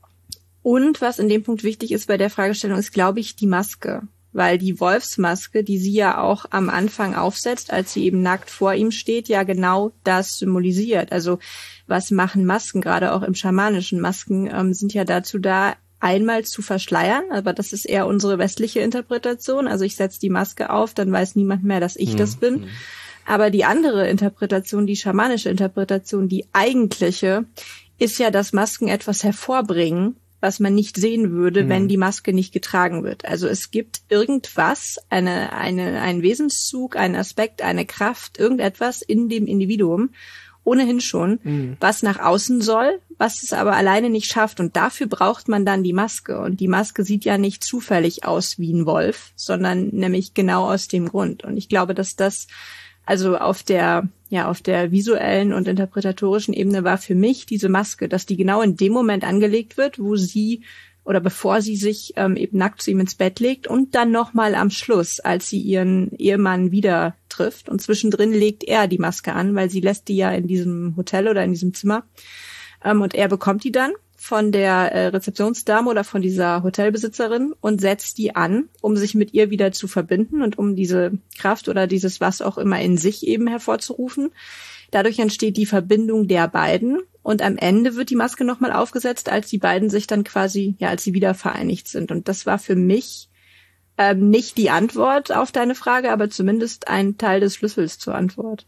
und was in dem Punkt wichtig ist bei der Fragestellung, ist, glaube ich, die Maske. Weil die Wolfsmaske, die sie ja auch am Anfang aufsetzt, als sie eben nackt vor ihm steht, ja genau das symbolisiert. Also was machen Masken, gerade auch im schamanischen Masken, ähm, sind ja dazu da, einmal zu verschleiern, aber das ist eher unsere westliche Interpretation. Also ich setze die Maske auf, dann weiß niemand mehr, dass ich mhm. das bin. Aber die andere Interpretation, die schamanische Interpretation, die eigentliche, ist ja, dass Masken etwas hervorbringen, was man nicht sehen würde, hm. wenn die Maske nicht getragen wird. Also es gibt irgendwas, eine, eine, ein Wesenszug, einen Aspekt, eine Kraft, irgendetwas in dem Individuum, ohnehin schon, hm. was nach außen soll, was es aber alleine nicht schafft. Und dafür braucht man dann die Maske. Und die Maske sieht ja nicht zufällig aus wie ein Wolf, sondern nämlich genau aus dem Grund. Und ich glaube, dass das also auf der, ja, auf der visuellen und interpretatorischen Ebene war für mich diese Maske, dass die genau in dem Moment angelegt wird, wo sie oder bevor sie sich ähm, eben nackt zu ihm ins Bett legt und dann nochmal am Schluss, als sie ihren Ehemann wieder trifft und zwischendrin legt er die Maske an, weil sie lässt die ja in diesem Hotel oder in diesem Zimmer ähm, und er bekommt die dann von der äh, Rezeptionsdame oder von dieser Hotelbesitzerin und setzt die an, um sich mit ihr wieder zu verbinden und um diese Kraft oder dieses was auch immer in sich eben hervorzurufen. Dadurch entsteht die Verbindung der beiden und am Ende wird die Maske nochmal aufgesetzt, als die beiden sich dann quasi, ja, als sie wieder vereinigt sind. Und das war für mich ähm, nicht die Antwort auf deine Frage, aber zumindest ein Teil des Schlüssels zur Antwort.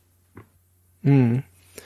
Hm.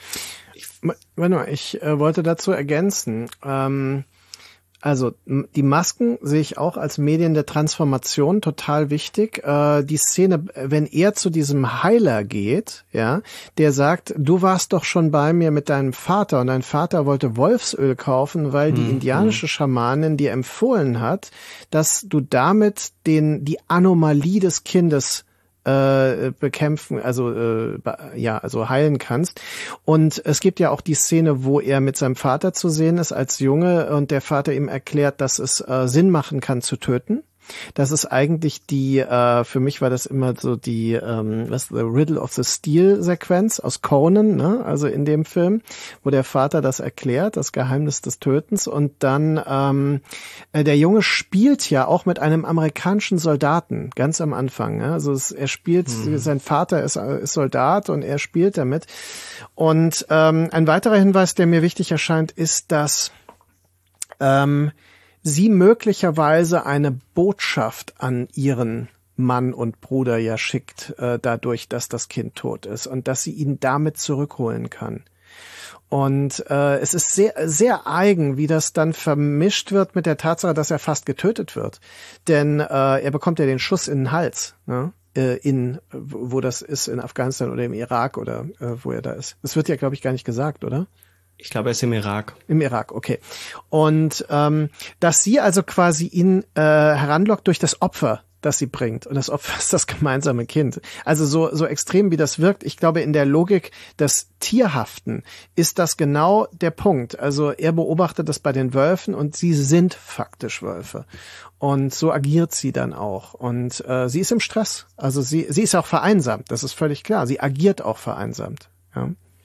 Warte mal, ich äh, wollte dazu ergänzen. Ähm, also m- die Masken sehe ich auch als Medien der Transformation total wichtig. Äh, die Szene, wenn er zu diesem Heiler geht, ja, der sagt, du warst doch schon bei mir mit deinem Vater und dein Vater wollte Wolfsöl kaufen, weil die mhm. indianische Schamanin dir empfohlen hat, dass du damit den die Anomalie des Kindes äh, bekämpfen, also äh, ja, also heilen kannst. Und es gibt ja auch die Szene, wo er mit seinem Vater zu sehen ist als Junge und der Vater ihm erklärt, dass es äh, Sinn machen kann zu töten. Das ist eigentlich die, äh, für mich war das immer so die, ähm, was, The Riddle of the Steel-Sequenz aus Conan, ne? Also in dem Film, wo der Vater das erklärt, das Geheimnis des Tötens. Und dann, ähm, äh, der Junge spielt ja auch mit einem amerikanischen Soldaten, ganz am Anfang. Ne? Also es, er spielt, hm. sein Vater ist, ist Soldat und er spielt damit. Und ähm, ein weiterer Hinweis, der mir wichtig erscheint, ist, dass ähm, sie möglicherweise eine Botschaft an ihren Mann und Bruder ja schickt, äh, dadurch, dass das Kind tot ist und dass sie ihn damit zurückholen kann. Und äh, es ist sehr, sehr eigen, wie das dann vermischt wird mit der Tatsache, dass er fast getötet wird. Denn äh, er bekommt ja den Schuss in den Hals, ne? äh, in, wo das ist, in Afghanistan oder im Irak oder äh, wo er da ist. Das wird ja, glaube ich, gar nicht gesagt, oder? Ich glaube, er ist im Irak. Im Irak, okay. Und ähm, dass sie also quasi ihn äh, heranlockt durch das Opfer, das sie bringt. Und das Opfer ist das gemeinsame Kind. Also so so extrem, wie das wirkt. Ich glaube, in der Logik des Tierhaften ist das genau der Punkt. Also er beobachtet das bei den Wölfen und sie sind faktisch Wölfe. Und so agiert sie dann auch. Und äh, sie ist im Stress. Also sie sie ist auch vereinsamt. Das ist völlig klar. Sie agiert auch vereinsamt. Ja.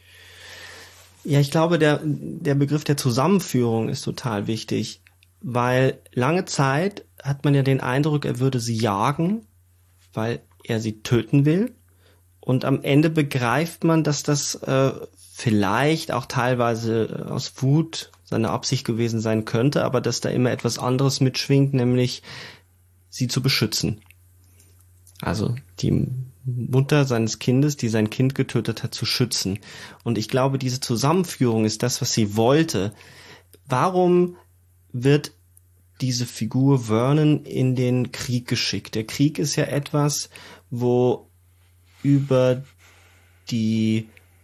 Ja, ich glaube, der, der Begriff der Zusammenführung ist total wichtig, weil lange Zeit hat man ja den Eindruck, er würde sie jagen, weil er sie töten will. Und am Ende begreift man, dass das äh, vielleicht auch teilweise aus Wut seine Absicht gewesen sein könnte, aber dass da immer etwas anderes mitschwingt, nämlich sie zu beschützen. Also die Mutter seines Kindes, die sein Kind getötet hat, zu schützen. Und ich glaube, diese Zusammenführung ist das, was sie wollte. Warum wird diese Figur Vernon in den Krieg geschickt? Der Krieg ist ja etwas, wo über die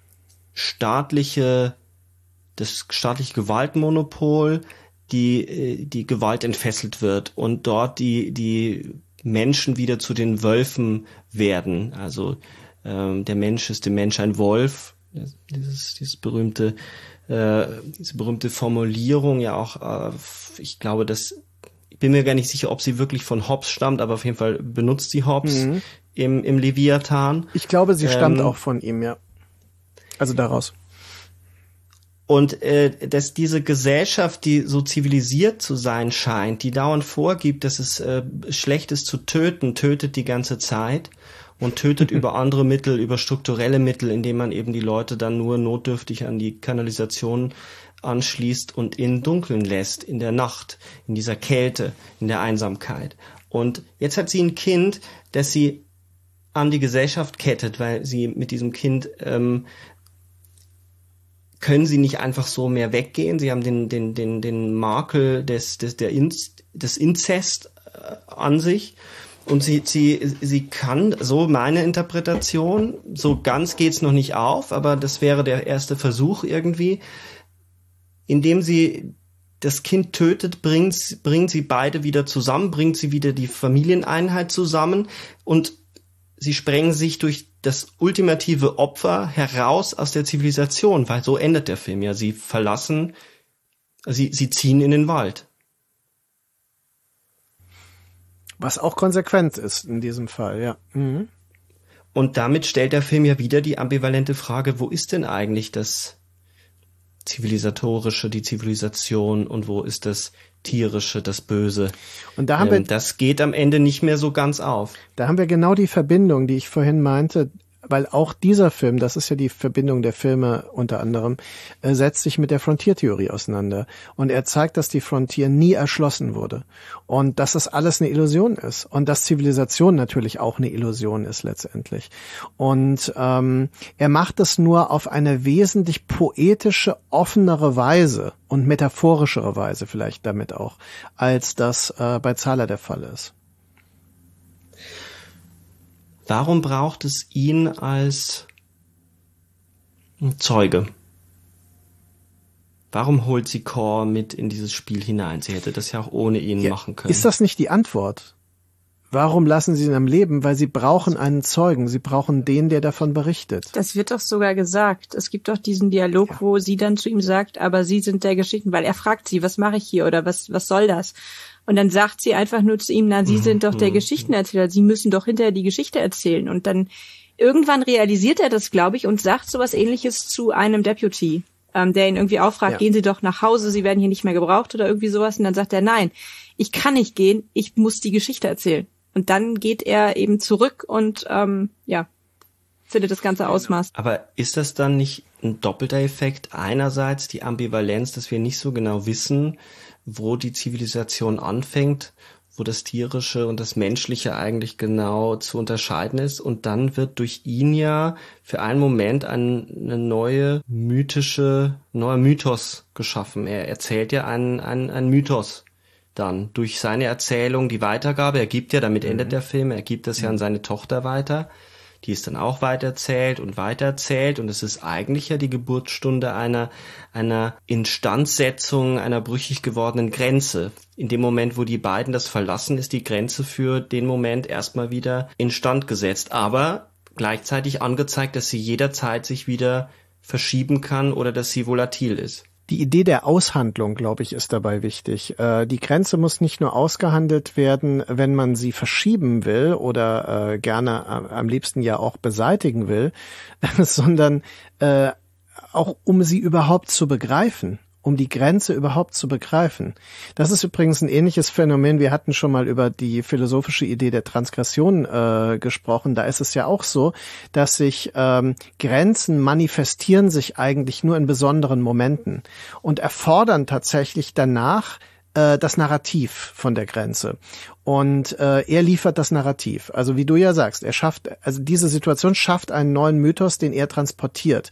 staatliche, das staatliche Gewaltmonopol, die, die Gewalt entfesselt wird und dort die, die Menschen wieder zu den Wölfen werden. Also ähm, der Mensch ist dem Mensch ein Wolf. Dieses, dieses berühmte, äh, diese berühmte Formulierung ja auch, äh, ich glaube, dass ich bin mir gar nicht sicher, ob sie wirklich von Hobbes stammt, aber auf jeden Fall benutzt sie Hobbes mhm. im, im Leviathan. Ich glaube, sie stammt ähm, auch von ihm, ja. Also daraus. Und äh, dass diese Gesellschaft, die so zivilisiert zu sein scheint, die dauernd vorgibt, dass es äh, schlecht ist zu töten, tötet die ganze Zeit und tötet über andere Mittel, über strukturelle Mittel, indem man eben die Leute dann nur notdürftig an die Kanalisation anschließt und in Dunkeln lässt, in der Nacht, in dieser Kälte, in der Einsamkeit. Und jetzt hat sie ein Kind, das sie an die Gesellschaft kettet, weil sie mit diesem Kind ähm, können sie nicht einfach so mehr weggehen. Sie haben den den den den Makel des des der Inz, des Inzest äh, an sich. Und sie, sie, sie kann, so meine Interpretation, so ganz geht's noch nicht auf, aber das wäre der erste Versuch irgendwie, indem sie das Kind tötet, bringt, bringt sie beide wieder zusammen, bringt sie wieder die Familieneinheit zusammen und sie sprengen sich durch das ultimative Opfer heraus aus der Zivilisation, weil so endet der Film ja. Sie verlassen, sie, sie ziehen in den Wald. Was auch konsequent ist in diesem Fall, ja. Mhm. Und damit stellt der Film ja wieder die ambivalente Frage, wo ist denn eigentlich das Zivilisatorische, die Zivilisation und wo ist das Tierische, das Böse? Und da haben ähm, wir, das geht am Ende nicht mehr so ganz auf. Da haben wir genau die Verbindung, die ich vorhin meinte, weil auch dieser Film, das ist ja die Verbindung der Filme unter anderem, äh, setzt sich mit der Frontiertheorie auseinander. Und er zeigt, dass die Frontier nie erschlossen wurde. Und dass das alles eine Illusion ist. Und dass Zivilisation natürlich auch eine Illusion ist letztendlich. Und ähm, er macht es nur auf eine wesentlich poetische, offenere Weise und metaphorischere Weise vielleicht damit auch, als das äh, bei Zahler der Fall ist. Warum braucht es ihn als Zeuge? Warum holt sie Kor mit in dieses Spiel hinein? Sie hätte das ja auch ohne ihn ja, machen können. Ist das nicht die Antwort? Warum lassen sie ihn am Leben? Weil sie brauchen einen Zeugen. Sie brauchen den, der davon berichtet. Das wird doch sogar gesagt. Es gibt doch diesen Dialog, ja. wo sie dann zu ihm sagt, aber Sie sind der Geschichten, weil er fragt sie, was mache ich hier oder was, was soll das? Und dann sagt sie einfach nur zu ihm, na, Sie sind doch der Geschichtenerzähler, Sie müssen doch hinterher die Geschichte erzählen. Und dann irgendwann realisiert er das, glaube ich, und sagt sowas Ähnliches zu einem Deputy, ähm, der ihn irgendwie auffragt, ja. gehen Sie doch nach Hause, Sie werden hier nicht mehr gebraucht oder irgendwie sowas. Und dann sagt er, nein, ich kann nicht gehen, ich muss die Geschichte erzählen. Und dann geht er eben zurück und ähm, ja, findet das ganze Ausmaß. Aber ist das dann nicht ein doppelter Effekt? Einerseits die Ambivalenz, dass wir nicht so genau wissen, wo die Zivilisation anfängt, wo das Tierische und das Menschliche eigentlich genau zu unterscheiden ist. Und dann wird durch ihn ja für einen Moment ein, eine neue mythische, neuer Mythos geschaffen. Er erzählt ja einen, einen, einen Mythos dann durch seine Erzählung, die Weitergabe. Er gibt ja, damit endet mhm. der Film, er gibt das ja an seine Tochter weiter. Die ist dann auch weitererzählt und weitererzählt und es ist eigentlich ja die Geburtsstunde einer einer Instandsetzung einer brüchig gewordenen Grenze. In dem Moment, wo die beiden das verlassen, ist die Grenze für den Moment erstmal wieder instand gesetzt, aber gleichzeitig angezeigt, dass sie jederzeit sich wieder verschieben kann oder dass sie volatil ist. Die Idee der Aushandlung, glaube ich, ist dabei wichtig. Äh, die Grenze muss nicht nur ausgehandelt werden, wenn man sie verschieben will oder äh, gerne äh, am liebsten ja auch beseitigen will, sondern äh, auch um sie überhaupt zu begreifen, um die Grenze überhaupt zu begreifen. Das ist übrigens ein ähnliches Phänomen. Wir hatten schon mal über die philosophische Idee der Transgression äh, gesprochen. Da ist es ja auch so, dass sich ähm, Grenzen manifestieren sich eigentlich nur in besonderen Momenten und erfordern tatsächlich danach äh, das Narrativ von der Grenze. Und äh, er liefert das Narrativ. Also wie du ja sagst, er schafft, also diese Situation schafft einen neuen Mythos, den er transportiert.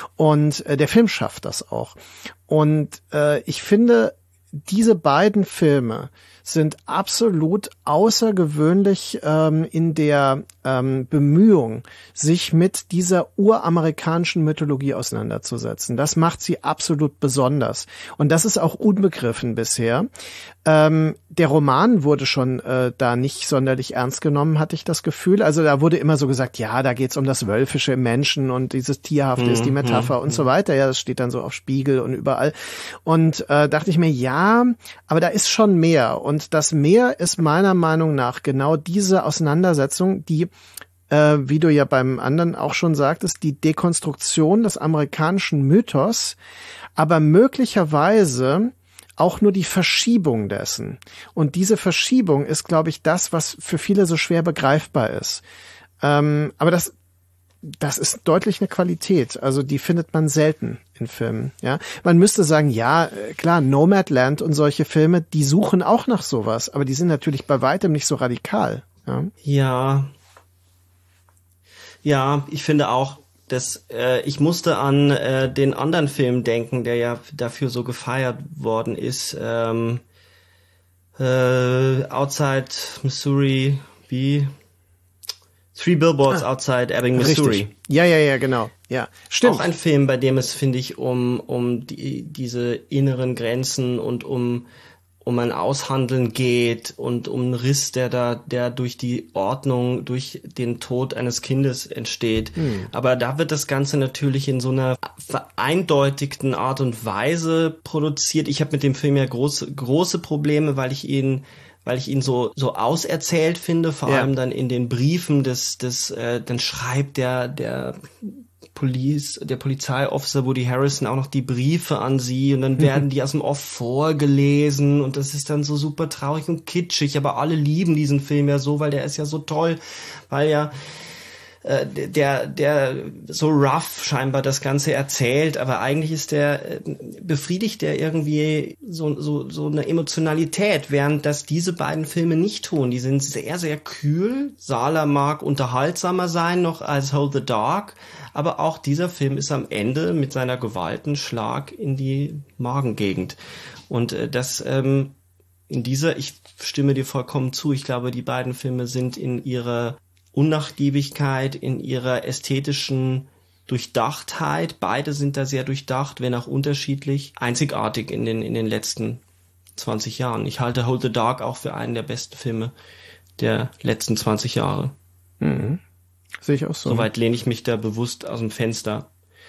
Und äh, der Film schafft das auch. Und äh, ich finde, diese beiden Filme sind absolut außergewöhnlich ähm, in der ähm, Bemühung, sich mit dieser uramerikanischen Mythologie auseinanderzusetzen. Das macht sie absolut besonders. Und das ist auch unbegriffen bisher. Ähm, der Roman wurde schon äh, da nicht sonderlich ernst genommen, hatte ich das Gefühl. Also da wurde immer so gesagt, ja, da geht's um das Wölfische im Menschen und dieses Tierhafte mhm, ist die Metapher mhm, und so weiter. Ja, das steht dann so auf Spiegel und überall. Und äh, dachte ich mir, ja, aber da ist schon mehr. Und das Mehr ist meiner Meinung nach genau diese Auseinandersetzung, die, äh, wie du ja beim anderen auch schon sagtest, die Dekonstruktion des amerikanischen Mythos, aber möglicherweise auch nur die Verschiebung dessen. Und diese Verschiebung ist, glaube ich, das, was für viele so schwer begreifbar ist. Ähm, aber das, das ist deutlich eine Qualität. Also die findet man selten in Filmen. Ja, man müsste sagen, ja, klar, Nomadland und solche Filme, die suchen auch nach sowas, aber die sind natürlich bei weitem nicht so radikal. Ja, ja, ja ich finde auch, Das, äh, ich musste an äh, den anderen Film denken, der ja dafür so gefeiert worden ist. Ähm, äh, Outside Missouri, wie? Three Billboards ah, Outside Ebbing, Missouri. Richtig. Ja, ja, ja, genau. Ja, stimmt. Auch ein Film, bei dem es, finde ich, um um die, diese inneren Grenzen und um um ein Aushandeln geht und um einen Riss, der da, der durch die Ordnung, durch den Tod eines Kindes entsteht. Hm. Aber da wird das Ganze natürlich in so einer vereindeutigten Art und Weise produziert. Ich habe mit dem Film ja große, große Probleme, weil ich ihn, weil ich ihn so, so auserzählt finde, vor ja. allem dann in den Briefen des, des, äh, dann schreibt der, der, Police, der Polizeiofficer Woody Harrelson auch noch die Briefe an sie und dann werden die aus dem Off vorgelesen und das ist dann so super traurig und kitschig, aber alle lieben diesen Film ja so, weil der ist ja so toll, weil ja äh, der der so rough scheinbar das Ganze erzählt, aber eigentlich ist der befriedigt der irgendwie so so so eine Emotionalität, während das diese beiden Filme nicht tun. Die sind sehr sehr kühl. Sala mag unterhaltsamer sein noch als Hold the Dark. Aber auch dieser Film ist am Ende mit seiner Gewalt ein Schlag in die Magengegend. Und äh, das ähm, in dieser, ich stimme dir vollkommen zu, ich glaube, die beiden Filme sind in ihrer Unnachgiebigkeit, in ihrer ästhetischen Durchdachtheit, beide sind da sehr durchdacht, wenn auch unterschiedlich, einzigartig in den in den letzten zwanzig Jahren. Ich halte Hold the Dark auch für einen der besten Filme der letzten zwanzig Jahre. Mhm. Sehe ich auch so. Soweit lehne ich mich da bewusst aus dem Fenster.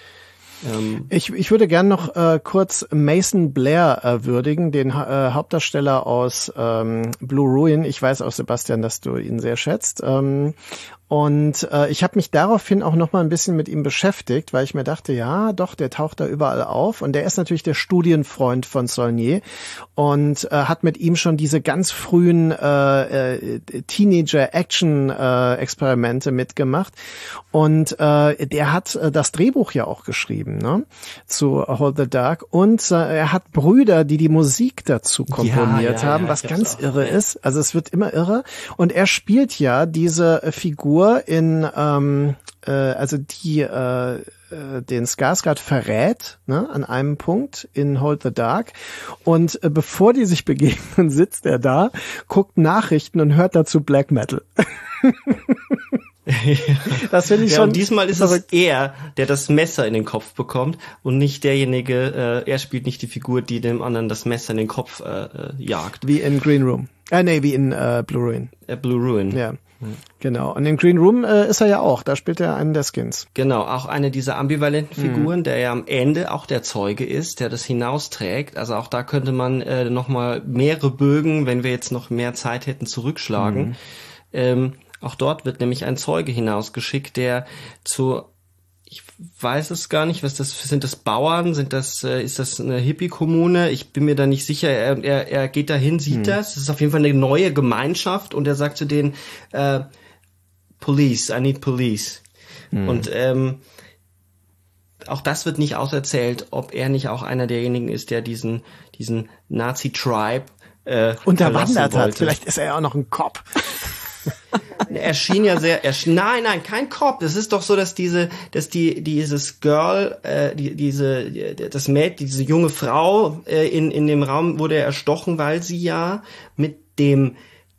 Ähm, ich, ich würde gern noch äh, kurz Mason Blair äh, würdigen, den äh, Hauptdarsteller aus ähm, Blue Ruin. Ich weiß auch, Sebastian, dass du ihn sehr schätzt. Ähm, und äh, ich habe mich daraufhin auch noch mal ein bisschen mit ihm beschäftigt, weil ich mir dachte, ja, doch, der taucht da überall auf. Und der ist natürlich der Studienfreund von Saulnier und äh, hat mit ihm schon diese ganz frühen äh, äh, Teenager-Action-Experimente äh, mitgemacht. Und äh, der hat äh, das Drehbuch ja auch geschrieben, ne, zu Hold the Dark. Und äh, er hat Brüder, die die Musik dazu komponiert ja, ja, haben, ja, was ganz irre auch, ist. Also es wird immer irre. Und er spielt ja diese äh, Figur in, ähm, äh, also die äh, den Skarsgård verrät, ne, an einem Punkt in Hold the Dark. Und äh, bevor die sich begegnen, sitzt er da, guckt Nachrichten und hört dazu Black Metal. Das finde ich ja, schon. Und diesmal ist es er, der das Messer in den Kopf bekommt und nicht derjenige, äh, er spielt nicht die Figur, die dem anderen das Messer in den Kopf äh, jagt. Wie in Green Room. Äh, nee, wie in äh, Blue Ruin. Äh, Blue Ruin. Ja. Genau. Und in Green Room äh, ist er ja auch. Da spielt er einen der Skins. Genau, auch eine dieser ambivalenten Figuren, mhm. der ja am Ende auch der Zeuge ist, der das hinausträgt. Also auch da könnte man äh, nochmal mehrere Bögen, wenn wir jetzt noch mehr Zeit hätten, zurückschlagen. Mhm. Ähm, auch dort wird nämlich ein Zeuge hinausgeschickt, der zu, ich weiß es gar nicht, was das, sind das Bauern, sind das, äh, ist das eine Hippie-Kommune? Ich bin mir da nicht sicher. Er, er, er geht dahin, sieht mhm. das. Es ist auf jeden Fall eine neue Gemeinschaft und er sagt zu denen, äh, Police, I need police. Mhm. Und ähm, auch das wird nicht auserzählt, ob er nicht auch einer derjenigen ist, der diesen diesen Nazi-Tribe äh, unterwandert hat. Vielleicht ist er ja auch noch ein Cop. Er schien ja sehr, er schien, nein, nein, kein Cop. Das ist doch so, dass diese, dass die, dieses Girl, äh, die, diese, das Mädchen, diese junge Frau äh, in in dem Raum wurde erstochen, weil sie ja mit dem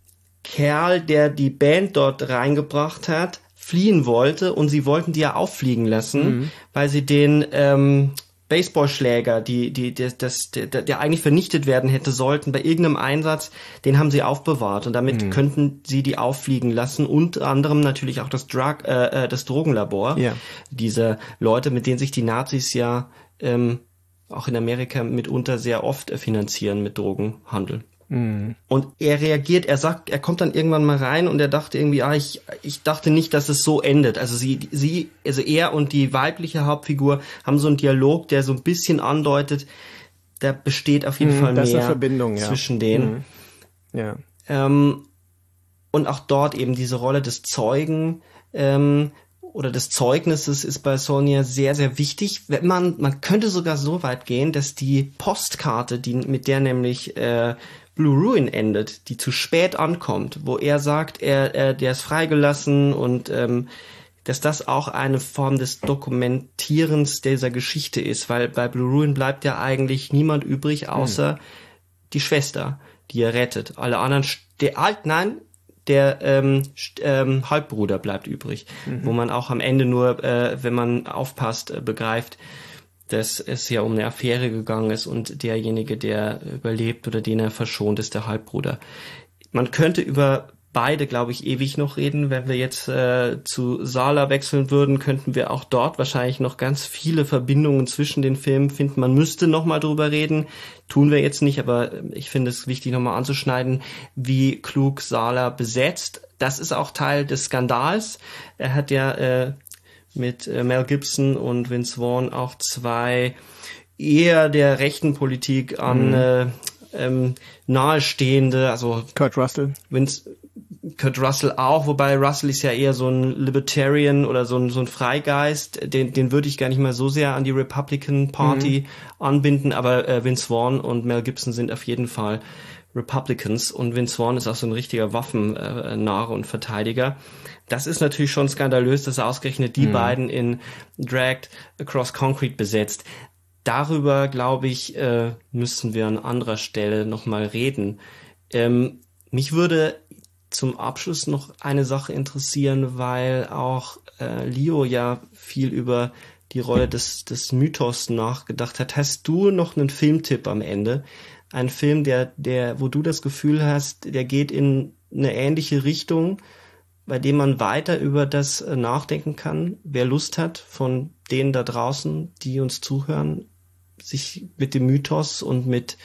Kerl, der die Band dort reingebracht hat, fliehen wollte und sie wollten die ja auffliegen lassen, mhm. weil sie den ähm, Baseballschläger, die, die, das, das, der, der eigentlich vernichtet werden hätte sollten bei irgendeinem Einsatz, den haben sie aufbewahrt und damit mhm. könnten sie die auffliegen lassen. Unter anderem natürlich auch das Drug, äh, das Drogenlabor. Ja. Diese Leute, mit denen sich die Nazis ja ähm, auch in Amerika mitunter sehr oft äh, finanzieren mit Drogenhandel. Mhm. Und er reagiert, er sagt, er kommt dann irgendwann mal rein und er dachte irgendwie, ah, ich, ich dachte nicht, dass es so endet. Also sie, sie, also er und die weibliche Hauptfigur haben so einen Dialog, der so ein bisschen andeutet, da besteht auf jeden mhm, Fall mehr Verbindung, ja. zwischen denen. Mhm. Ja. Ähm, und auch dort eben diese Rolle des Zeugen, ähm, oder des Zeugnisses ist bei Saulnier sehr, sehr wichtig. Wenn man, man könnte sogar so weit gehen, dass die Postkarte, die, mit der nämlich, äh, Blue Ruin endet, die zu spät ankommt, wo er sagt, er, er der ist freigelassen und ähm, dass das auch eine Form des Dokumentierens dieser Geschichte ist, weil bei Blue Ruin bleibt ja eigentlich niemand übrig, außer hm. die Schwester, die er rettet. Alle anderen, der alt, nein, der ähm, ähm, Halbbruder bleibt übrig, mhm. wo man auch am Ende nur, äh, wenn man aufpasst, äh, begreift, dass es ja um eine Affäre gegangen ist und derjenige, der überlebt oder den er verschont, ist der Halbbruder. Man könnte über beide, glaube ich, ewig noch reden. Wenn wir jetzt äh, zu Sala wechseln würden, könnten wir auch dort wahrscheinlich noch ganz viele Verbindungen zwischen den Filmen finden. Man müsste noch mal drüber reden. Tun wir jetzt nicht, aber ich finde es wichtig, noch mal anzuschneiden, wie klug Sala besetzt. Das ist auch Teil des Skandals. Er hat ja äh, mit äh, Mel Gibson und Vince Vaughn auch zwei eher der rechten Politik an mhm. äh, ähm, nahestehende, also Kurt Russell. Vince, Kurt Russell auch, wobei Russell ist ja eher so ein Libertarian oder so ein, so ein Freigeist, den, den würde ich gar nicht mal so sehr an die Republican Party mhm. anbinden, aber äh, Vince Vaughn und Mel Gibson sind auf jeden Fall Republicans und Vince Vaughn ist auch so ein richtiger Waffennarr und Verteidiger. Das ist natürlich schon skandalös, dass er ausgerechnet die mhm. beiden in Dragged Across Concrete besetzt. Darüber, glaube ich, äh, müssen wir an anderer Stelle nochmal reden. Ähm, mich würde zum Abschluss noch eine Sache interessieren, weil auch äh, Leo ja viel über die Rolle des, des Mythos nachgedacht hat. Hast du noch einen Filmtipp am Ende? Ein Film, der, der, wo du das Gefühl hast, der geht in eine ähnliche Richtung, bei dem man weiter über das äh, nachdenken kann? Wer Lust hat, von denen da draußen, die uns zuhören, sich mit dem Mythos und mit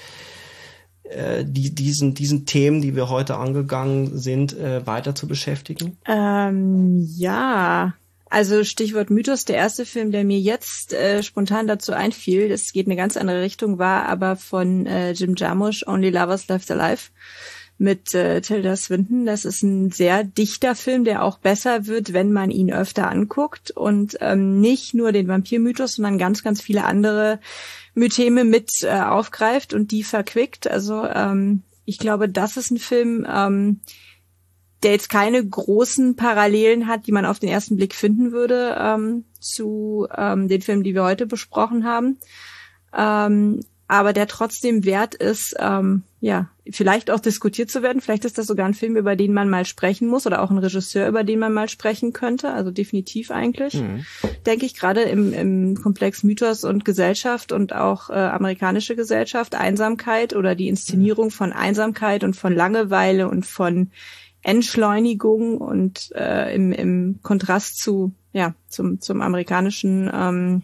äh, die, diesen, diesen Themen, die wir heute angegangen sind, äh, weiter zu beschäftigen? Ähm, ja, also Stichwort Mythos, der erste Film, der mir jetzt äh, spontan dazu einfiel, das geht in eine ganz andere Richtung, war aber von äh, Jim Jarmusch, Only Lovers Left Alive, mit äh, Tilda Swinton. Das ist ein sehr dichter Film, der auch besser wird, wenn man ihn öfter anguckt und ähm, nicht nur den Vampirmythos, sondern ganz, ganz viele andere Mytheme mit äh, aufgreift und die verquickt. Also ähm, ich glaube, das ist ein Film, ähm, der jetzt keine großen Parallelen hat, die man auf den ersten Blick finden würde ähm, zu ähm, den Filmen, die wir heute besprochen haben. Ähm, aber der trotzdem wert ist, ähm, ja, vielleicht auch diskutiert zu werden. Vielleicht ist das sogar ein Film, über den man mal sprechen muss oder auch ein Regisseur, über den man mal sprechen könnte. Also definitiv eigentlich, mhm. denke ich, gerade im, im Komplex Mythos und Gesellschaft und auch äh, amerikanische Gesellschaft, Einsamkeit oder die Inszenierung mhm. von Einsamkeit und von Langeweile und von Entschleunigung und äh, im, im Kontrast zu, ja, zum, zum amerikanischen ähm,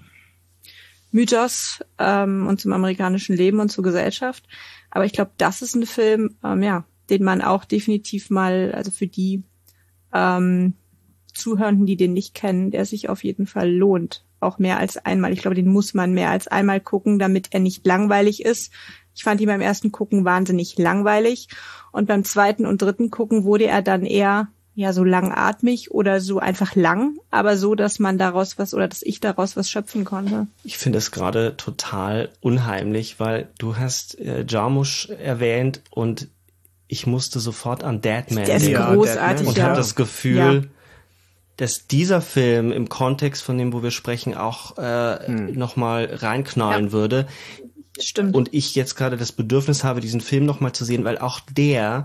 Mythos ähm, und zum amerikanischen Leben und zur Gesellschaft. Aber ich glaube, das ist ein Film, ähm, ja, den man auch definitiv mal, also für die ähm, Zuhörenden, die den nicht kennen, der sich auf jeden Fall lohnt. Auch mehr als einmal. Ich glaube, den muss man mehr als einmal gucken, damit er nicht langweilig ist. Ich fand ihn beim ersten Gucken wahnsinnig langweilig. Und beim zweiten und dritten Gucken wurde er dann eher ja so langatmig oder so einfach lang, aber so, dass man daraus was oder dass ich daraus was schöpfen konnte. Ich finde es gerade total unheimlich, weil du hast äh, Jarmusch erwähnt und ich musste sofort an Deadman Der ist denken. großartig, und ja. habe das Gefühl, ja. dass dieser Film im Kontext von dem, wo wir sprechen, auch äh, hm. nochmal reinknallen ja. würde. Stimmt. Und ich jetzt gerade das Bedürfnis habe, diesen Film nochmal zu sehen, weil auch der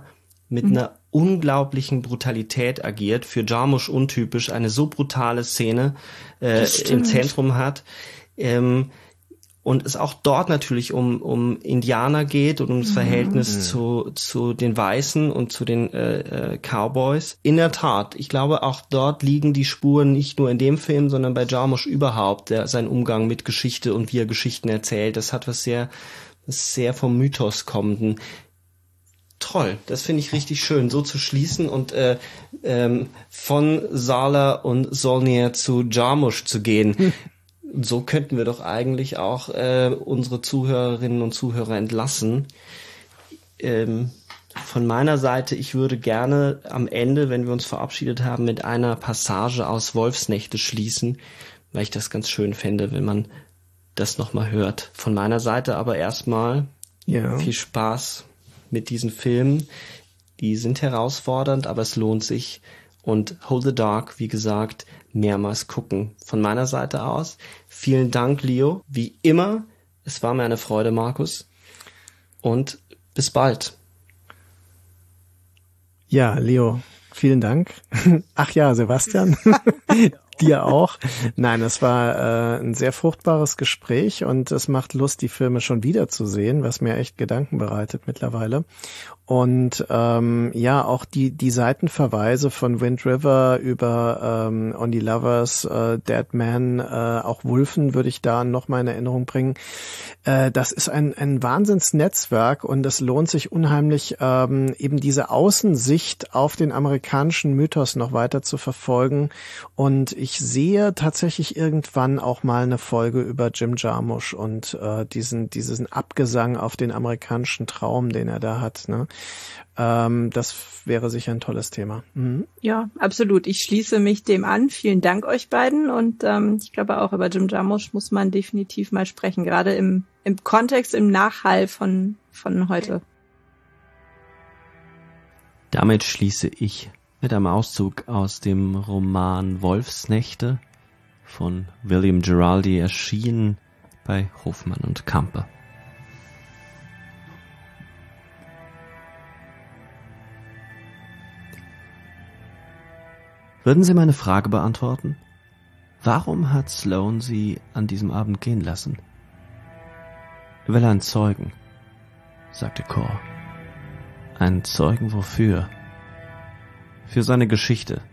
mit mhm. einer unglaublichen Brutalität agiert, für Jarmusch untypisch, eine so brutale Szene äh, im Zentrum hat. Ähm, und es auch dort natürlich um um Indianer geht und um das Verhältnis mhm. zu zu den Weißen und zu den äh, äh, Cowboys. In der Tat, ich glaube, auch dort liegen die Spuren nicht nur in dem Film, sondern bei Jarmusch überhaupt, der sein Umgang mit Geschichte und wie er Geschichten erzählt. Das hat was sehr, was sehr vom Mythos kommenden. Toll, das finde ich richtig schön, so zu schließen und äh, ähm, von Sala und Saulnier zu Jarmusch zu gehen. Hm. So könnten wir doch eigentlich auch äh, unsere Zuhörerinnen und Zuhörer entlassen. Ähm, von meiner Seite, ich würde gerne am Ende, wenn wir uns verabschiedet haben, mit einer Passage aus Wolfsnächte schließen, weil ich das ganz schön fände, wenn man das nochmal hört. Von meiner Seite aber erstmal ja. viel Spaß mit diesen Filmen. Die sind herausfordernd, aber es lohnt sich. Und Hold the Dark, wie gesagt, mehrmals gucken. Von meiner Seite aus, vielen Dank, Leo. Wie immer, es war mir eine Freude, Markus. Und bis bald. Ja, Leo, vielen Dank. Ach ja, Sebastian. Dir auch. Nein, es war äh, ein sehr fruchtbares Gespräch und es macht Lust, die Filme schon wieder zu sehen, was mir echt Gedanken bereitet mittlerweile. Und ähm, ja, auch die die Seitenverweise von Wind River über ähm, On the Lovers, äh, Dead Man, äh, auch Wulfen würde ich da noch mal in Erinnerung bringen. Äh, das ist ein ein Wahnsinnsnetzwerk und es lohnt sich unheimlich, ähm, eben diese Außensicht auf den amerikanischen Mythos noch weiter zu verfolgen. Und ich sehe tatsächlich irgendwann auch mal eine Folge über Jim Jarmusch und äh, diesen diesen Abgesang auf den amerikanischen Traum, den er da hat, ne? Ähm, das wäre sicher ein tolles Thema. Mhm. Ja, absolut. Ich schließe mich dem an. Vielen Dank euch beiden. Und ähm, ich glaube auch über Jim Jarmusch muss man definitiv mal sprechen, gerade im im Kontext, im Nachhall von von heute. Damit schließe ich mit einem Auszug aus dem Roman Wolfsnächte von William Giraldi, erschienen bei Hofmann und Campe. Würden Sie meine Frage beantworten? Warum hat Sloane Sie an diesem Abend gehen lassen? Er will einen Zeugen, sagte Cor. Einen Zeugen wofür? Für seine Geschichte.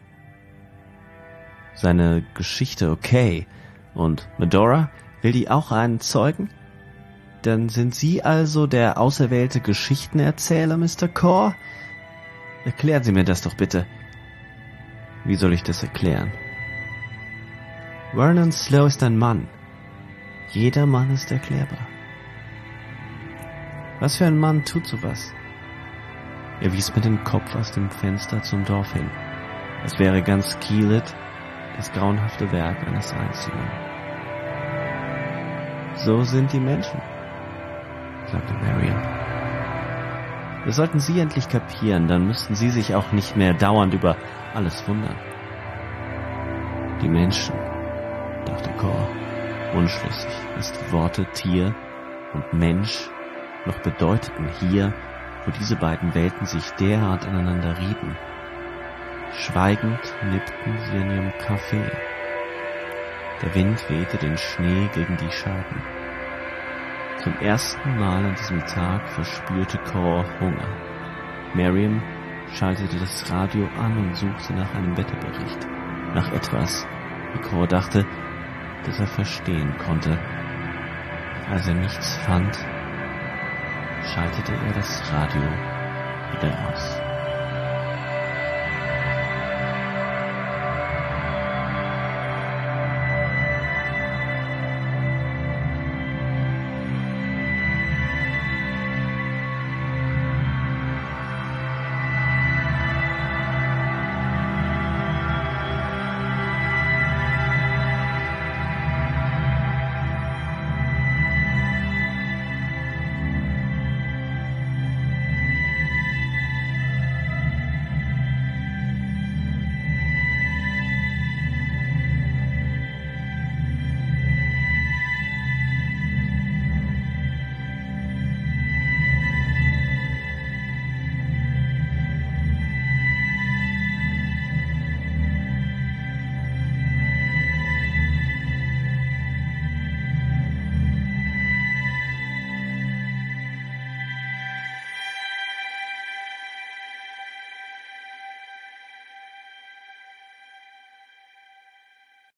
Seine Geschichte, okay. Und Medora, will die auch einen Zeugen? Dann sind Sie also der auserwählte Geschichtenerzähler, Mister Cor? Erklären Sie mir das doch bitte. Wie soll ich das erklären? Vernon Slow ist ein Mann. Jeder Mann ist erklärbar. Was für ein Mann tut sowas? Er wies mit dem Kopf aus dem Fenster zum Dorf hin. Es wäre ganz Keelet, das grauenhafte Werk eines Einzigen. So sind die Menschen, sagte Marion. Das sollten Sie endlich kapieren, dann müssten Sie sich auch nicht mehr dauernd über alles wundern. Die Menschen, dachte Cor, unschlüssig, was die Worte Tier und Mensch noch bedeuteten hier, wo diese beiden Welten sich derart aneinander rieben. Schweigend nippten sie an ihrem Kaffee. Der Wind wehte den Schnee gegen die Scheiben. Zum ersten Mal an diesem Tag verspürte Cor Hunger. Miriam schaltete das Radio an und suchte nach einem Wetterbericht. Nach etwas, wie Cor dachte, das er verstehen konnte. Als er nichts fand, schaltete er das Radio wieder aus.